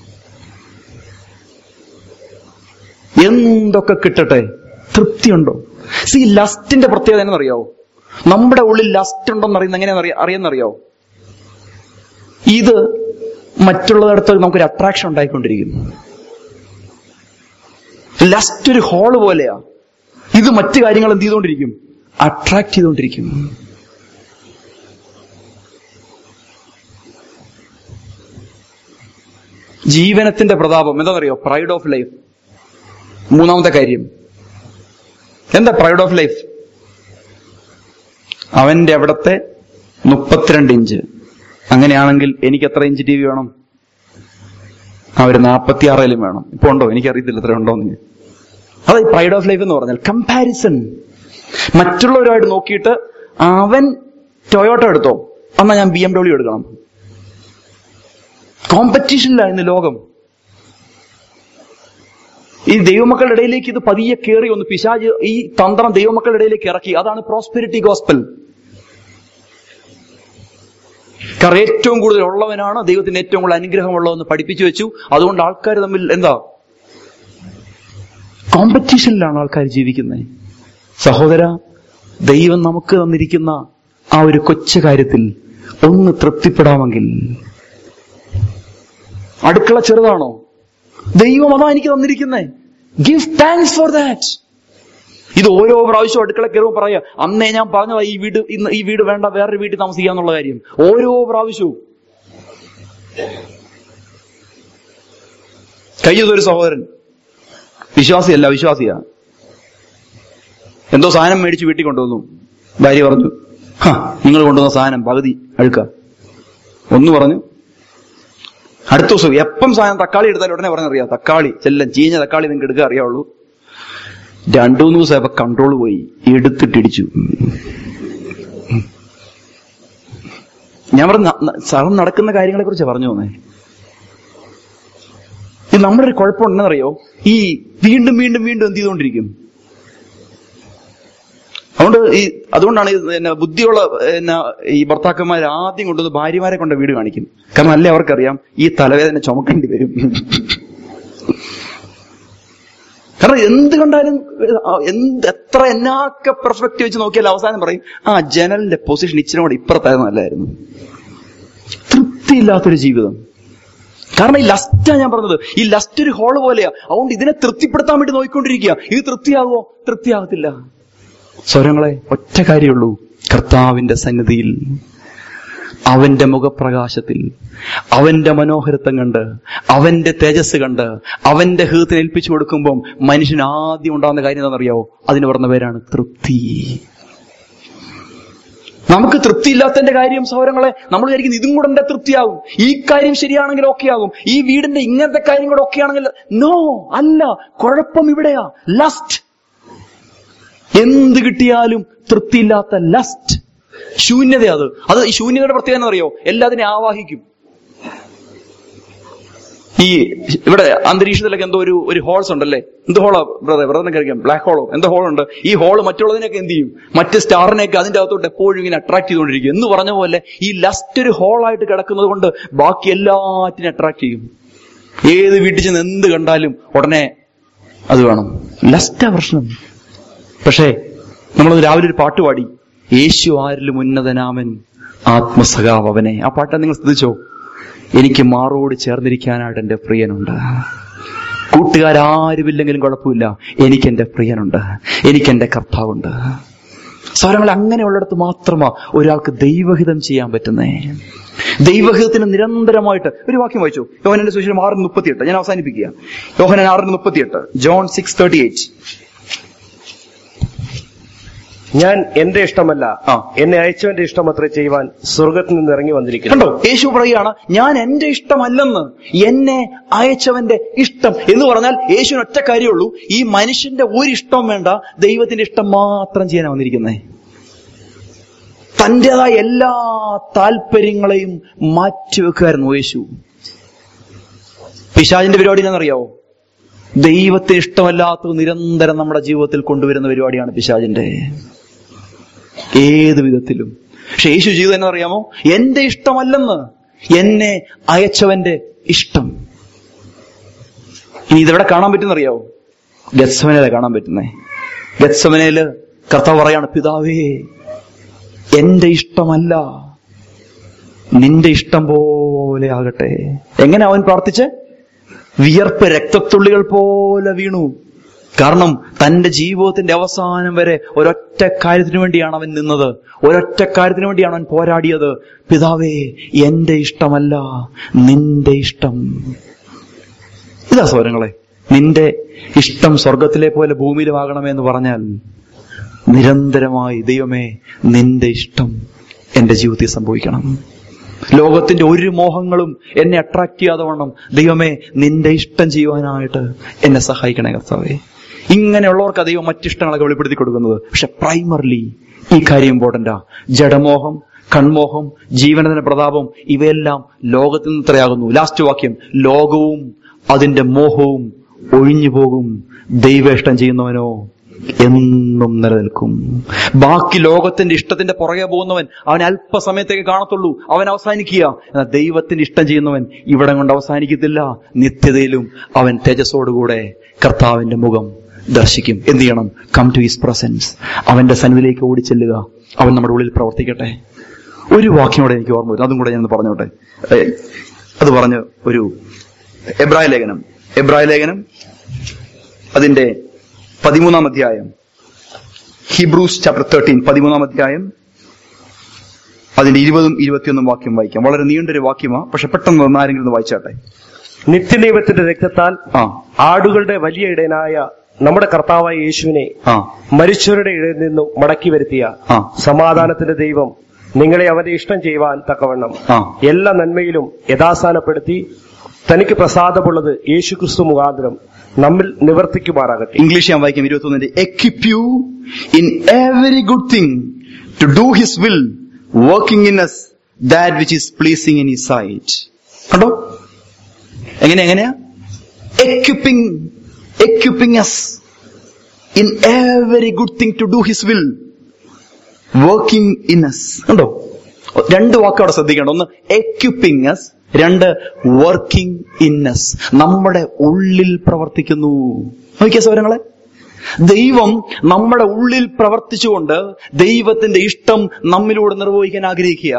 എന്തൊക്കെ കിട്ടട്ടെ, തൃപ്തിയുണ്ടോ? സി, ലസ്റ്റിന്റെ പ്രത്യേകത എന്നറിയാവോ? നമ്മുടെ ഉള്ളിൽ ലസ്റ്റ് ഉണ്ടെന്ന് അറിയുന്ന എങ്ങനെയാ അറിയാന്നറിയാവോ? ഇത് മറ്റുള്ളവരടുത്ത് നമുക്കൊരു അട്രാക്ഷൻ ഉണ്ടായിക്കൊണ്ടിരിക്കുന്നു. ലസ്റ്റ് ഒരു ഹോള് പോലെയാ. ഇത് മറ്റു കാര്യങ്ങൾ എന്ത് ചെയ്തുകൊണ്ടിരിക്കും? അട്രാക്ട് ചെയ്തുകൊണ്ടിരിക്കും. ജീവനത്തിന്റെ പ്രതാപം എന്താണെന്നറിയോ? Pride of life. മൂന്നാമത്തെ കാര്യം എന്താ പ്രൈഡ് ഓഫ് ലൈഫ്? അവന്റെ അവിടത്തെ മുപ്പത്തിരണ്ട് ഇഞ്ച്. അങ്ങനെയാണെങ്കിൽ എനിക്ക് എത്ര ഇഞ്ച് ടി വി വേണം? ആ ഒരു നാൽപ്പത്തി ആറിലും വേണം. ഇപ്പൊ ഉണ്ടോ? എനിക്കറിയത്തില്ല എത്ര ഉണ്ടോന്ന്. അത് പ്രൈഡ് ഓഫ് ലൈഫ് എന്ന് പറഞ്ഞാൽ കമ്പാരിസൺ. മറ്റുള്ളവരുമായിട്ട് നോക്കിയിട്ട് അവൻ ടൊയോട്ട എടുത്തോ, എന്നാ ഞാൻ ബി എം ഡബ്ല്യു എടുക്കണം. കോമ്പറ്റീഷനിലാണ് ഇന്ന് ലോകം. ഈ ദൈവമക്കളുടെ ഇടയിലേക്ക് ഇത് പതിയെ കയറി ഒന്ന് പിശാച് ഈ തന്ത്രം ദൈവമക്കളുടെ ഇടയിലേക്ക് ഇറക്കി. അതാണ് പ്രോസ്പെരിറ്റി ഗോസ്പൽ. കാരണം ഏറ്റവും കൂടുതൽ ഉള്ളവനാണ് ദൈവത്തിന് ഏറ്റവും കൂടുതൽ അനുഗ്രഹമുള്ളതെന്ന് പഠിപ്പിച്ചു വെച്ചു. അതുകൊണ്ട് ആൾക്കാർ തമ്മിൽ എന്താ, കോമ്പറ്റീഷനിലാണ് ആൾക്കാർ ജീവിക്കുന്നത്. സഹോദര, ദൈവം നമുക്ക് തന്നിരിക്കുന്ന ആ ഒരു കൊച്ചു കാര്യത്തിൽ ഒന്ന് തൃപ്തിപ്പെടാമെങ്കിൽ, അടുക്കള ചെറുതാണോ? ദൈവം അതാ എനിക്ക് തന്നിരിക്കുന്നേ. Give thanks for that. ഇത് ഓരോ പ്രാവശ്യവും അടുക്കള കയറുമ്പോൾ പറയാ, അന്നേ ഞാൻ പറഞ്ഞതാ ഈ വീട് ഇന്ന് ഈ വീട് വേണ്ട, വേറൊരു വീട്ടിൽ താമസിക്കാന്നുള്ള കാര്യം. ഓരോ പ്രാവശ്യവും. കഴിഞ്ഞതൊരു സഹോദരൻ, വിശ്വാസിയല്ല, വിശ്വാസിയാ, എന്തോ സാധനം മേടിച്ച് വീട്ടിൽ കൊണ്ടുവന്നു. ഭാര്യ പറഞ്ഞു, ഹാ നിങ്ങൾ കൊണ്ടുവന്ന സാധനം പകുതി അഴുക്ക. ഒന്ന് പറഞ്ഞു. അടുത്ത ദിവസം എപ്പം സാധനം തക്കാളി എടുത്താലും ഉടനെ പറഞ്ഞറിയാം, തക്കാളി ചെല്ലം ചീഞ്ഞ തക്കാളി നിങ്ങൾക്ക് എടുക്കാൻ അറിയാവുള്ളൂ. രണ്ടു മൂന്ന് ദിവസം അപ്പൊ കൺട്രോൾ പോയി, എടുത്തിട്ടിടിച്ചു. ഞാൻ പറഞ്ഞ സാർ നടക്കുന്ന കാര്യങ്ങളെ കുറിച്ച് പറഞ്ഞു പോന്നേ. ഇത് നമ്മുടെ ഒരു കുഴപ്പമുണ്ടെന്നറിയോ, ഈ വീണ്ടും വീണ്ടും വീണ്ടും എന്ത് ചെയ്തുകൊണ്ടിരിക്കും. അതുകൊണ്ട് ഈ അതുകൊണ്ടാണ് പിന്നെ ബുദ്ധിയുള്ള പിന്നെ ഈ ഭർത്താക്കന്മാർ ആദ്യം കൊണ്ടുവന്ന് ഭാര്യമാരെ കൊണ്ട് വീട് കാണിക്കും. കാരണം അല്ലേ അവർക്കറിയാം ഈ തലവേദന ചുമക്കേണ്ടി വരും. കാരണം എന്ത് കണ്ടാലും എന്ത് എത്ര എന്നാക്കെ പെർഫെക്റ്റ് വെച്ച് നോക്കിയാൽ അവസാനം പറയും, ആ ജനലിന്റെ പൊസിഷൻ ഇച്ചിരി കൂടെ ഇപ്പുറത്തായിരുന്നു നല്ലായിരുന്നു. തൃപ്തിയില്ലാത്തൊരു ജീവിതം. കാരണം ഈ ലസ്റ്റാ ഞാൻ പറഞ്ഞത്, ഈ ലസ്റ്റ് ഒരു ഹോള് പോലെയാ. അതുകൊണ്ട് ഇതിനെ തൃപ്തിപ്പെടുത്താൻ വേണ്ടി നോക്കിക്കൊണ്ടിരിക്കുക. ഇത് തൃപ്തിയാകുമോ? തൃപ്തിയാകത്തില്ല. സ്വരങ്ങളെ, ഒറ്റ കാര്യമുള്ളൂ, കർത്താവിന്റെ സന്നിധിയിൽ, അവന്റെ മുഖപ്രകാശത്തിൽ, അവന്റെ മനോഹരത്വം കണ്ട്, അവന്റെ തേജസ് കണ്ട്, അവന്റെ ഹൃദയത്തിന് ഏൽപ്പിച്ചു കൊടുക്കുമ്പോൾ മനുഷ്യന് ആദ്യം ഉണ്ടാകുന്ന കാര്യം എന്താണെന്നറിയാവോ? അതിന് പറഞ്ഞ പേരാണ് തൃപ്തി. നമുക്ക് തൃപ്തിയില്ലാത്തതിന്റെ കാര്യം സഹോദരങ്ങളെ, നമ്മൾ വിചാരിക്കുന്നത് ഇതും കൂടെ എന്റെ തൃപ്തിയാകും, ഈ കാര്യം ശരിയാണെങ്കിൽ ഓക്കെ ആകും, ഈ വീടിന്റെ ഇങ്ങനത്തെ കാര്യം കൂടെ ഓക്കെ ആണെങ്കിൽ. നോ, അല്ല. കുഴപ്പം ഇവിടെയാ. ലസ്റ്റ്. എന്ത് കിട്ടിയാലും തൃപ്തിയില്ലാത്ത ലസ്റ്റ്, ശൂന്യത. അത് അത് ഈ ശൂന്യതയുടെ പ്രത്യേകത എന്നറിയോ? എല്ലാത്തിനെയും ആവാഹിക്കും. ഈ ഇവിടെ അന്തരീക്ഷത്തിലൊക്കെ എന്തോ ഒരു ഒരു ഹോൾസ് ഉണ്ടല്ലേ, എന്ത് ഹോളോ ബ്രദർ ബ്രദറിനെ കഴിക്കാം, ബ്ലാക്ക് ഹോളോ എന്തോ ഹോളുണ്ട്. ഈ ഹോള് മറ്റുള്ളതിനൊക്കെ എന്ത് ചെയ്യും? മറ്റ് സ്റ്റാറിനെയൊക്കെ അതിന്റെ അകത്തോട്ട് എപ്പോഴും ഇങ്ങനെ അട്രാക്ട് ചെയ്തുകൊണ്ടിരിക്കും. എന്ന് പറഞ്ഞ പോലെ ഈ ലസ്റ്റ് ഒരു ഹോളായിട്ട് കിടക്കുന്നത് കൊണ്ട് ബാക്കി എല്ലാറ്റിനും അട്രാക്ട് ചെയ്യും. ഏത് വീട്ടിൽ ചെന്ന് എന്ത് കണ്ടാലും ഉടനെ അത് വേണം. ലസ്റ്റാ പ്രശ്നം. പക്ഷേ നമ്മളത് രാവിലെ ഒരു പാട്ട് പാടി, യേശു ആരിലും ഉന്നതനാമൻ ആത്മസഖാവ് അവനെ. ആ പാട്ട് നിങ്ങൾ ശ്രദ്ധിച്ചോ? എനിക്ക് മാറോട് ചേർന്നിരിക്കാനായിട്ട് എന്റെ പ്രിയനുണ്ട്. കൂട്ടുകാരാരുമില്ലെങ്കിലും കുഴപ്പമില്ല, എനിക്കെന്റെ പ്രിയനുണ്ട്, എനിക്കെന്റെ കർത്താവുണ്ട്. സ്വരങ്ങൾ അങ്ങനെയുള്ളിടത്ത് മാത്രമാ ഒരാൾക്ക് ദൈവഹിതം ചെയ്യാൻ പറ്റുന്നേ. ദൈവഹിതത്തിന് നിരന്തരമായിട്ട് ഒരു വാക്യം വായിച്ചു, യോഹന്നാന്റെ സുവിശേഷം ആറിന് മുപ്പത്തിയെട്ട്. ഞാൻ അവസാനിപ്പിക്കുക. യോഹന്നാൻ ആറിന് മുപ്പത്തിയെട്ട്, ജോൺ സിക്സ് തേർട്ടി എയ്റ്റ്. ഞാൻ എന്റെ ഇഷ്ടമല്ല, എന്നെ അയച്ചവന്റെ ഇഷ്ടം അത്ര ചെയ്യുവാൻ സ്വർഗത്തിൽ നിന്ന് ഇറങ്ങി വന്നിരിക്കുന്നു. കണ്ടോ, യേശു പറയുകയാണ്, ഞാൻ എന്റെ ഇഷ്ടമല്ലെന്ന്, എന്നെ അയച്ചവന്റെ ഇഷ്ടം. എന്ന് പറഞ്ഞാൽ യേശുവിന് ഒറ്റ കാര്യമുള്ളൂ, ഈ മനുഷ്യന്റെ ഒരു ഇഷ്ടം വേണ്ട, ദൈവത്തിന്റെ ഇഷ്ടം മാത്രം ചെയ്യാനാണ് വന്നിരിക്കുന്നേ. തന്റേതായ എല്ലാ താല്പര്യങ്ങളെയും മാറ്റിവെക്കുമായിരുന്നു യേശു. പിശാചിന്റെ പരിപാടി എന്നറിയാവോ? ദൈവത്തിന് ഇഷ്ടമല്ലാത്തത് നിരന്തരം നമ്മുടെ ജീവിതത്തിൽ കൊണ്ടുവരുന്ന പരിപാടിയാണ് പിശാചിന്റെ. ഏത് വിധത്തിലും. പക്ഷെ യേശു ചെയ്തത് എന്നറിയാമോ? എന്റെ ഇഷ്ടമല്ലെന്ന്, എന്നെ അയച്ചവന്റെ ഇഷ്ടം. ഇനി ഇതെവിടെ കാണാൻ പറ്റുന്നറിയാവോ? ഗത്സമനയിലെ കാണാൻ പറ്റുന്നേ. ഗത്സമനയില് കർത്താവ് പറയാണ്, പിതാവേ എന്റെ ഇഷ്ടമല്ല, നിന്റെ ഇഷ്ടം പോലെ ആകട്ടെ. എങ്ങനെ അവൻ പ്രാർത്ഥിച്ച്? വിയർപ്പ് രക്തത്തുള്ളികൾ പോലെ വീണു. കാരണം തന്റെ ജീവിതത്തിന്റെ അവസാനം വരെ ഒരൊറ്റ കാര്യത്തിനു വേണ്ടിയാണ് അവൻ നിന്നത്, ഒരൊറ്റ കാര്യത്തിനു വേണ്ടിയാണ് അവൻ പോരാടിയത്. പിതാവേ എന്റെ ഇഷ്ടമല്ല, നിന്റെ ഇഷ്ടം. ഇതാ സഹോദരങ്ങളെ, നിന്റെ ഇഷ്ടം സ്വർഗത്തിലെ പോലെ ഭൂമിയിലുമാകണമെന്ന് പറഞ്ഞാൽ നിരന്തരമായി ദൈവമേ നിന്റെ ഇഷ്ടം എന്റെ ജീവിതത്തിൽ സംഭവിക്കണം. ലോകത്തിന്റെ ഒരു മോഹങ്ങളും എന്നെ അട്രാക്ട് ചെയ്യാതെ വണ്ണം ദൈവമേ നിന്റെ ഇഷ്ടം ചെയ്യുവാനായിട്ട് എന്നെ സഹായിക്കണേ കർത്താവേ. ഇങ്ങനെയുള്ളവർക്ക് ദൈവം മറ്റിഷ്ടങ്ങളൊക്കെ വെളിപ്പെടുത്തി കൊടുക്കുന്നത്. പക്ഷെ പ്രൈമർലി ഈ കാര്യം ഇമ്പോർട്ടന്റാ. ജഡമോഹം, കൺമോഹം, ജീവനത്തിന്റെ പ്രതാപം, ഇവയെല്ലാം ലോകത്തിൽ നിന്ന് ഇത്രയാകുന്നു. ലാസ്റ്റ് വാക്യം, ലോകവും അതിന്റെ മോഹവും ഒഴിഞ്ഞു പോകും, ദൈവേഷ്ടം ചെയ്യുന്നവനോ എന്നും നിലനിൽക്കും. ബാക്കി ലോകത്തിന്റെ ഇഷ്ടത്തിന്റെ പുറകെ പോകുന്നവൻ അവൻ അല്പസമയത്തേക്ക് കാണത്തുള്ളൂ, അവൻ അവസാനിക്കുക. എന്നാൽ ദൈവത്തിന്റെ ഇഷ്ടം ചെയ്യുന്നവൻ ഇവിടം കൊണ്ട് അവസാനിക്കത്തില്ല, നിത്യതയിലും അവൻ തേജസ്സോടുകൂടെ കർത്താവിന്റെ മുഖം ദർശിക്കും. എന്ത് ചെയ്യണം? Come to his presence. അവന്റെ സന്നിധിയിലേക്ക് ഓടിച്ചെല്ലുക. അവൻ നമ്മുടെ ഉള്ളിൽ പ്രവർത്തിക്കട്ടെ. ഒരു വാക്യോടെ എനിക്ക് ഓർമ്മ വരും, അതും കൂടെ ഞാൻ പറഞ്ഞോട്ടെ. അത് പറഞ്ഞ് ഒരു എബ്രായ ലേഖനം എബ്രായ ലേഖനം അതിന്റെ പതിമൂന്നാം അധ്യായം, ഹീബ്രൂസ് ചാപ്റ്റർ തേർട്ടീൻ, പതിമൂന്നാം അധ്യായം അതിന്റെ ഇരുപതും ഇരുപത്തിയൊന്നും വാക്യം വായിക്കാം. വളരെ നീണ്ടൊരു വാക്യമാണ്, പക്ഷെ പെട്ടെന്ന് ഒന്ന് ആരെങ്കിലും ഒന്ന് വായിച്ചാട്ടെ. നിത്യദൈവത്തിന്റെ രക്തത്താൽ ആ ആടുകളുടെ വലിയ ഇടയനായ നമ്മുടെ കർത്താവായ യേശുവിനെ ആ മരിച്ചവരുടെ ഇടയിൽ നിന്നും മടക്കി വരുത്തിയ ആ സമാധാനത്തിന്റെ ദൈവം നിങ്ങളെ അവന്റെ ഇഷ്ടം ചെയ്യുവാൻ തക്കവണ്ണം ആ എല്ലാ നന്മയിലും യഥാസ്ഥാനപ്പെടുത്തി തനിക്ക് പ്രസാദമുള്ളത് യേശു ക്രിസ്തു മുഖാന്തരം നമ്മിൽ നിവർത്തിക്കുമാറാകട്ടെ. ഇംഗ്ലീഷ് ഞാൻ വായിക്കാം. ഇരുപത്തൊന്നിന്റെ equip you in every good thing to do his will, working in us that which is pleasing in his sight. കണ്ടോ എങ്ങനെ എങ്ങനെയാ? എക്വിപ്പിംഗ് equipping us in every good thing to do his will, working in us. കണ്ടോ? രണ്ട് വാക്ക് അവിടെ ശ്രദ്ധിക്കേണ്ട. ഒന്ന് equipping us, രണ്ട് working in us. നമ്മുടെ ഉള്ളിൽ പ്രവർത്തിക്കുന്നു. നോക്കിയ സൗരങ്ങളെ, ദൈവം നമ്മുടെ ഉള്ളിൽ പ്രവർത്തിച്ചുകൊണ്ട് ദൈവത്തിന്റെ ഇഷ്ടം നമ്മിലൂടെ നിർവഹിക്കാൻ ആഗ്രഹിക്കുക.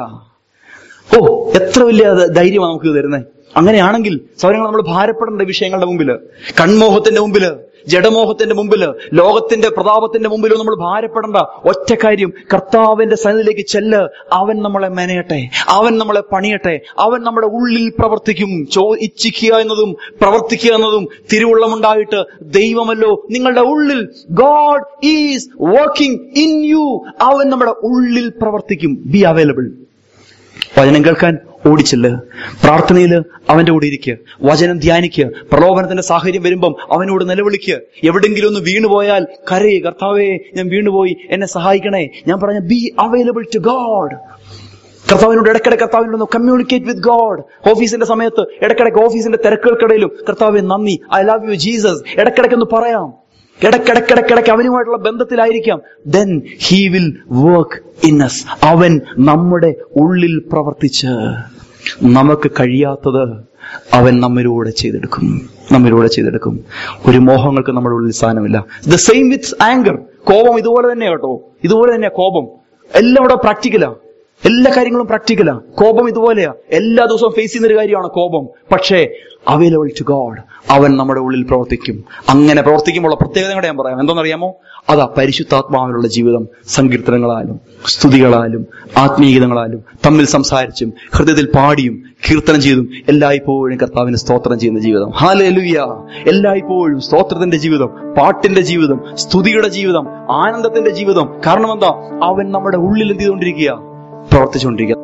ഓ, എത്ര വലിയ ധൈര്യമാണ് നമുക്ക് തരുന്നത്. അങ്ങനെയാണെങ്കിൽ സൗരങ്ങൾ നമ്മൾ ഭാരപ്പെടേണ്ട വിഷയങ്ങളുടെ മുമ്പില്, കൺമോഹത്തിന്റെ മുമ്പില്, ജഡമോഹത്തിന്റെ മുമ്പില്, ലോകത്തിന്റെ പ്രതാപത്തിന്റെ മുമ്പിലും നമ്മൾ ഭാരപ്പെടേണ്ട ഒറ്റ കാര്യം, കർത്താവിന്റെ സന്നിധിയിലേക്ക് ചെല്ല്. അവൻ നമ്മളെ മെനയട്ടെ, അവൻ നമ്മളെ പണിയട്ടെ, അവൻ നമ്മുടെ ഉള്ളിൽ പ്രവർത്തിക്കും. ചോ ഇച്ഛിക്കുക എന്നതും പ്രവർത്തിക്കുക എന്നതും തിരുവുള്ളമുണ്ടായിട്ട് ദൈവമല്ലോ നിങ്ങളുടെ ഉള്ളിൽ. God is working in you. അവൻ നമ്മുടെ ഉള്ളിൽ പ്രവർത്തിക്കും. Be available. വചനം കേൾക്കാൻ ഓടിച്ചെല്ല്, പ്രാർത്ഥനയില് അവന്റെ കൂടെ ഇരിക്കുക, വചനം ധ്യാനിക്കുക, പ്രലോഭനത്തിന്റെ സാഹചര്യം വരുമ്പം അവനോട് നിലവിളിക്കുക. എവിടെങ്കിലും ഒന്ന് വീണുപോയാൽ കരയെ, കർത്താവേ ഞാൻ വീണുപോയി, എന്നെ സഹായിക്കണേ. ഞാൻ പറഞ്ഞ ബി അവൈലബിൾ ടു ഗോഡ്. കർത്താവിനോട് ഇടയ്ക്കിടയ്ക്ക് കർത്താവിനോട് കമ്മ്യൂണിക്കേറ്റ് വിത്ത് ഗോഡ്. ഓഫീസിന്റെ സമയത്ത് ഇടയ്ക്കിടയ്ക്ക് ഓഫീസിന്റെ തിരക്കുകൾക്കിടയിലും കർത്താവേ നന്ദി, ഐ ലവ് യു ജീസസ് ഇടയ്ക്കിടയ്ക്കൊന്ന് പറയാം. ഇടയ്ക്കിടയ്ക്കിടയ്ക്കിടയ്ക്ക് അവനുമായിട്ടുള്ള ബന്ധത്തിലായിരിക്കാം. Then he will work in us. അവൻ നമ്മുടെ ഉള്ളിൽ പ്രവർത്തിച്ച് നമുക്ക് കഴിയാത്തത് അവൻ നമ്മിലൂടെ ചെയ്തെടുക്കും, നമ്മിലൂടെ ചെയ്തെടുക്കും. ഒരു മോഹങ്ങൾക്ക് നമ്മുടെ ഉള്ളിൽ സ്ഥാനമില്ല. The same with anger. കോപം ഇതുപോലെ തന്നെ കേട്ടോ, ഇതുപോലെ തന്നെയാ കോപം. എല്ലാം ഇവിടെ പ്രാക്ടിക്കലാ, എല്ലാ കാര്യങ്ങളും പ്രാക്ടിക്കലാ. കോപം ഇതുപോലെയാ, എല്ലാ ദിവസവും ഫേസ് ചെയ്യുന്ന ഒരു കാര്യമാണ് കോപം. പക്ഷേ അവൈലബിൾ ടു ഗോഡ്. അവൻ നമ്മുടെ ഉള്ളിൽ പ്രവർത്തിക്കും. അങ്ങനെ പ്രവർത്തിക്കുമ്പോൾ പ്രത്യേകത കൂടെ ഞാൻ പറയാം. എന്താണെന്നറിയാമോ? അതാ പരിശുദ്ധാത്മാവിലുള്ള ജീവിതം. സങ്കീർത്തനങ്ങളാലും സ്തുതികളാലും ആത്മീയഗീതങ്ങളാലും തമ്മിൽ സംസാരിച്ചും ഹൃദയത്തിൽ പാടിയും കീർത്തനം ചെയ്തും എല്ലായ്പ്പോഴും കർത്താവിന് സ്തോത്രം ചെയ്യുന്ന ജീവിതം. ഹല്ലേലൂയ. എല്ലായ്പ്പോഴും സ്തോത്രത്തിന്റെ ജീവിതം, പാട്ടിന്റെ ജീവിതം, സ്തുതിയുടെ ജീവിതം, ആനന്ദത്തിന്റെ ജീവിതം. കാരണം എന്താ? അവൻ നമ്മുടെ ഉള്ളിൽ എന്ത് ചെയ്തുകൊണ്ടിരിക്കുക? പ്രവർത്തിച്ചുകൊണ്ടിരിക്കുക.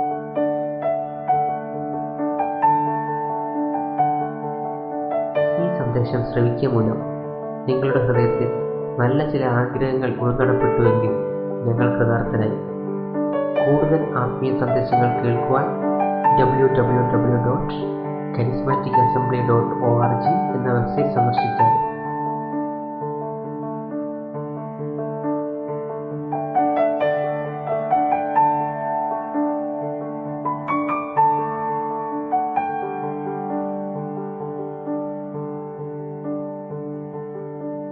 ഈ സന്ദേശം ശ്രവിക്കുക മൂലം നിങ്ങളുടെ ഹൃദയത്തിൽ നല്ല ചില ആഗ്രഹങ്ങൾ ഉൾക്കടപ്പെട്ടുവെങ്കിൽ ഞങ്ങൾ കൃതാർത്ഥനായി. കൂടുതൽ ആത്മീയ സന്ദേശങ്ങൾ കേൾക്കുവാൻ W W W dot charismatic assembly dot O R G എന്ന വെബ്സൈറ്റ് സന്ദർശിച്ചാൽ